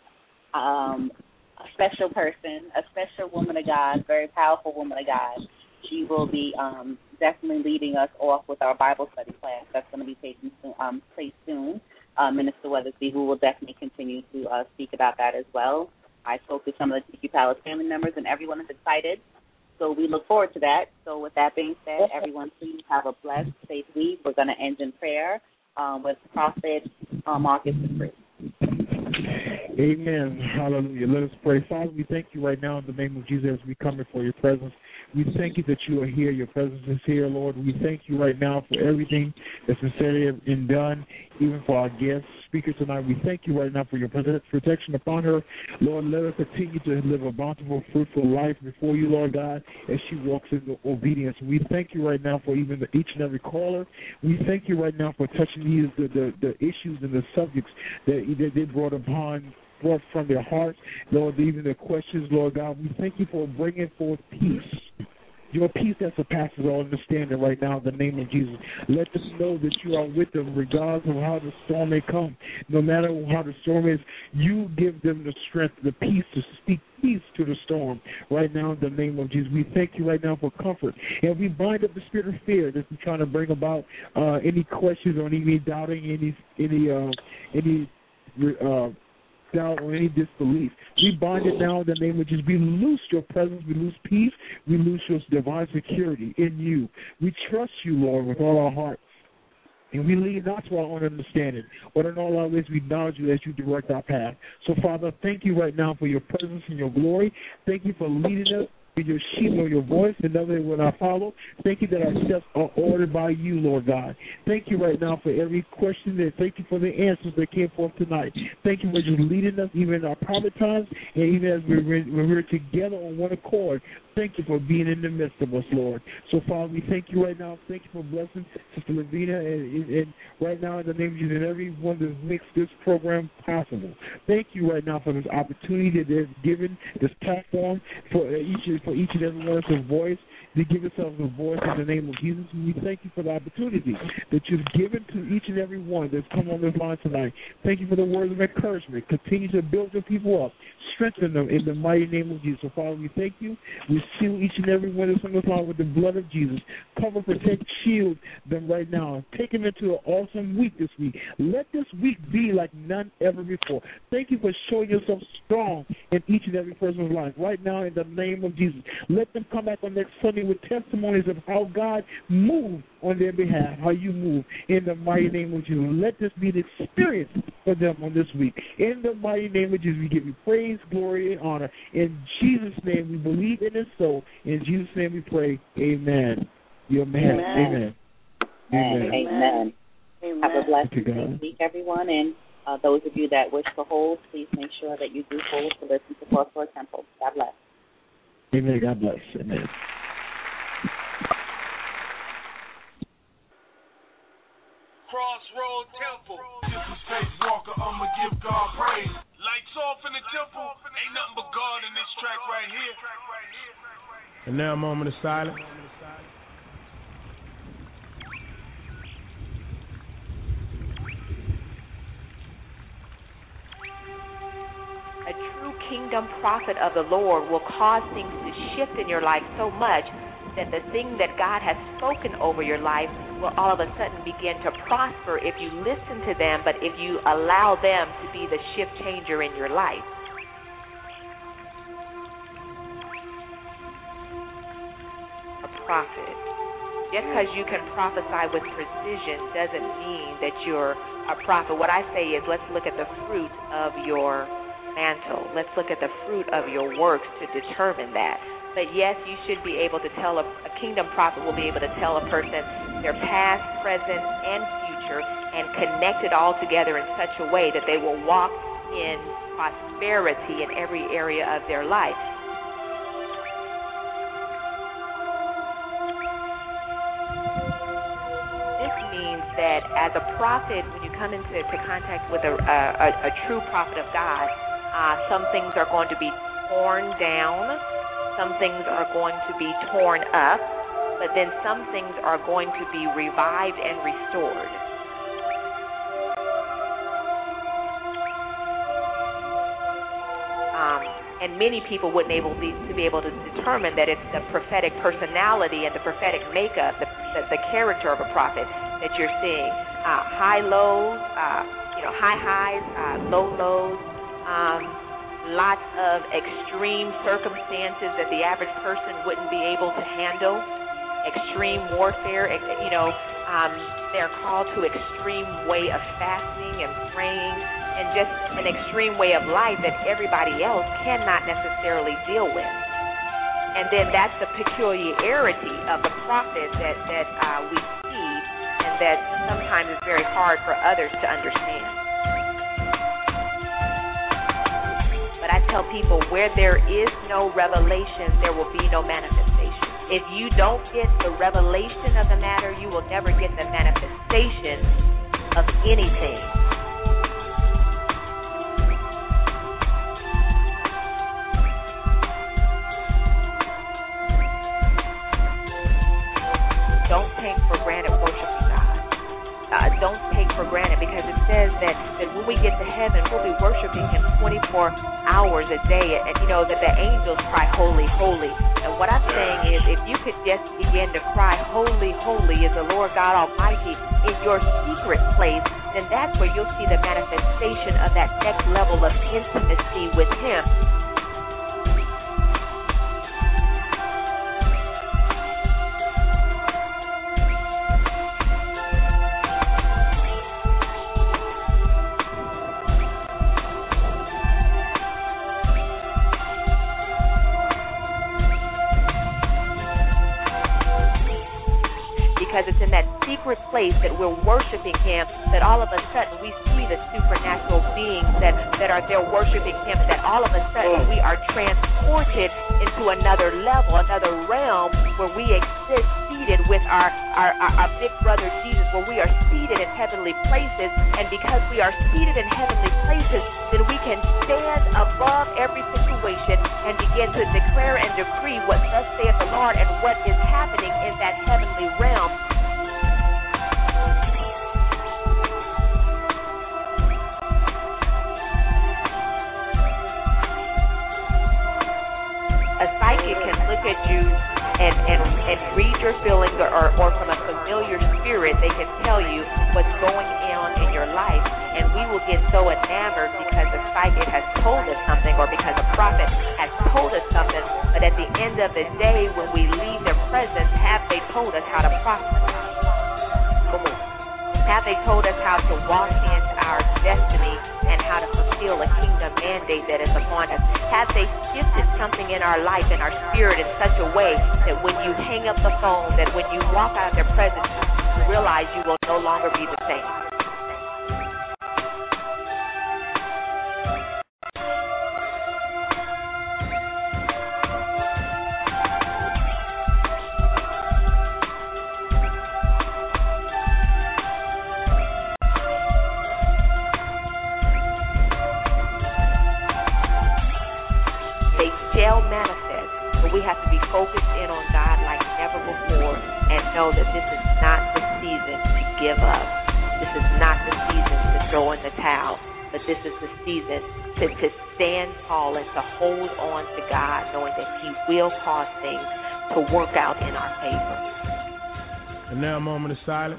a special person, a special woman of God, very powerful woman of God. She will be definitely leading us off with our Bible study class. That's going to be taking place soon. Minister Weathersby, who will definitely continue to speak about that as well. I spoke to some of the TQ Palace family members, and everyone is excited. So we look forward to that. So with that being said, everyone, please have a blessed, safe week. We're going to end in prayer with Prophet Marcus Dupree. Amen. Hallelujah. Let us pray. Father, we thank you right now in the name of Jesus as we come before your presence. We thank you that you are here. Your presence is here, Lord. We thank you right now for everything that's been said and done, even for our guests. speaker tonight. We thank you right now for your protection upon her. Lord, let her continue to live a bountiful, fruitful life before you, Lord God, as she walks in obedience. We thank you right now for even each and every caller. We thank you right now for touching the issues and the subjects that they brought from their hearts, Lord, even the questions, Lord God. We thank you for bringing forth peace. Your peace that surpasses all understanding right now in the name of Jesus. Let them know that you are with them regardless of how the storm may come. No matter how the storm is, you give them the strength, the peace to speak peace to the storm right now in the name of Jesus. We thank you right now for comfort. And we bind up the spirit of fear that's trying to bring about any questions or any doubting, any doubt or any disbelief. We bind it now in the name of Jesus. We loose your presence. We loose peace. We loose your divine security in you. We trust you, Lord, with all our heart. And we lean not to our own understanding, but in all our ways we acknowledge you as you direct our path. So, Father, thank you right now for your presence and your glory. Thank you for leading us. Your sheep know your voice, and never will not follow. Thank you that our steps are ordered by you, Lord God. Thank you right now for every question, and thank you for the answers that came forth tonight. Thank you for just leading us, even in our private times, and even as when we're together on one accord. Thank you for being in the midst of us, Lord. So, Father, we thank you right now. Thank you for blessing Sister Lavina, and right now in the name of Jesus and everyone that makes this program possible. Thank you right now for this opportunity that they've given, this platform for each and every one of us a voice, to give yourselves a voice in the name of Jesus. And we thank you for the opportunity that you've given to each and every one that's come on this line tonight. Thank you for the words of encouragement. Continue to build your people up. Strengthen them in the mighty name of Jesus. So, Father, we thank you. We seal each and every one that's on this line with the blood of Jesus. Cover, protect, shield them right now. Take them into an awesome week this week. Let this week be like none ever before. Thank you for showing yourself strong in each and every person's life. Right now, in the name of Jesus. Let them come back on next Sunday with testimonies of how God moved on their behalf, how you move in the mighty name of Jesus. Let this be an experience for them on this week. In the mighty name of Jesus, we give you praise, glory, and honor. In Jesus' name, we believe it is so. In Jesus' name we pray. Amen. Amen. Amen. Amen. Amen. Have a blessed week, everyone. And those of you that wish to hold, please make sure that you do hold to listen to Crossroad Temple. God bless. Amen. God bless. Amen. Crossroad Temple. This is Faith Walker. I'ma give God praise. Lights off in the temple. Ain't nothing but God in this track right here. And now a moment of silence. A true kingdom prophet of the Lord will cause things to shift in your life so much that the thing that God has spoken over your life will all of a sudden begin to prosper if you listen to them, but if you allow them to be the shift changer in your life. A prophet. Just because you can prophesy with precision doesn't mean that you're a prophet. What I say is, let's look at the fruit of your mantle. Let's look at the fruit of your works to determine that. But yes, you should be able to tell a kingdom prophet will be able to tell a person their past, present, and future and connect it all together in such a way that they will walk in prosperity in every area of their life. This means that as a prophet, when you come into contact with a true prophet of God, some things are going to be torn down. Some things are going to be torn up, but then some things are going to be revived and restored. And many people wouldn't be able to determine that it's the prophetic personality and the prophetic makeup, the character of a prophet that you're seeing. High lows, high highs, low lows. Lots of extreme circumstances that the average person wouldn't be able to handle. Extreme warfare, they're called to extreme way of fasting and praying and just an extreme way of life that everybody else cannot necessarily deal with. And then that's the peculiarity of the prophet that we see and that sometimes is very hard for others to understand. But I tell people, where there is no revelation, there will be no manifestation. If you don't get the revelation of the matter, you will never get the manifestation of anything. Don't take for granted worshiping God. Don't take for granted, because it says that when we get to heaven, we'll be worshiping Him 24 hours a day. And you know that the angels cry, holy, holy. And what I'm saying is, if you could just begin to cry, holy, holy is the Lord God Almighty in your secret place, then that's where you'll see the manifestation of that next level of intimacy with Him. Because it's in that secret place that we're worshiping Him, that all of a sudden we see the supernatural beings that are there worshiping Him, that all of a sudden we are transported into another level, another realm where we exist seated with our big brother Jesus, where we are seated in heavenly places. And because we are seated in heavenly places, then we can stand above every situation and begin to declare and decree what thus saith the Lord and what is happening in that heavenly realm. A psychic can look at you and read your feelings, or from a familiar spirit, they can tell you what's going on in your life. And we will get so enamored because a psychic has told us something, or because a prophet has told us something. But at the end of the day, when we leave their presence, have they told us how to prosper? Come on. Have they told us how to walk in our destiny and how to fulfill a kingdom mandate that is upon us? Have they shifted something in our life, in our spirit, in such a way that when you hang up the phone, that when you walk out of their presence, you realize you will no longer be the same? Manifest, but we have to be focused in on God like never before, and know that this is not the season to give up. This is not the season to throw in the towel, but this is the season to stand tall and to hold on to God, knowing that He will cause things to work out in our favor. And now a moment of silence.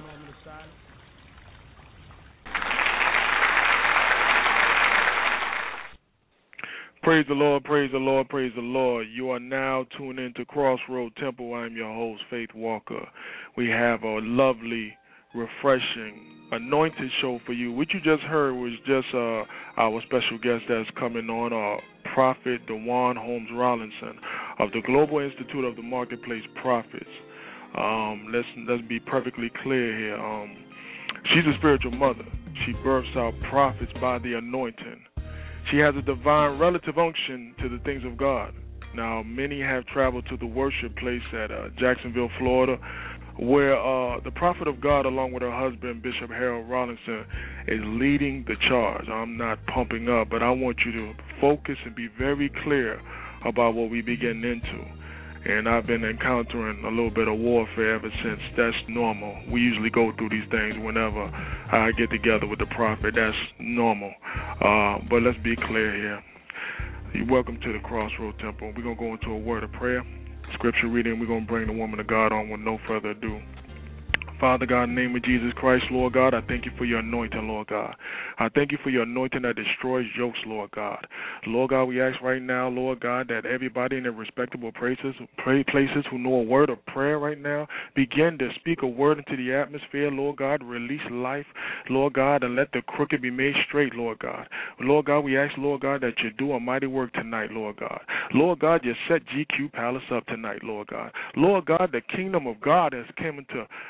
Praise the Lord, praise the Lord, praise the Lord. You are now tuned into Crossroad Temple. I'm your host, Faith Walker. We have a lovely, refreshing, anointed show for you. What you just heard was just our special guest that's coming on, Prophet Dewan Holmes Rollinson of the Global Institute of the Marketplace Prophets. Let's be perfectly clear here. She's a spiritual mother. She births out prophets by the anointing. She has a divine relative unction to the things of God. Now, many have traveled to the worship place at Jacksonville, Florida, where the prophet of God, along with her husband, Bishop Harold Rollinson, is leading the charge. I'm not pumping up, but I want you to focus and be very clear about what we begin into. And I've been encountering a little bit of warfare ever since. That's normal. We usually go through these things whenever I get together with the prophet. That's normal. But let's be clear here. You're welcome to the Crossroad Temple. We're going to go into a word of prayer, scripture reading. We're going to bring the woman of God on with no further ado. Father God, in the name of Jesus Christ, Lord God, I thank you for your anointing, Lord God. I thank you for your anointing that destroys yokes, Lord God. Lord God, we ask right now, Lord God, that everybody in their respectable places who know a word of prayer right now, begin to speak a word into the atmosphere, Lord God, release life, Lord God, and let the crooked be made straight, Lord God. Lord God, we ask, Lord God, that you do a mighty work tonight, Lord God. Lord God, you set GQ Palace up tonight, Lord God. Lord God, the kingdom of God has come into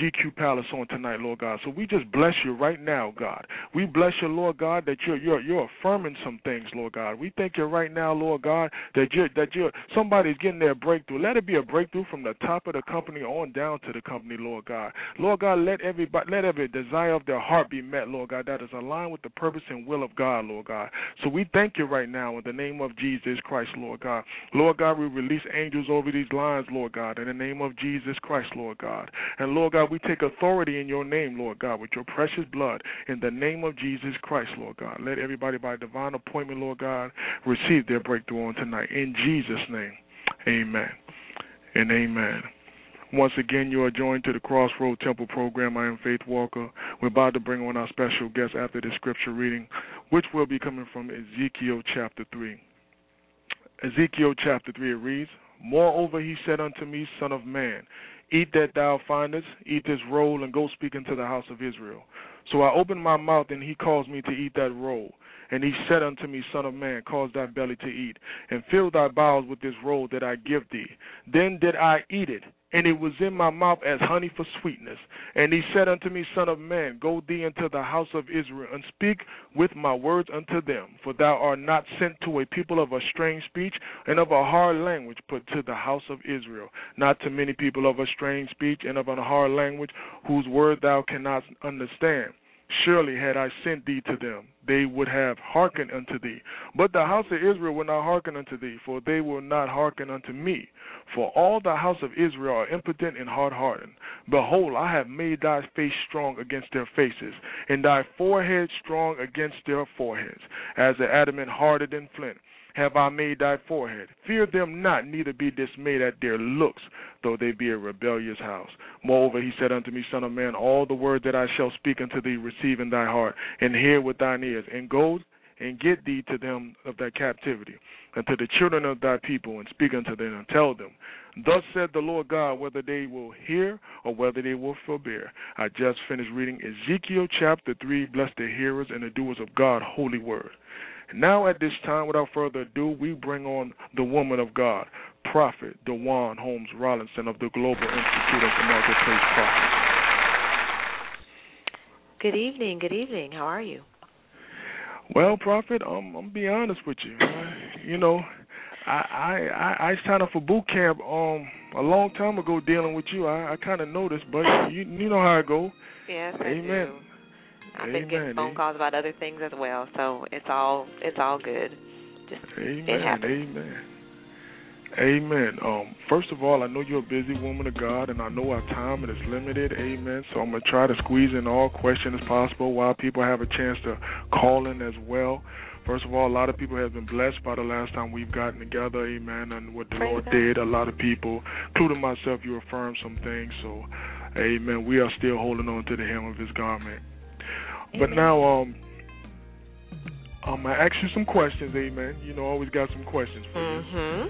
GQ Palace on tonight, Lord God. So we just bless you right now, God. We bless you, Lord God, that you're affirming some things, Lord God. We thank you right now, Lord God, that somebody's getting their breakthrough. Let it be a breakthrough from the top of the company on down to the company, Lord God. Lord God, let every desire of their heart be met, Lord God, that is aligned with the purpose and will of God, Lord God. So we thank you right now in the name of Jesus Christ, Lord God. Lord God, we release angels over these lines, Lord God, in the name of Jesus Christ, Lord God. And Lord God, we take authority in your name, Lord God, with your precious blood in the name of Jesus Christ, Lord God. Let everybody by divine appointment, Lord God, receive their breakthrough on tonight. In Jesus' name, amen and amen. Once again, you are joined to the Crossroad Temple program. I am Faith Walker. We're about to bring on our special guest after the scripture reading, which will be coming from Ezekiel chapter 3. Ezekiel chapter 3, it reads, Moreover, he said unto me, Son of man, eat that thou findest, eat this roll, and go speak unto the house of Israel. So I opened my mouth, and he caused me to eat that roll. And he said unto me, Son of man, cause thy belly to eat, and fill thy bowels with this roll that I give thee. Then did I eat it, and it was in my mouth as honey for sweetness. And he said unto me, Son of man, go thee into the house of Israel, and speak with my words unto them. For thou art not sent to a people of a strange speech and of a hard language, but to the house of Israel. Not to many people of a strange speech and of a hard language, whose word thou cannot understand. Surely had I sent thee to them, they would have hearkened unto thee. But the house of Israel will not hearken unto thee, for they will not hearken unto me. For all the house of Israel are impotent and hard-hardened. Behold, I have made thy face strong against their faces, and thy forehead strong against their foreheads, as the adamant harder than flint. Have I made thy forehead. Fear them not, neither be dismayed at their looks, though they be a rebellious house. Moreover, he said unto me, Son of man, all the word that I shall speak unto thee receive in thy heart, and hear with thine ears, and go and get thee to them of thy captivity, and to the children of thy people, and speak unto them, and tell them, Thus said the Lord God, whether they will hear or whether they will forbear. I just finished reading Ezekiel chapter 3. Bless the hearers and the doers of God's holy word. Now at this time, without further ado, we bring on the woman of God, Prophet Dewan Holmes Rollinson of the Global Institute of the Marketplace Prophet. Good evening. Good evening. How are you? Well, Prophet, I'm be honest with you. I signed up for boot camp a long time ago dealing with you. I kind of noticed, but you know how it go. Yes, Amen. I do. I've been getting phone calls about other things as well, so it's all good. It happens. Amen. First of all, I know you're a busy woman of God, and I know our time is limited. Amen. So I'm going to try to squeeze in all questions as possible while people have a chance to call in as well. First of all, a lot of people have been blessed by the last time we've gotten together. Amen. And what the Lord did, a lot of people, including myself, you affirmed some things. So, amen. We are still holding on to the hem of his garment. But now, I'm going to ask you some questions, amen. You know, I always got some questions for you.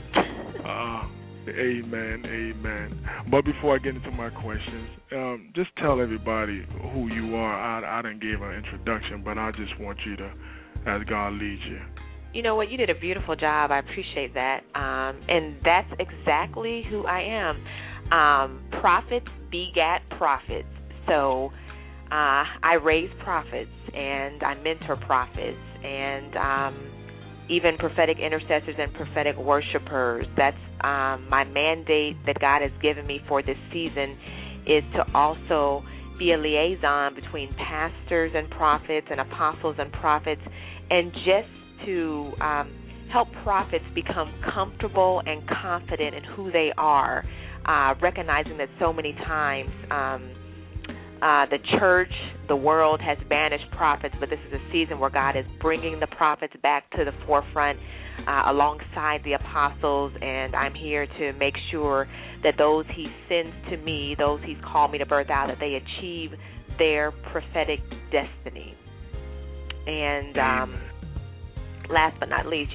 Amen. But before I get into my questions, just tell everybody who you are. I didn't give an introduction, but I just want you to, as God leads you. You know what? You did a beautiful job. I appreciate that. And that's exactly who I am. Prophets begat prophets. So I raise prophets, and I mentor prophets, and even prophetic intercessors and prophetic worshipers. That's my mandate that God has given me for this season, is to also be a liaison between pastors and prophets and apostles and prophets, and just to help prophets become comfortable and confident in who they are, recognizing that so many times the church, the world has banished prophets, but this is a season where God is bringing the prophets back to the forefront alongside the apostles, and I'm here to make sure that those he sends to me, those he's called me to birth out, that they achieve their prophetic destiny. And last but not least,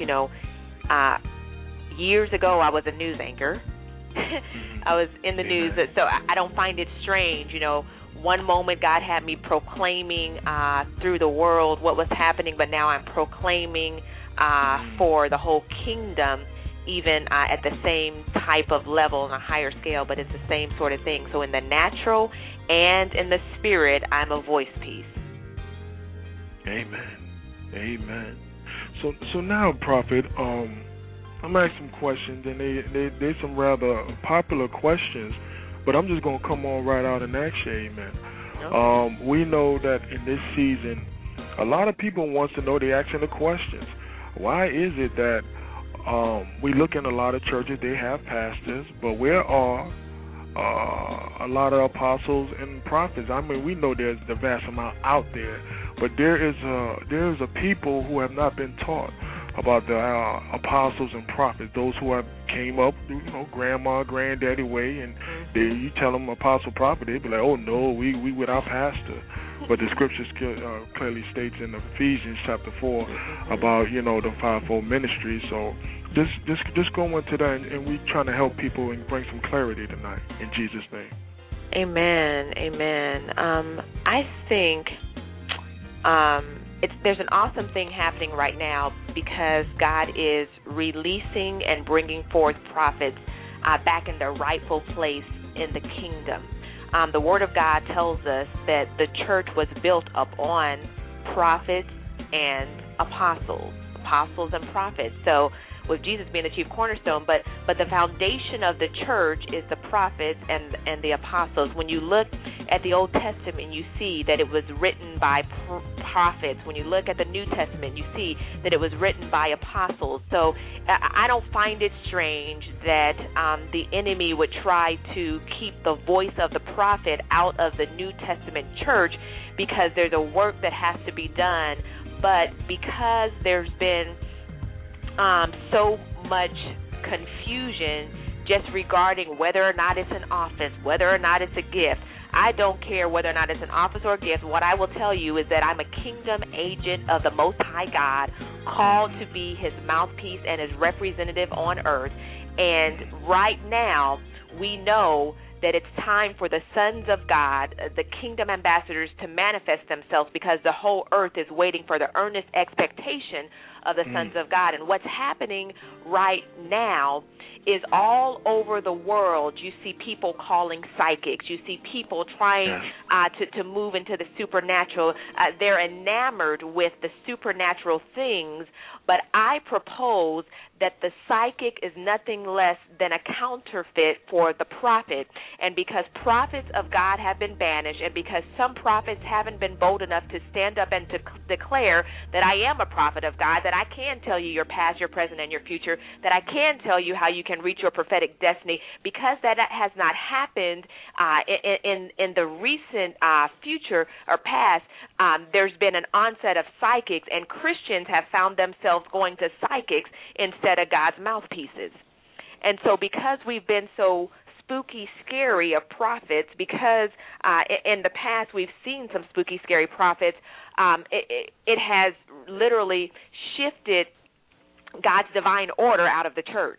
years ago I was a news anchor. I was in the news, so I don't find it strange, One moment God had me proclaiming through the world what was happening, but now I'm proclaiming for the whole kingdom even at the same type of level on a higher scale, but it's the same sort of thing. So in the natural and in the spirit, I'm a voice piece. Amen. Amen. So now, Prophet, I'm asking some questions, and they're some rather popular questions, but I'm just going to come on right out and ask you, amen. Okay. We know that in this season, a lot of people want to know, they're asking the questions. Why is it that we look in a lot of churches, they have pastors, but where are a lot of apostles and prophets? I mean, we know there's the vast amount out there, but there is a people who have not been taught about the apostles and prophets, those who have came up through, grandma, granddaddy way, and you tell them apostle, prophet, they be like, oh no, we with our pastor. But the scriptures clearly states in Ephesians chapter 4 about, the fivefold ministry. So just go into that, and we trying to help people and bring some clarity tonight in Jesus' name. Amen. I think there's an awesome thing happening right now because God is releasing and bringing forth prophets back in their rightful place in the kingdom. The Word of God tells us that the church was built upon prophets and apostles and prophets. So with Jesus being the chief cornerstone, but the foundation of the church is the prophets and the apostles. When you look at the Old Testament, you see that it was written by prophets. When you look at the New Testament, you see that it was written by apostles. So I don't find it strange that the enemy would try to keep the voice of the prophet out of the New Testament church, because there's a work that has to be done. But because there's been so much confusion just regarding whether or not it's an office, whether or not it's a gift. I don't care whether or not it's an office or a gift. What I will tell you is that I'm a kingdom agent of the Most High God, called to be his mouthpiece and his representative on earth. And right now, we know that it's time for the sons of God, the kingdom ambassadors, to manifest themselves, because the whole earth is waiting for the earnest expectation of the sons of God. And what's happening right now is all over the world, you see people calling psychics. You see people trying to move into the supernatural. They're enamored with the supernatural things, but I propose that the psychic is nothing less than a counterfeit for the prophet. And because prophets of God have been banished, and because some prophets haven't been bold enough to stand up and to declare that I am a prophet of God, that I can tell you your past, your present, and your future, that I can tell you how you can reach your prophetic destiny, because that has not happened in the recent future or past, there's been an onset of psychics, and Christians have found themselves going to psychics instead of God's mouthpieces. And so because we've been so spooky, scary of prophets, because in the past we've seen some spooky, scary prophets, it has literally shifted God's divine order out of the church.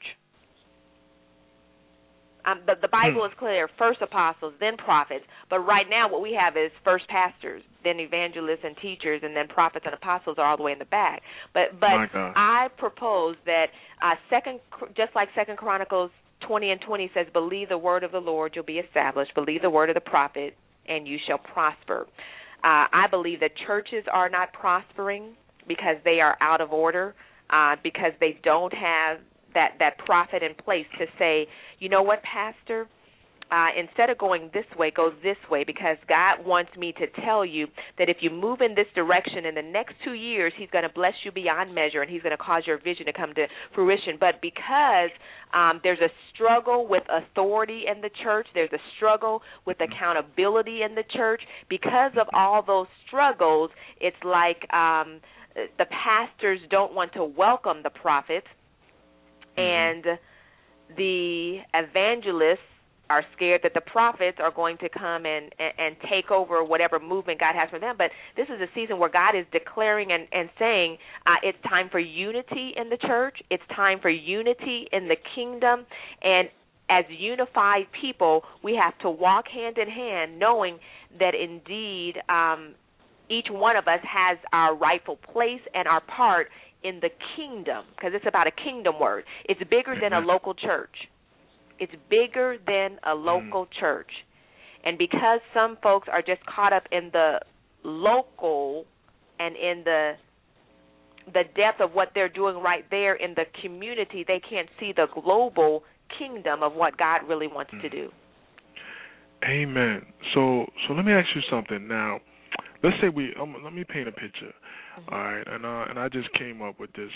The Bible is clear: first apostles, then prophets. But right now what we have is first pastors, then evangelists and teachers, and then prophets and apostles are all the way in the back. But I propose that just like 2 Chronicles 20:20 says, believe the word of the Lord, you'll be established. Believe the word of the prophet, and you shall prosper. I believe that churches are not prospering because they are out of order, because they don't have that prophet in place to say, you know what, Pastor, instead of going this way, go this way, because God wants me to tell you that if you move in this direction in the next 2 years, he's going to bless you beyond measure, and he's going to cause your vision to come to fruition. But because there's a struggle with authority in the church, there's a struggle with accountability in the church, because of all those struggles, it's like the pastors don't want to welcome the prophets, and the evangelists are scared that the prophets are going to come and take over whatever movement God has for them. But this is a season where God is declaring and saying it's time for unity in the church. It's time for unity in the kingdom. And as unified people, we have to walk hand in hand, knowing that indeed each one of us has our rightful place and our part in the kingdom, because it's about a kingdom word. It's bigger than a local church. It's bigger than a local church. And because some folks are just caught up in the local and in the depth of what they're doing right there in the community, they can't see the global kingdom of what God really wants to do. Amen. So let me ask you something now. Let's say let me paint a picture. All right, and I just came up with this.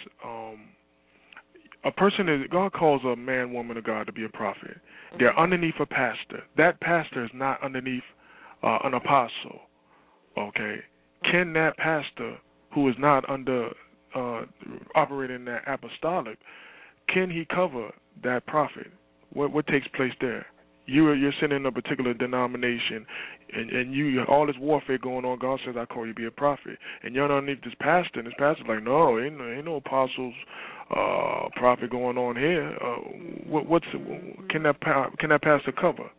A person is, God calls a man, woman of God to be a prophet. They're underneath a pastor. That pastor is not underneath an apostle. Okay, can that pastor, who is not under operating that apostolic, can he cover that prophet? What takes place there? You're sitting in a particular denomination, and you all this warfare going on. God says, "I call you to be a prophet," and you're underneath this pastor, and this pastor's like, "No, ain't no apostles, prophet going on here." Can that pastor cover?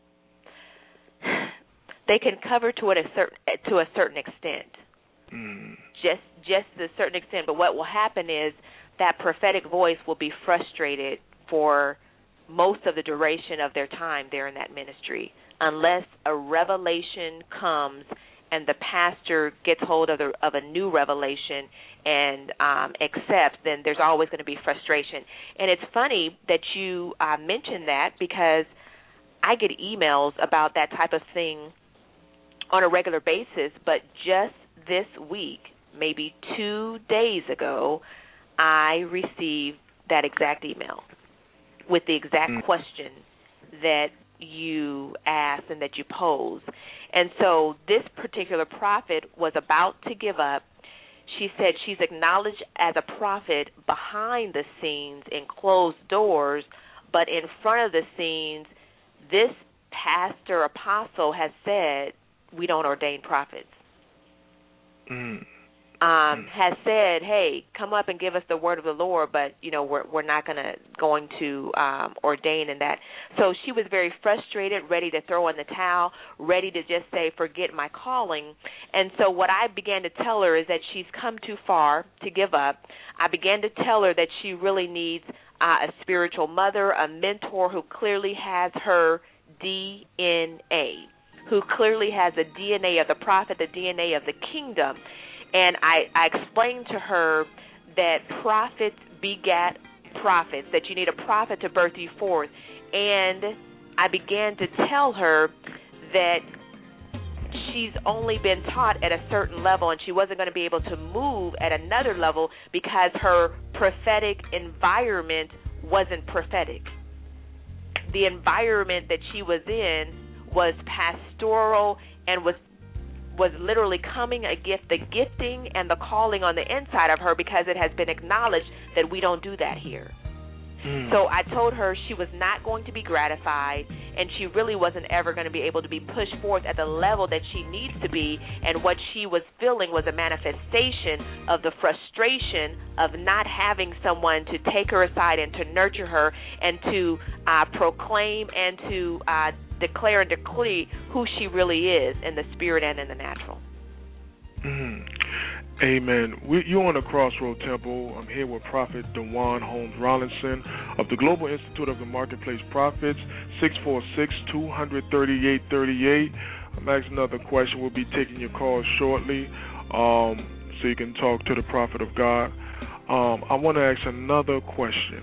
They can cover to a certain extent, just to a certain extent. But what will happen is that prophetic voice will be frustrated for most of the duration of their time there in that ministry, unless a revelation comes and the pastor gets hold of a new revelation and accepts. Then there's always going to be frustration. And it's funny that you mentioned that, because I get emails about that type of thing on a regular basis. But just this week, maybe 2 days ago, I received that exact email with the exact question that you asked and that you posed. And so this particular prophet was about to give up. She said she's acknowledged as a prophet behind the scenes in closed doors, but in front of the scenes, this pastor apostle has said, we don't ordain prophets. Has said, hey, come up and give us the word of the Lord, but we're not going to ordain in that. So she was very frustrated, ready to throw in the towel, ready to just say, forget my calling. And so what I began to tell her is that she's come too far to give up. I began to tell her that she really needs a spiritual mother, a mentor who clearly has her DNA, who clearly has the DNA of the prophet, the DNA of the kingdom. And I explained to her that prophets begat prophets, that you need a prophet to birth you forth. And I began to tell her that she's only been taught at a certain level, and she wasn't going to be able to move at another level because her prophetic environment wasn't prophetic. The environment that she was in was pastoral and was literally coming a gift, the gifting and the calling on the inside of her, because it has been acknowledged that we don't do that here. So I told her she was not going to be gratified, and she really wasn't ever going to be able to be pushed forth at the level that she needs to be, and what she was feeling was a manifestation of the frustration of not having someone to take her aside and to nurture her and to proclaim and to declare and decree who she really is in the spirit and in the natural. Amen. You're on the Crossroad Temple. I'm here with Prophet DeJuan Holmes Rollinson of the Global Institute of the Marketplace Prophets, 646-238-38. I'm asking another question. We'll be taking your calls shortly, so you can talk to the Prophet of God. I want to ask another question.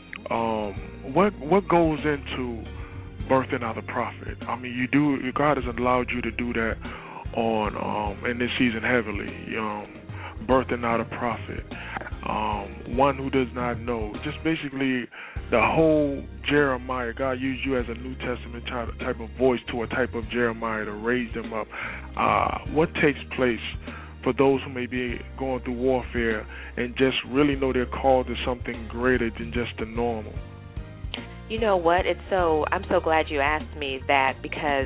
What goes into birthing out a prophet? I mean, God has allowed you to do that in this season heavily, birthing out a prophet, one who does not know. Just basically the whole Jeremiah. God used you as a New Testament type of voice to a type of Jeremiah to raise them up. What takes place for those who may be going through warfare and just really know they're called to something greater than just the normal? You know what? I'm so glad you asked me that, because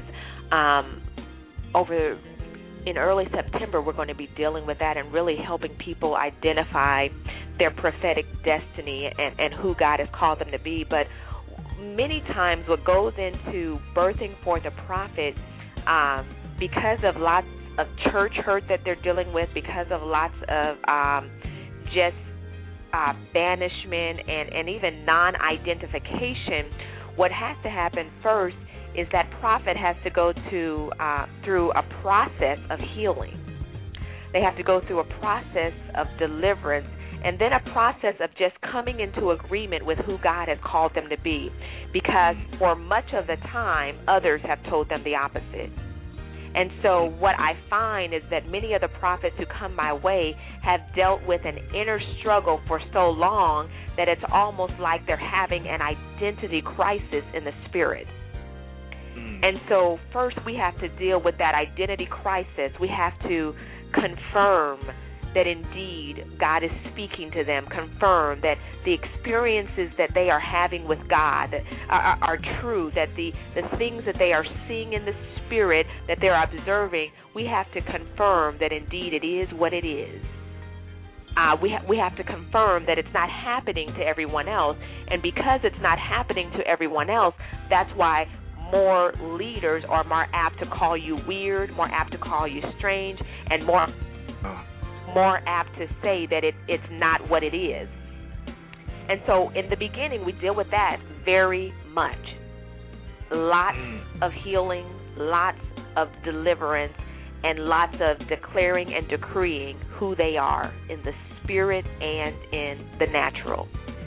in early September, we're going to be dealing with that and really helping people identify their prophetic destiny and who God has called them to be. But many times what goes into birthing forth a prophet, because of lots of church hurt that they're dealing with, because of lots of just banishment and even non-identification, what has to happen first is that prophet has to go through a process of healing. They have to go through a process of deliverance, and then a process of just coming into agreement with who God has called them to be, because for much of the time, others have told them the opposite. And so what I find is that many of the prophets who come my way have dealt with an inner struggle for so long that it's almost like they're having an identity crisis in the spirit. And so first we have to deal with that identity crisis. We have to confirm that indeed God is speaking to them, confirm that the experiences that they are having with God are true, that the things that they are seeing in the spirit that they're observing, we have to confirm that indeed it is what it is. We have to confirm that it's not happening to everyone else, and because it's not happening to everyone else, that's why more leaders are more apt to call you weird, more apt to call you strange, and more apt to say that it's not what it is. And so in the beginning, we deal with that very much. Lots of healing, lots of deliverance, and lots of declaring and decreeing who they are in the spirit and in the natural.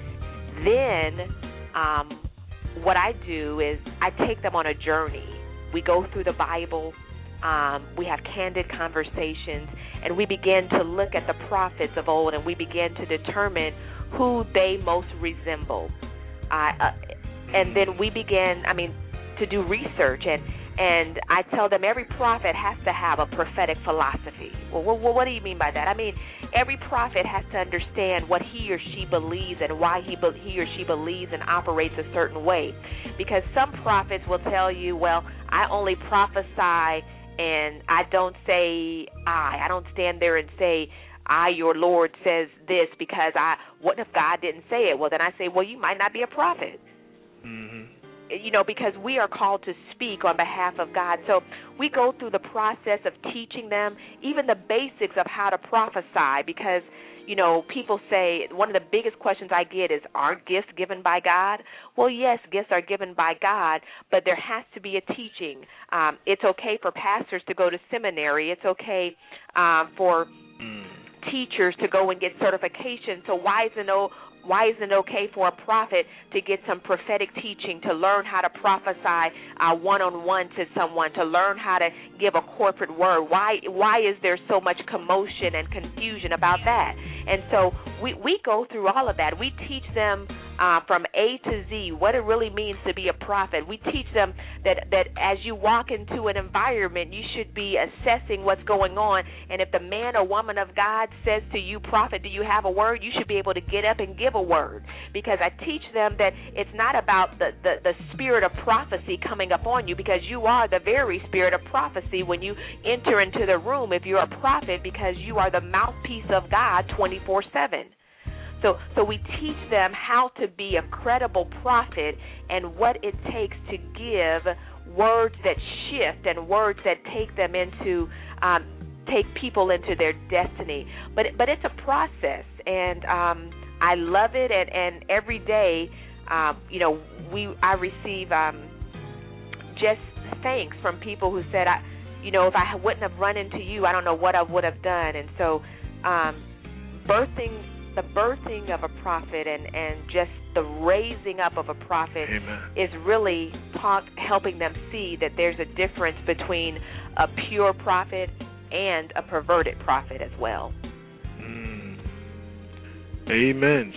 Then what I do is I take them on a journey. We go through the Bible. We have candid conversations, and we begin to look at the prophets of old, and we begin to determine who they most resemble. And then we begin, to do research, and I tell them every prophet has to have a prophetic philosophy. Well, what do you mean by that? Every prophet has to understand what he or she believes and why he or she believes and operates a certain way. Because some prophets will tell you, well, I only prophesy and I don't say I don't stand there and say, I, your Lord, says this because what if God didn't say it? Well, then I say, well, you might not be a prophet. Mm-hmm. Because we are called to speak on behalf of God. So we go through the process of teaching them even the basics of how to prophesy, because, people say one of the biggest questions I get is, are gifts given by God? Well, yes, gifts are given by God, but there has to be a teaching. It's okay for pastors to go to seminary. It's okay for teachers to go and get certification. So why isn't it okay for a prophet to get some prophetic teaching, to learn how to prophesy one-on-one to someone, to learn how to give a corporate word? Why is there so much commotion and confusion about that? And so we go through all of that. We teach them from A to Z what it really means to be a prophet. We teach them that as you walk into an environment, you should be assessing what's going on. And if the man or woman of God says to you, prophet, do you have a word? You should be able to get up and give a word, because I teach them that it's not about the spirit of prophecy coming upon you, because you are the very spirit of prophecy when you enter into the room if you're a prophet, because you are the mouthpiece of God 24/7. So we teach them how to be a credible prophet and what it takes to give words that shift and words that take them into take people into their destiny. But it's a process, and I love it, and every day, I receive just thanks from people who said, if I wouldn't have run into you, I don't know what I would have done. And so, the birthing of a prophet and just the raising up of a prophet is really helping them see that there's a difference between a pure prophet and a perverted prophet as well. Amen.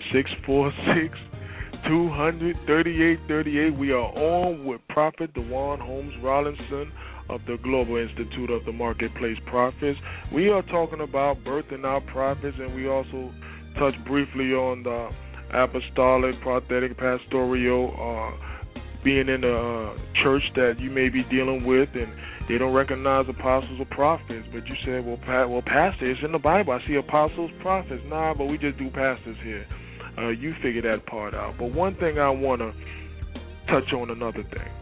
646-200-3838. We are on with Prophet Dewan Holmes Rollinson of the Global Institute of the Marketplace Prophets. We are talking about birthing our prophets, and we also touch briefly on the apostolic, prophetic, pastoral, being in a church that you may be dealing with, and they don't recognize apostles or prophets. But you said, well, pastor, it's in the Bible. I see apostles, prophets. Nah, but we just do pastors here. You figure that part out. But one thing I want to touch on, another thing.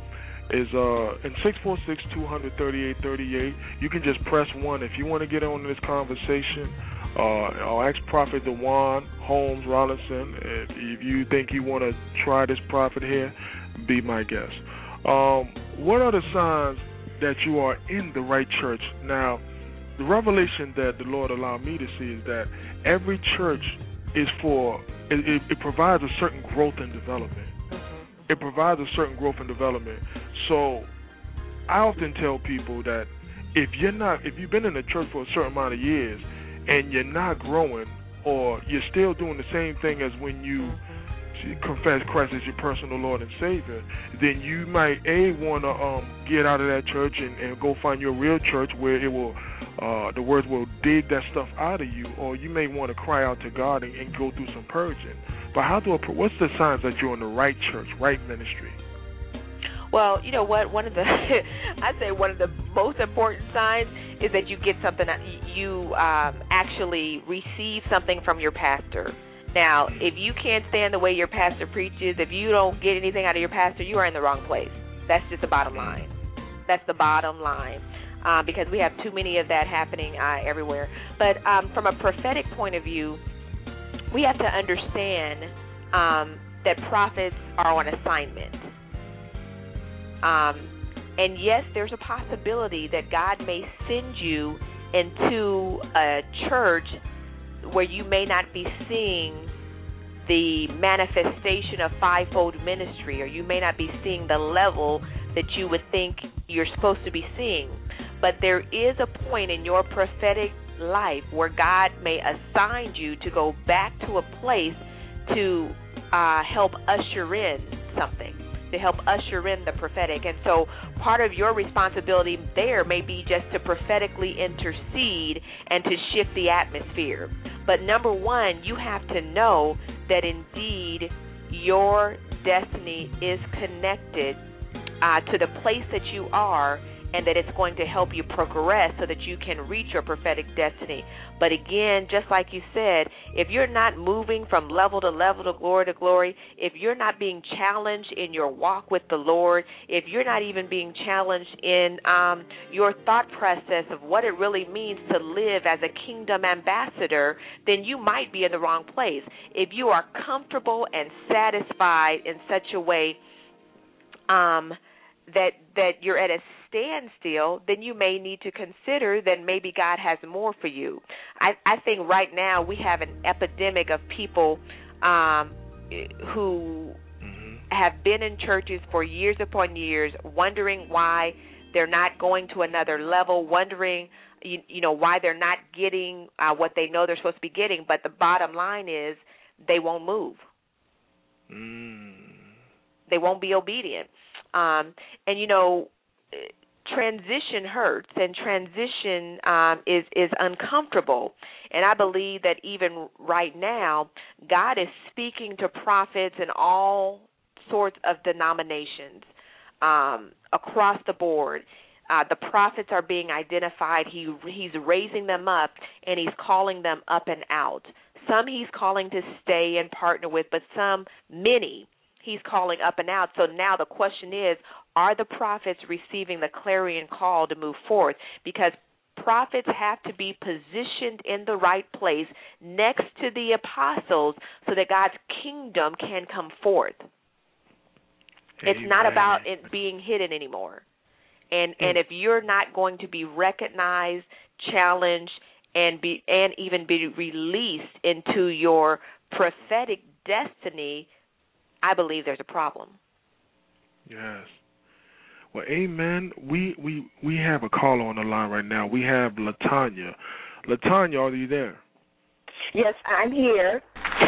is in 646-200-3838. You can just press 1 if you want to get on this conversation. I'll ask Prophet Dewan Holmes Robinson if you think you want to try this prophet here, be my guest. What are the signs that you are in the right church? Now, the revelation that the Lord allowed me to see is that every church is it provides a certain growth and development. It provides a certain growth and development. So I often tell people that if you've been in the church for a certain amount of years and you're not growing, or you're still doing the same thing as when you confess Christ as your personal Lord and Savior, then you might want to get out of that church and go find your real church where it will the words will dig that stuff out of you, or you may want to cry out to God and go through some purging. But what's the signs that you're in the right church, right ministry? Well, you know what? One of the I'd say one of the most important signs is that you get something, you actually receive something from your pastor. Now, if you can't stand the way your pastor preaches, if you don't get anything out of your pastor, you are in the wrong place. That's just the bottom line. That's the bottom line, because we have too many of that happening everywhere. But from a prophetic point of view, we have to understand that prophets are on assignment. And yes, there's a possibility that God may send you into a church where you may not be seeing the manifestation of fivefold ministry, or you may not be seeing the level that you would think you're supposed to be seeing. But there is a point in your prophetic life where God may assign you to go back to a place to help usher in something, to help usher in the prophetic. And so part of your responsibility there may be just to prophetically intercede and to shift the atmosphere. But number one, you have to know that indeed your destiny is connected to the place that you are, and that it's going to help you progress so that you can reach your prophetic destiny. But again, just like you said, if you're not moving from level to level, to glory, if you're not being challenged in your walk with the Lord, if you're not even being challenged in your thought process of what it really means to live as a kingdom ambassador, then you might be in the wrong place. If you are comfortable and satisfied in such a way that you're at a standstill, then you may need to consider that maybe God has more for you. I think right now we have an epidemic of people who have been in churches for years upon years, wondering why they're not going to another level, wondering why they're not getting what they know they're supposed to be getting. But the bottom line is they won't move. They won't be obedient. Transition hurts, and transition is uncomfortable. And I believe that even right now, God is speaking to prophets in all sorts of denominations across the board. The prophets are being identified. He's raising them up, and he's calling them up and out. Some he's calling to stay and partner with, but many, he's calling up and out. So now the question is, are the prophets receiving the clarion call to move forth? Because prophets have to be positioned in the right place next to the apostles so that God's kingdom can come forth. Amen. It's not about it being hidden anymore. And if you're not going to be recognized, challenged, and even be released into your prophetic destiny, I believe there's a problem. Yes. Well, amen. We have a caller on the line right now. We have LaTanya. LaTanya, are you there? Yes, I'm here.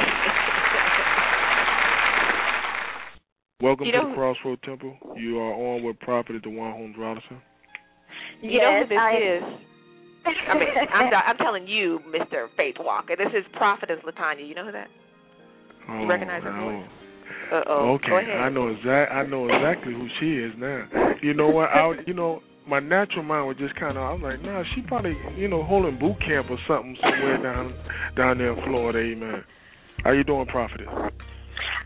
Welcome to the Crossroad Temple. You are on with Prophet Dewan Holmes Robinson. You know who this is? I mean, I'm telling you, Mr. Faith Walker. This is Prophetess LaTanya. You know who that? You recognize her voice? Okay, go ahead. I know exactly who she is now. You know what? My natural mind was just kind of, I was like, nah, she probably, holding boot camp or something somewhere down there in Florida. Amen. How you doing, Prophetess?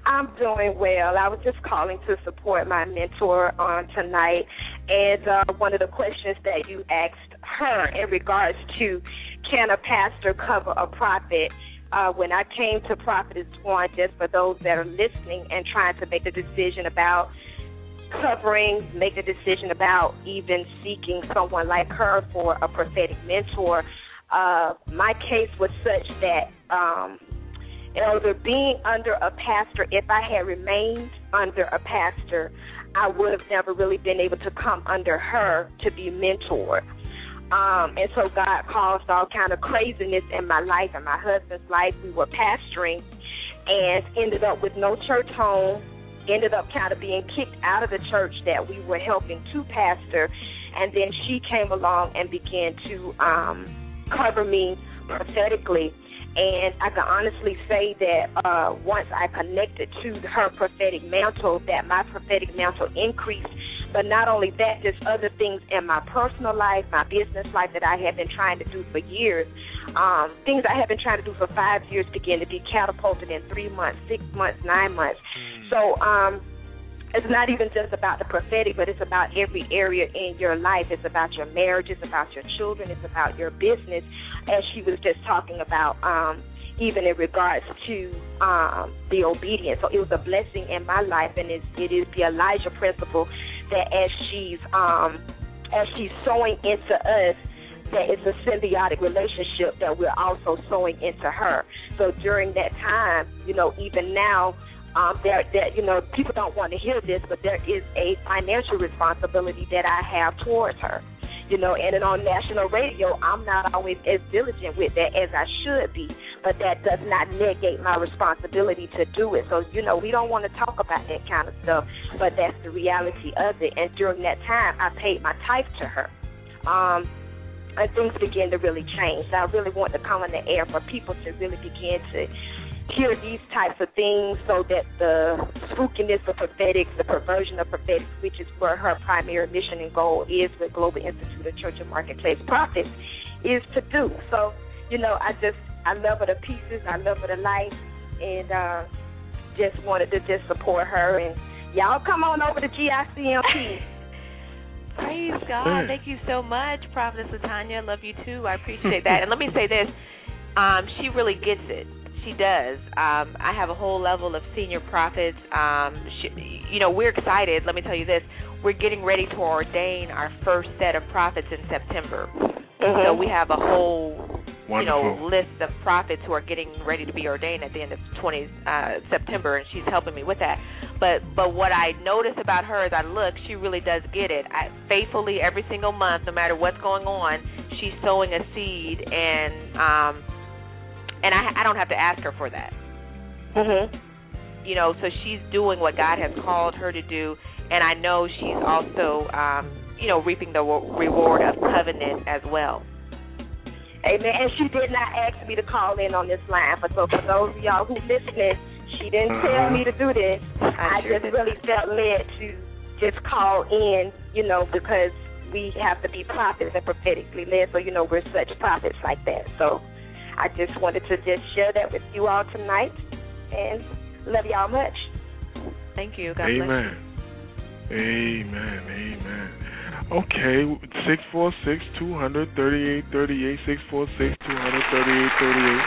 I'm doing well. I was just calling to support my mentor on tonight. And one of the questions that you asked her in regards to can a pastor cover a prophet, when I came to Prophetess One, just for those that are listening and trying to make a decision about covering, make a decision about even seeking someone like her for a prophetic mentor, my case was such that Elder, being under a pastor, if I had remained under a pastor, I would have never really been able to come under her to be mentored. And so God caused all kind of craziness in my life and my husband's life. We were pastoring and ended up with no church home, ended up kind of being kicked out of the church that we were helping to pastor. And then she came along and began to cover me prophetically. And I can honestly say that once I connected to her prophetic mantle, that my prophetic mantle increased. But not only that, just other things in my personal life, my business life that I have been trying to do for years. Things I have been trying to do for 5 years began to be catapulted in 3 months, 6 months, 9 months. So it's not even just about the prophetic, but it's about every area in your life. It's about your marriage. It's about your children. It's about your business, as she was just talking about, even in regards to the obedience. So it was a blessing in my life, and it is the Elijah principle that as she's sowing into us, that it's a symbiotic relationship that we're also sowing into her. So during that time, even now, people don't want to hear this, but there is a financial responsibility that I have towards her. And on national radio, I'm not always as diligent with that as I should be, but that does not negate my responsibility to do it. So, we don't want to talk about that kind of stuff, but that's the reality of it. And during that time, I paid my tithe to her. And things began to really change. So I really want to come in the air for people to really begin to hear these types of things so that the spookiness of prophetics, the perversion of prophetics, which is where her primary mission and goal is with Global Institute of Church and Marketplace Prophets, is to do. So, I love her to pieces. I love her to life, and just wanted to just support her. And y'all come on over to GICMP. Praise God. Thank you so much, Prophetess LaTanya. Love you too. I appreciate that. And let me say this. She really gets it. She does. I have a whole level of senior prophets. We're excited. Let me tell you this. We're getting ready to ordain our first set of prophets in September. Mm-hmm. So we have a whole list of prophets who are getting ready to be ordained at the end of September, and she's helping me with that. But what I notice about her as I look, she really does get it. Faithfully every single month, no matter what's going on, she's sowing a seed, and I don't have to ask her for that. Mm-hmm. So she's doing what God has called her to do, and I know she's also, reaping the reward of covenant as well. Amen. And she did not ask me to call in on this line. So for those of y'all who listening, she didn't tell me to do this. I just really felt led to just call in, because we have to be prophets and prophetically led. So, we're such prophets like that. So I just wanted to just share that with you all tonight, and love y'all much. Thank you. God bless you. Amen. Amen. Okay, 646-200-3838, 646-200-3838.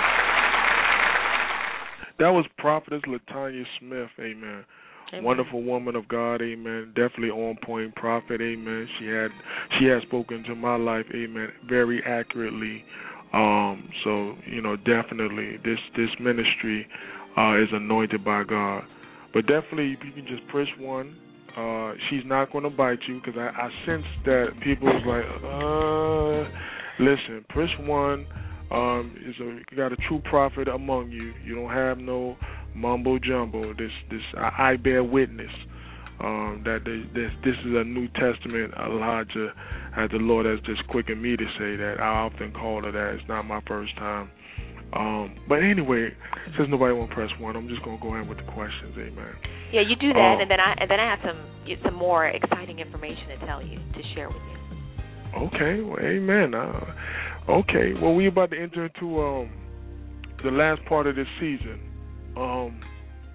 That was Prophetess LaTanya Smith, amen. Wonderful woman of God, amen. Definitely on point prophet, amen. She has spoken to my life, amen, very accurately. So, definitely this ministry is anointed by God. But definitely you can just push one. She's not going to bite you, because I sense that people is like, listen, push one. You got a true prophet among you. You don't have no mumbo jumbo. I bear witness that this is a New Testament Elijah, as the Lord has just quickened me to say that. I often call her that. It's not my first time. But anyway, since nobody won't press one, I'm just gonna go ahead with the questions. Amen. Yeah, you do that, and then I have some more exciting information to tell you, to share with you. Okay, well, amen. Okay, well, we're about to enter into the last part of this season.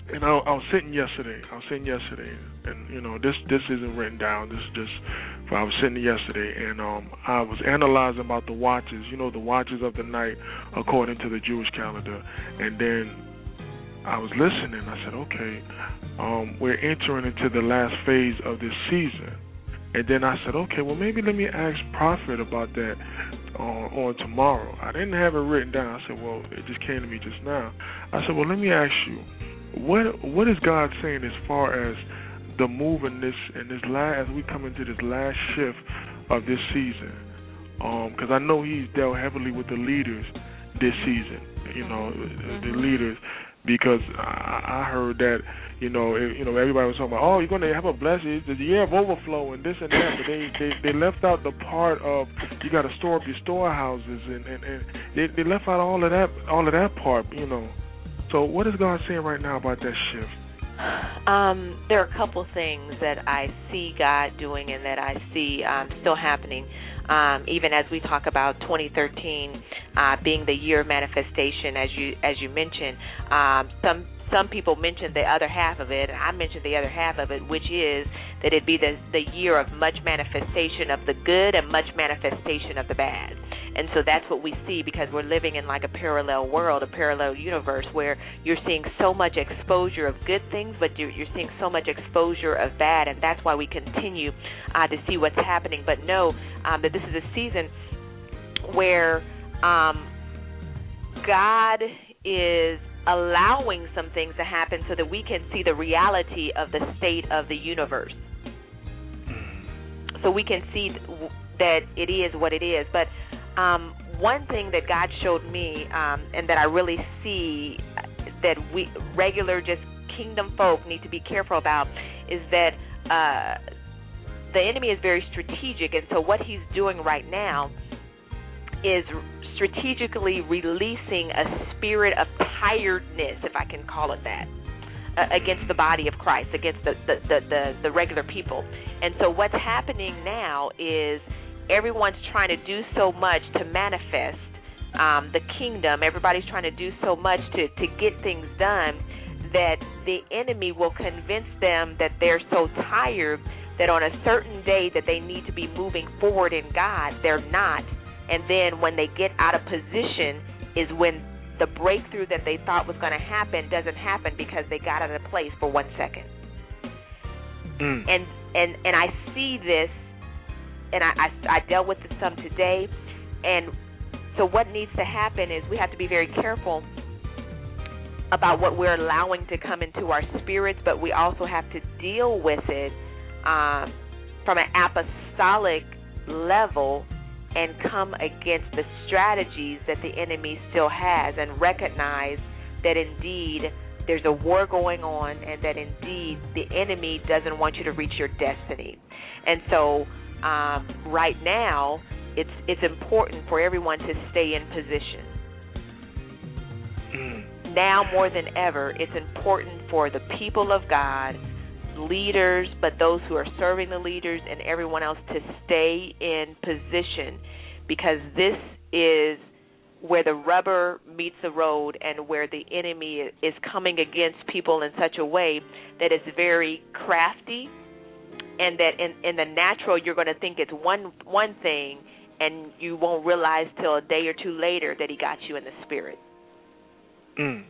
And I was sitting yesterday, and you know, this isn't written down. This is just. I was sitting yesterday, and I was analyzing about the watches. You know, the watches of the night according to the Jewish calendar. And then I was listening. I said, okay, we're entering into the last phase of this season. And then I said, okay, well, maybe let me ask Prophet about that on tomorrow. I didn't have it written down. I said, well, it just came to me just now. I said, well, let me ask you, what is God saying as far as the move in this as we come into this last shift of this season? Because I know He's dealt heavily with the leaders this season. You know, the leaders, because I heard that. You know, everybody was talking about, oh, you're going to have a blessing, the year of overflow and this and that, but they left out the part of you got to store up your storehouses, and they left out all of that part, you know. So what is God saying right now about that shift? There are a couple things that I see God doing and that I see still happening, even as we talk about 2013 being the year of manifestation, as you mentioned. Some people mentioned the other half of it, and I mentioned the other half of it, which is that it'd be the year of much manifestation of the good and much manifestation of the bad. And so that's what we see, because we're living in like a parallel world, a parallel universe, where you're seeing so much exposure of good things, but you're seeing so much exposure of bad, and that's why we continue to see what's happening. But know that this is a season where God is allowing some things to happen so that we can see the reality of the state of the universe. So we can see that it is what it is. But one thing that God showed me, and that I really see that we regular just kingdom folk need to be careful about, is that the enemy is very strategic, and so what he's doing right now is strategically releasing a spirit of tiredness, if I can call it that, against the body of Christ, against the regular people. And so what's happening now is everyone's trying to do so much to manifest the kingdom. Everybody's trying to do so much to get things done that the enemy will convince them that they're so tired that on a certain day that they need to be moving forward in God, they're not. And then when they get out of position is when the breakthrough that they thought was going to happen doesn't happen, because they got out of place for 1 second. And I see this, and I dealt with it some today. And so what needs to happen is we have to be very careful about what we're allowing to come into our spirits, but we also have to deal with it from an apostolic level and come against the strategies that the enemy still has, and recognize that indeed there's a war going on, and that indeed the enemy doesn't want you to reach your destiny. And so right now it's important for everyone to stay in position. Now more than ever, it's important for the people of God, leaders, but those who are serving the leaders and everyone else, to stay in position, because this is where the rubber meets the road and where the enemy is coming against people in such a way that it's very crafty, and that in the natural you're going to think it's one thing, and you won't realize till a day or two later that he got you in the spirit. And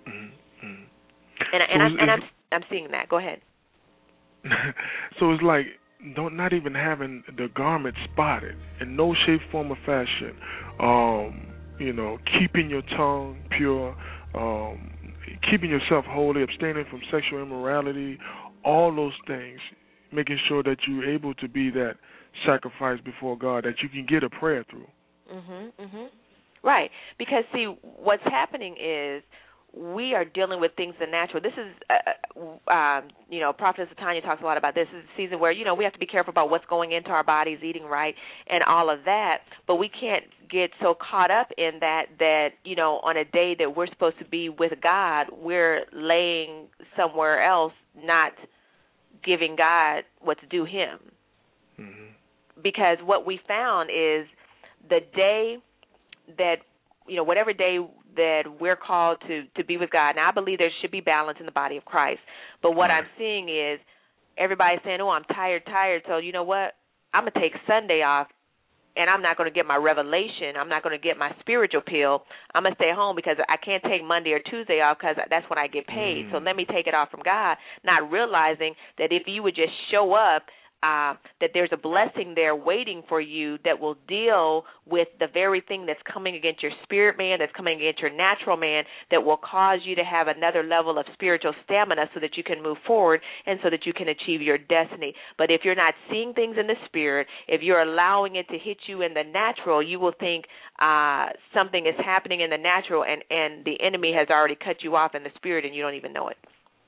I'm seeing that. Go ahead. So it's like not even having the garment spotted in no shape, form, or fashion. Keeping your tongue pure, keeping yourself holy, abstaining from sexual immorality, all those things, making sure that you're able to be that sacrifice before God, that you can get a prayer through. Right, because see, what's happening is we are dealing with things in the natural. This is, Prophetess Tanya talks a lot about this. This is a season where, we have to be careful about what's going into our bodies, eating right, and all of that. But we can't get so caught up in that, on a day that we're supposed to be with God, we're laying somewhere else, not giving God what's due him. Because what we found is the day that, whatever day that we're called to be with God. Now, I believe there should be balance in the body of Christ. But what I'm seeing is everybody saying, oh, I'm tired. So you know what? I'm going to take Sunday off, and I'm not going to get my revelation. I'm not going to get my spiritual pill. I'm going to stay home because I can't take Monday or Tuesday off because that's when I get paid. So let me take it off from God, not realizing that if you would just show up, that there's a blessing there waiting for you that will deal with the very thing that's coming against your spirit man, that's coming against your natural man, that will cause you to have another level of spiritual stamina so that you can move forward and so that you can achieve your destiny. But if you're not seeing things in the spirit, if you're allowing it to hit you in the natural, you will think something is happening in the natural and the enemy has already cut you off in the spirit and you don't even know it.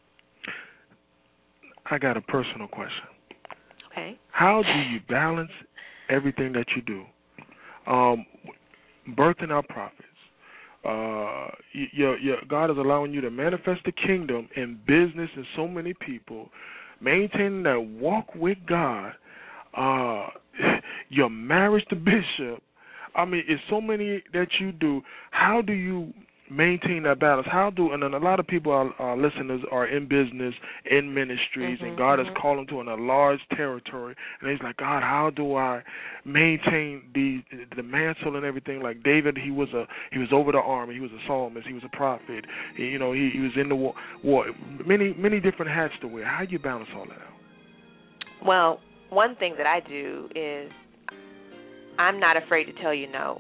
I got a personal question. Okay. How do you balance everything that you do? Birthing out prophets. God is allowing you to manifest the kingdom in business and so many people, maintaining that walk with God, your marriage to Bishop. I mean, it's so many that you do. How do you maintain that balance? And then a lot of people, our listeners, are in business, in ministries, and God has called them to a large territory. And he's like, God, how do I maintain the mantle and everything? Like David, he was over the army, he was a psalmist, he was a prophet. He was in the war. Many different hats to wear. How do you balance all that out? Well, one thing that I do is I'm not afraid to tell you no.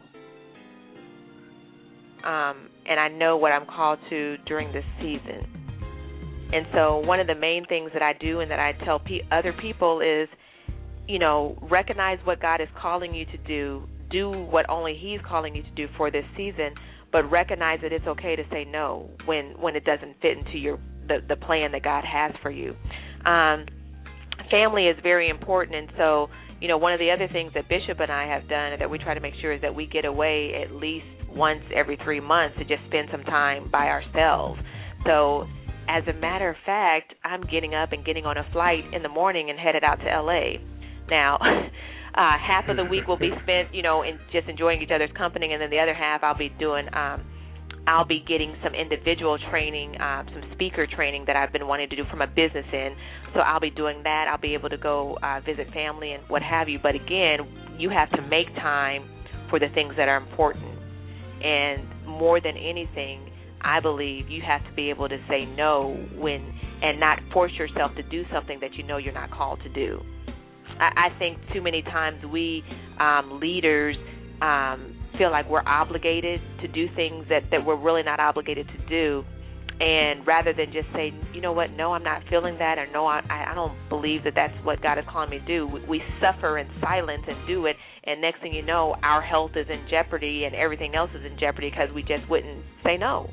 And I know what I'm called to during this season. And so one of the main things that I do and that I tell other people is, recognize what God is calling you to do what only He's calling you to do for this season, but recognize that it's okay to say no when it doesn't fit into the plan that God has for you. Family is very important, and so, one of the other things that Bishop and I have done and that we try to make sure is that we get away at least once every 3 months to just spend some time by ourselves. So as a matter of fact, I'm getting up and getting on a flight in the morning and headed out to L.A. Now, half of the week will be spent, in just enjoying each other's company, and then the other half I'll be doing I'll be getting some individual training, some speaker training that I've been wanting to do from a business end. So I'll be doing that. I'll be able to go visit family and what have you. But again, you have to make time for the things that are important. And more than anything, I believe you have to be able to say no and not force yourself to do something that you know you're not called to do. I think too many times we leaders feel like we're obligated to do things that we're really not obligated to do. And rather than just say, you know what, no, I'm not feeling that, or no, I don't believe that that's what God is calling me to do, we suffer in silence and do it, and next thing you know, our health is in jeopardy and everything else is in jeopardy because we just wouldn't say no.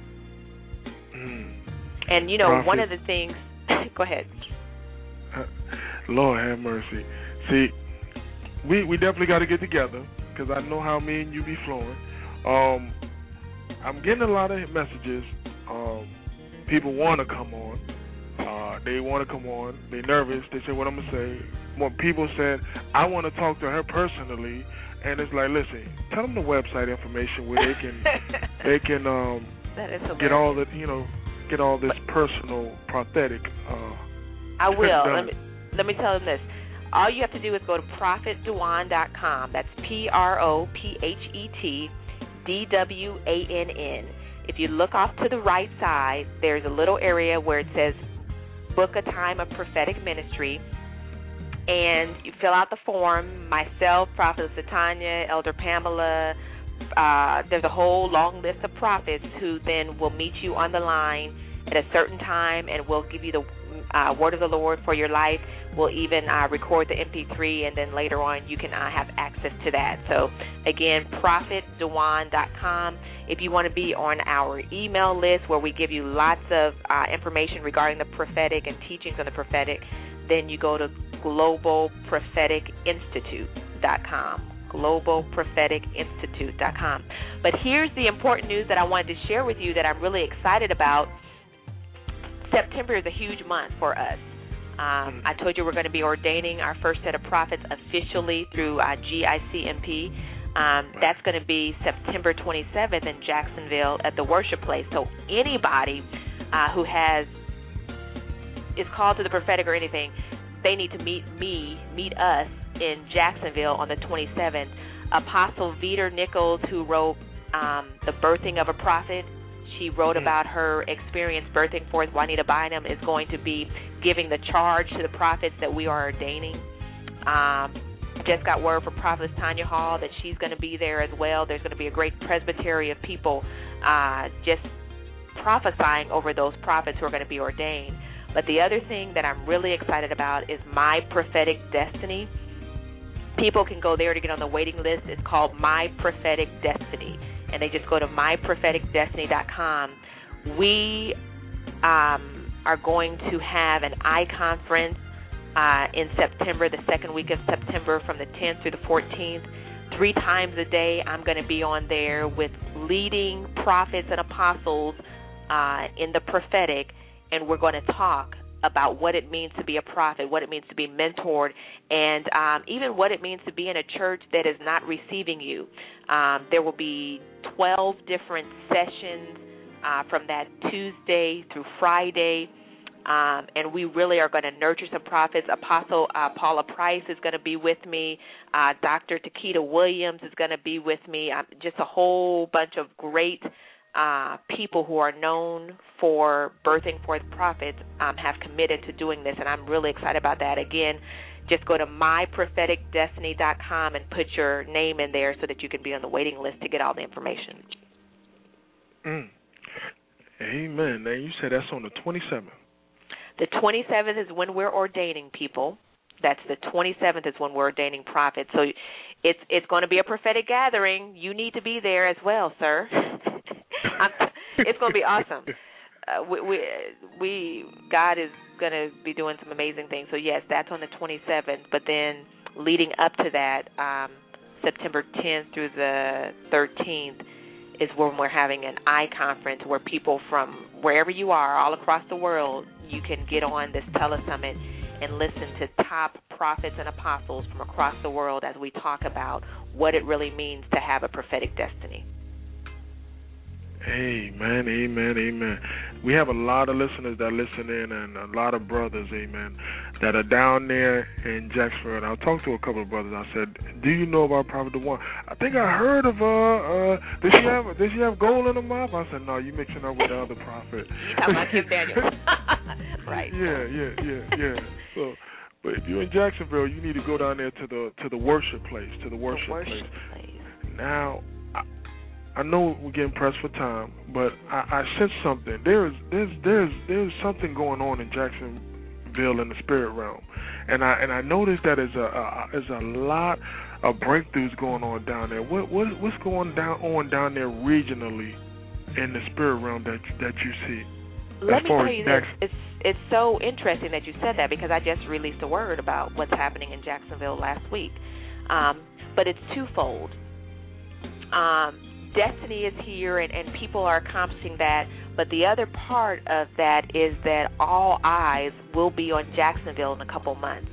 And, Prophet, one of the things, go ahead. Lord have mercy. See, we definitely got to get together because I know how me and you be flowing. I'm getting a lot of messages. People want to come on. They want to come on. They're nervous. They say, what I'm going to say. More people said, I want to talk to her personally. And it's like, listen, tell them the website information where they can get all the, get all this personal prophetic. I will. Let me tell them this. All you have to do is go to prophetdwann.com. That's PROPHETDWANN. If you look off to the right side, there's a little area where it says book a time of prophetic ministry, and you fill out the form. Myself, Prophetess Tanya, Elder Pamela, there's a whole long list of prophets who then will meet you on the line at a certain time, and we'll give you the word of the Lord for your life. We'll even record the MP3, and then later on you can have access to that. So, again, prophetdwann.com. If you want to be on our email list where we give you lots of information regarding the prophetic and teachings on the prophetic, then you go to globalpropheticinstitute.com. globalpropheticinstitute.com. But here's the important news that I wanted to share with you that I'm really excited about. September is a huge month for us. I told you we're going to be ordaining our first set of prophets officially through GICMP. That's going to be September 27th in Jacksonville at the Worship Place. So anybody who is called to the prophetic or anything, they need to meet us in Jacksonville on the 27th. Apostle Vita Nichols, who wrote The Birthing of a Prophet, she wrote about her experience birthing forth Juanita Bynum, is going to be giving the charge to the prophets that we are ordaining. Just got word from Prophetess Tanya Hall that she's going to be there as well. There's going to be a great presbytery of people just prophesying over those prophets who are going to be ordained. But the other thing that I'm really excited about is My Prophetic Destiny. People can go there to get on the waiting list. It's called My Prophetic Destiny, and they just go to mypropheticdestiny.com. We are going to have an iConference in September, the second week of September, from the 10th through the 14th. 3 times a day I'm going to be on there with leading prophets and apostles in the prophetic, and we're going to talk about what it means to be a prophet, what it means to be mentored, and even what it means to be in a church that is not receiving you. There will be 12 different sessions from that Tuesday through Friday, and we really are going to nurture some prophets. Apostle Paula Price is going to be with me. Dr. Takeda Williams is going to be with me. Just a whole bunch of great people who are known for birthing forth prophets have committed to doing this, and I'm really excited about that. Again, just go to mypropheticdestiny.com and put your name in there so that you can be on the waiting list to get all the information. Amen. Now, you said that's on the 27th. The 27th is when we're ordaining people. That's the 27th is when we're ordaining prophets. So it's going to be a prophetic gathering. You need to be there as well, sir. It's going to be awesome. God is going to be doing some amazing things. So, yes, that's on the 27th. But then leading up to that, September 10th through the 13th is when we're having an iConference where people from wherever you are, all across the world, you can get on this telesummit and listen to top prophets and apostles from across the world as we talk about what it really means to have a prophetic destiny. Amen, amen, amen. We have a lot of listeners that listen in, and a lot of brothers, amen, that are down there in Jacksonville. And I talked to a couple of brothers. I said, "Do you know about Prophet DeJuan? I think I heard of her. Does she have gold in her mouth?" I said, "No, you mixing up with the other prophet." You talking about Kim Daniels, right? Yeah. So, but if you're in Jacksonville, you need to go down there to the worship place, the worship place. Now, I know we're getting pressed for time, but I sense something. There's something going on in Jacksonville in the spirit realm, and I noticed that there's a lot of breakthroughs going on down there. What's going on down there regionally in the spirit realm that you see? Let me tell you this. It's so interesting that you said that, because I just released a word about what's happening in Jacksonville last week, but it's twofold. Destiny is here, and people are accomplishing that. But the other part of that is that all eyes will be on Jacksonville in a couple months.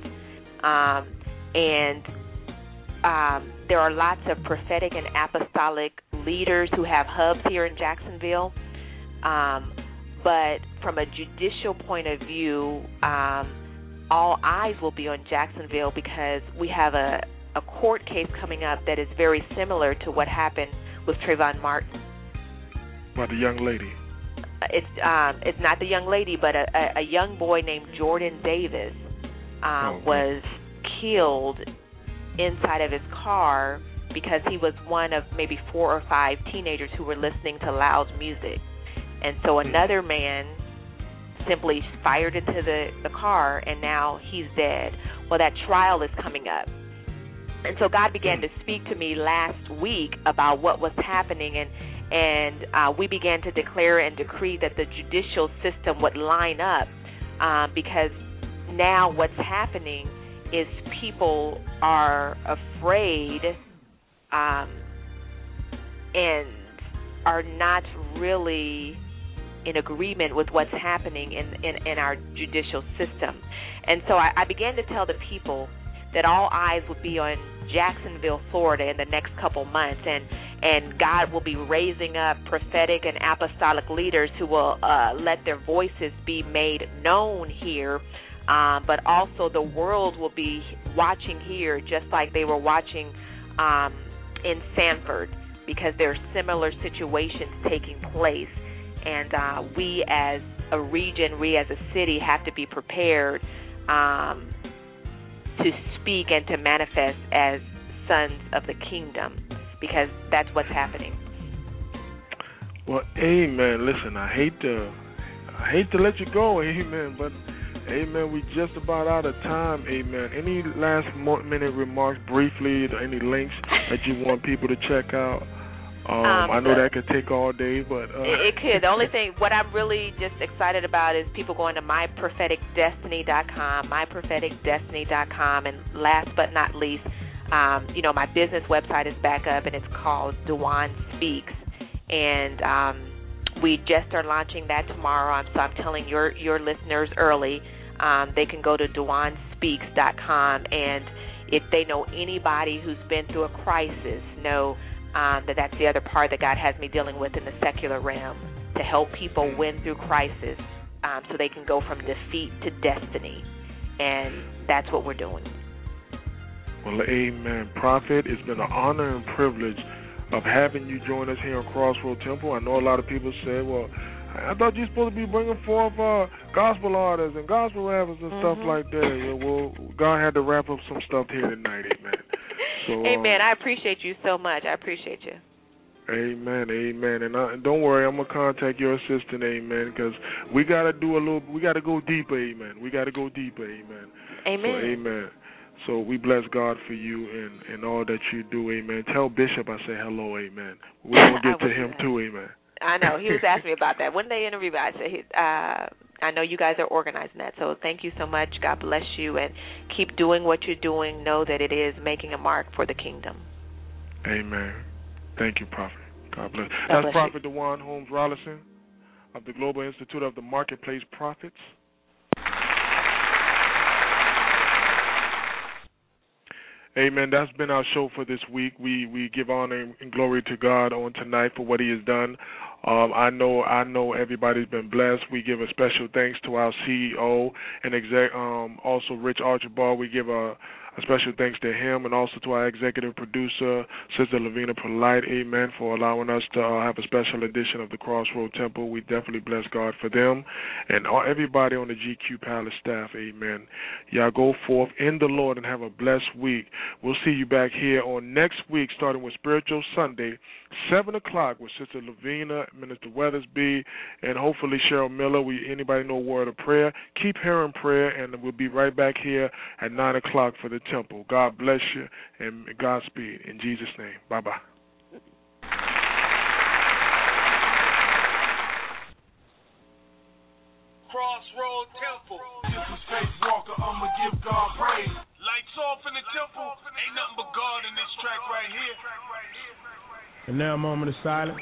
And there are lots of prophetic and apostolic leaders who have hubs here in Jacksonville. But from a judicial point of view, all eyes will be on Jacksonville, because we have a court case coming up that is very similar to what happened with Trayvon Martin. About the young lady? It's not the young lady, but a young boy named Jordan Davis was killed inside of his car because he was one of maybe 4 or 5 teenagers who were listening to loud music. And so another man simply fired into the car, and now he's dead. Well, that trial is coming up. And so God began to speak to me last week about what was happening, and we began to declare and decree that the judicial system would line up, because now what's happening is people are afraid and are not really in agreement with what's happening in our judicial system. And so I began to tell the people that all eyes would be on Jacksonville, Florida in the next couple months, and God will be raising up prophetic and apostolic leaders who will let their voices be made known here, but also the world will be watching here just like they were watching in Sanford, because there are similar situations taking place. And we as a region, we as a city have to be prepared to speak and to manifest as sons of the kingdom, because that's what's happening. Well, amen. Listen, I hate to let you go, amen, but amen, we just about out of time, amen. Any last minute remarks briefly, any links that you want people to check out? I know that could take all day, but it could. The only thing, what I'm really just excited about is people going to mypropheticdestiny.com, and last but not least, my business website is back up, and it's called Dewan Speaks, and we just are launching that tomorrow. So I'm telling your listeners early. They can go to DewanSpeaks.com, and if they know anybody who's been through a crisis, know that's the other part that God has me dealing with in the secular realm, to help people win through crisis so they can go from defeat to destiny. And that's what we're doing. Well, amen. Prophet, it's been an honor and privilege of having you join us here on Crossroad Temple. I know a lot of people say, well, I thought you were supposed to be bringing forth gospel artists and gospel rappers and stuff like that. Yeah, well, God had to wrap up some stuff here tonight, amen. So, amen. I appreciate you so much. I appreciate you. Amen, amen. And don't worry, I'm gonna contact your assistant, amen, because we gotta go deeper, amen. We gotta go deeper, amen. Amen. So, amen. So we bless God for you and all that you do, amen. Tell Bishop I say hello, amen. We're gonna get to him too, amen. I know. He was asking me about that. When they interview me, I said, I know you guys are organizing that, so thank you so much. God bless you, and keep doing what you're doing. Know that it is making a mark for the kingdom. Amen. Thank you, Prophet. God bless. God That's bless Prophet Dewan Holmes Rollison of the Global Institute of the Marketplace Prophets. Amen. That's been our show for this week. We give honor and glory to God on tonight for what He has done. I know everybody's been blessed. We give a special thanks to our CEO and also Rich Archibald. We give a special thanks to him, and also to our executive producer, Sister Lavina Polite, amen, for allowing us to have a special edition of the Crossroad Temple. We definitely bless God for them, and everybody on the GQ Palace staff, amen. Y'all go forth in the Lord and have a blessed week. We'll see you back here on next week, starting with Spiritual Sunday, 7 o'clock, with Sister Lavina, Minister Weathersby, and hopefully Cheryl Miller. Anybody know a word of prayer? Keep hearing prayer, and we'll be right back here at 9 o'clock for the temple. God bless you, and Godspeed. In Jesus' name. Bye-bye. Crossroad Temple. This is Faith Walker. I'ma give God praise. Lights off in the temple. Ain't nothing but God in this track right here. And now a moment of silence.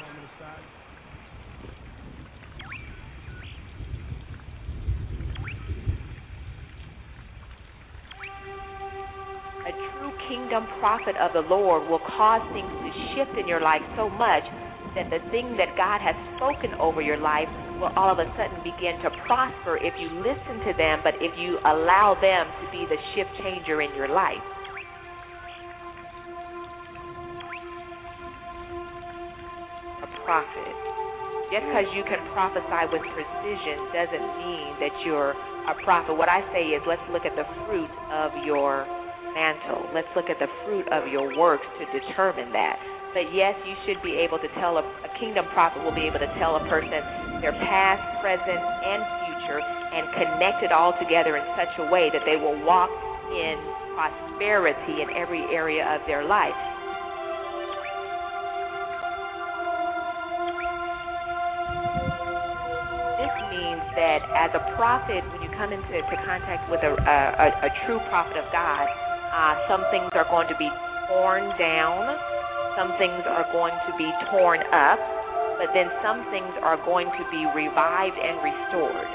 A true kingdom prophet of the Lord will cause things to shift in your life so much that the thing that God has spoken over your life will all of a sudden begin to prosper if you listen to them, but if you allow them to be the shift changer in your life. A prophet. Just because you can prophesy with precision doesn't mean that you're a prophet. What I say is, let's look at the fruit of your mantle. Let's look at the fruit of your works to determine that. But yes, you should be able to tell a kingdom prophet will be able to tell a person their past, present, and future, and connect it all together in such a way that they will walk in prosperity in every area of their life. This means that as a prophet, when you come into contact with a true prophet of God, some things are going to be torn down, some things are going to be torn up, but then some things are going to be revived and restored.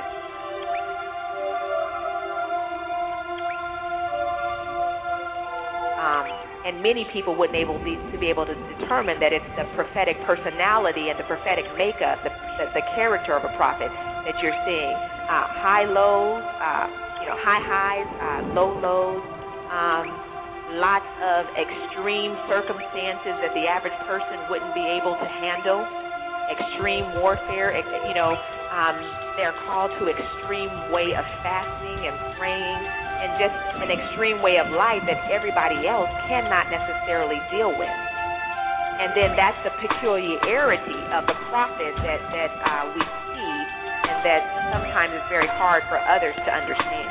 And many people wouldn't be able to determine that it's the prophetic personality and the prophetic makeup, the character of a prophet that you're seeing. High lows, high highs, low lows, lots of extreme circumstances that the average person wouldn't be able to handle. Extreme warfare, they're called to extreme way of fasting and praying, and just an extreme way of life that everybody else cannot necessarily deal with. And then that's the peculiarity of the prophet that we see, and that sometimes is very hard for others to understand.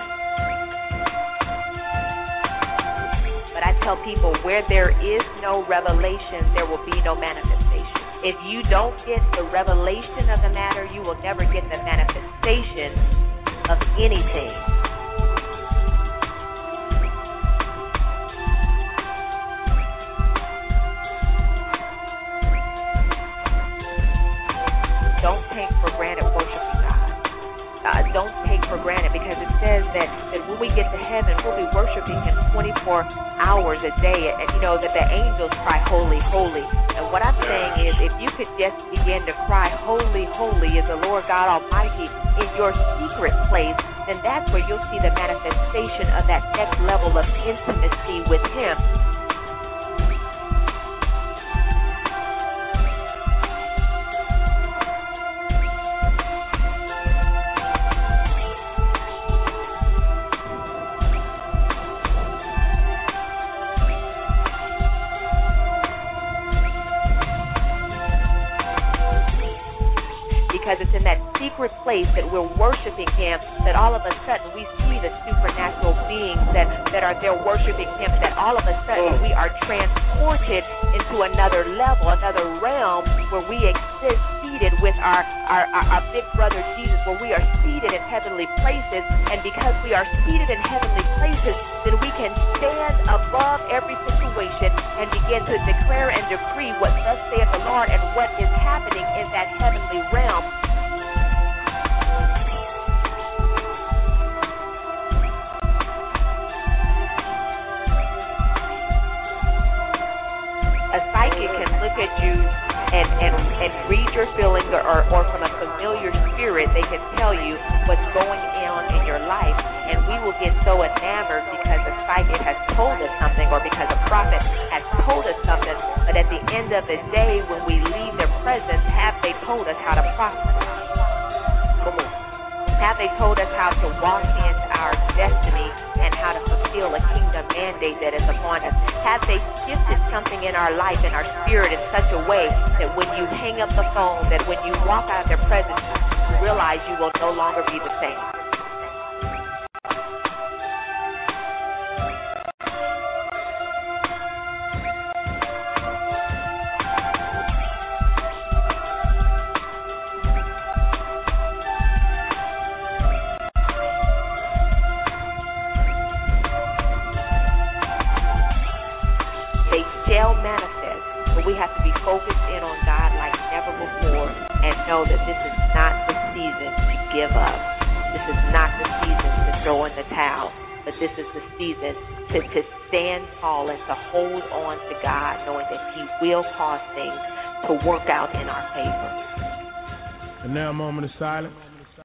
But I tell people, where there is no revelation, there will be no manifestation. If you don't get the revelation of the matter, you will never get the manifestation of anything. Don't take for granted worshiping God. Don't take for granted, because it says that when we get to heaven, we'll be worshiping Him 24 hours a day, and that the angels cry, holy, holy. And what I'm saying is, if you could just begin to cry, holy, holy is the Lord God Almighty in your secret place, then that's where you'll see the manifestation of that next level of intimacy with Him. Because it's in that secret place that we're worshiping Him, that all of a sudden we see the supernatural beings that are there worshiping Him, that all of a sudden we are transported into another level, another realm, where we exist seated with our big brother Jesus, where we are seated in heavenly places. And because we are seated in heavenly places, then we can stand above every situation and begin to declare and decree what thus saith the Lord and what is happening in that heavenly realm. A psychic can look at you and read your feelings, or from a familiar spirit, they can tell you what's going on in your life. And we will get so enamored because a psychic has told us something, or because a prophet has told us something. But at the end of the day, when we leave their presence, have they told us how to prosper? Have they told us how to walk in our destiny and how to fulfill a kingdom mandate that is upon us? Have they shifted something in our life, in our spirit, in such a way that when you hang up the phone, that when you walk out of their presence, you realize you will no longer be the same? Manifest, but we have to be focused in on God like never before, and know that this is not the season to give up. This is not the season to throw in the towel, but this is the season to stand tall and to hold on to God, knowing that He will cause things to work out in our favor. And now a moment of silence.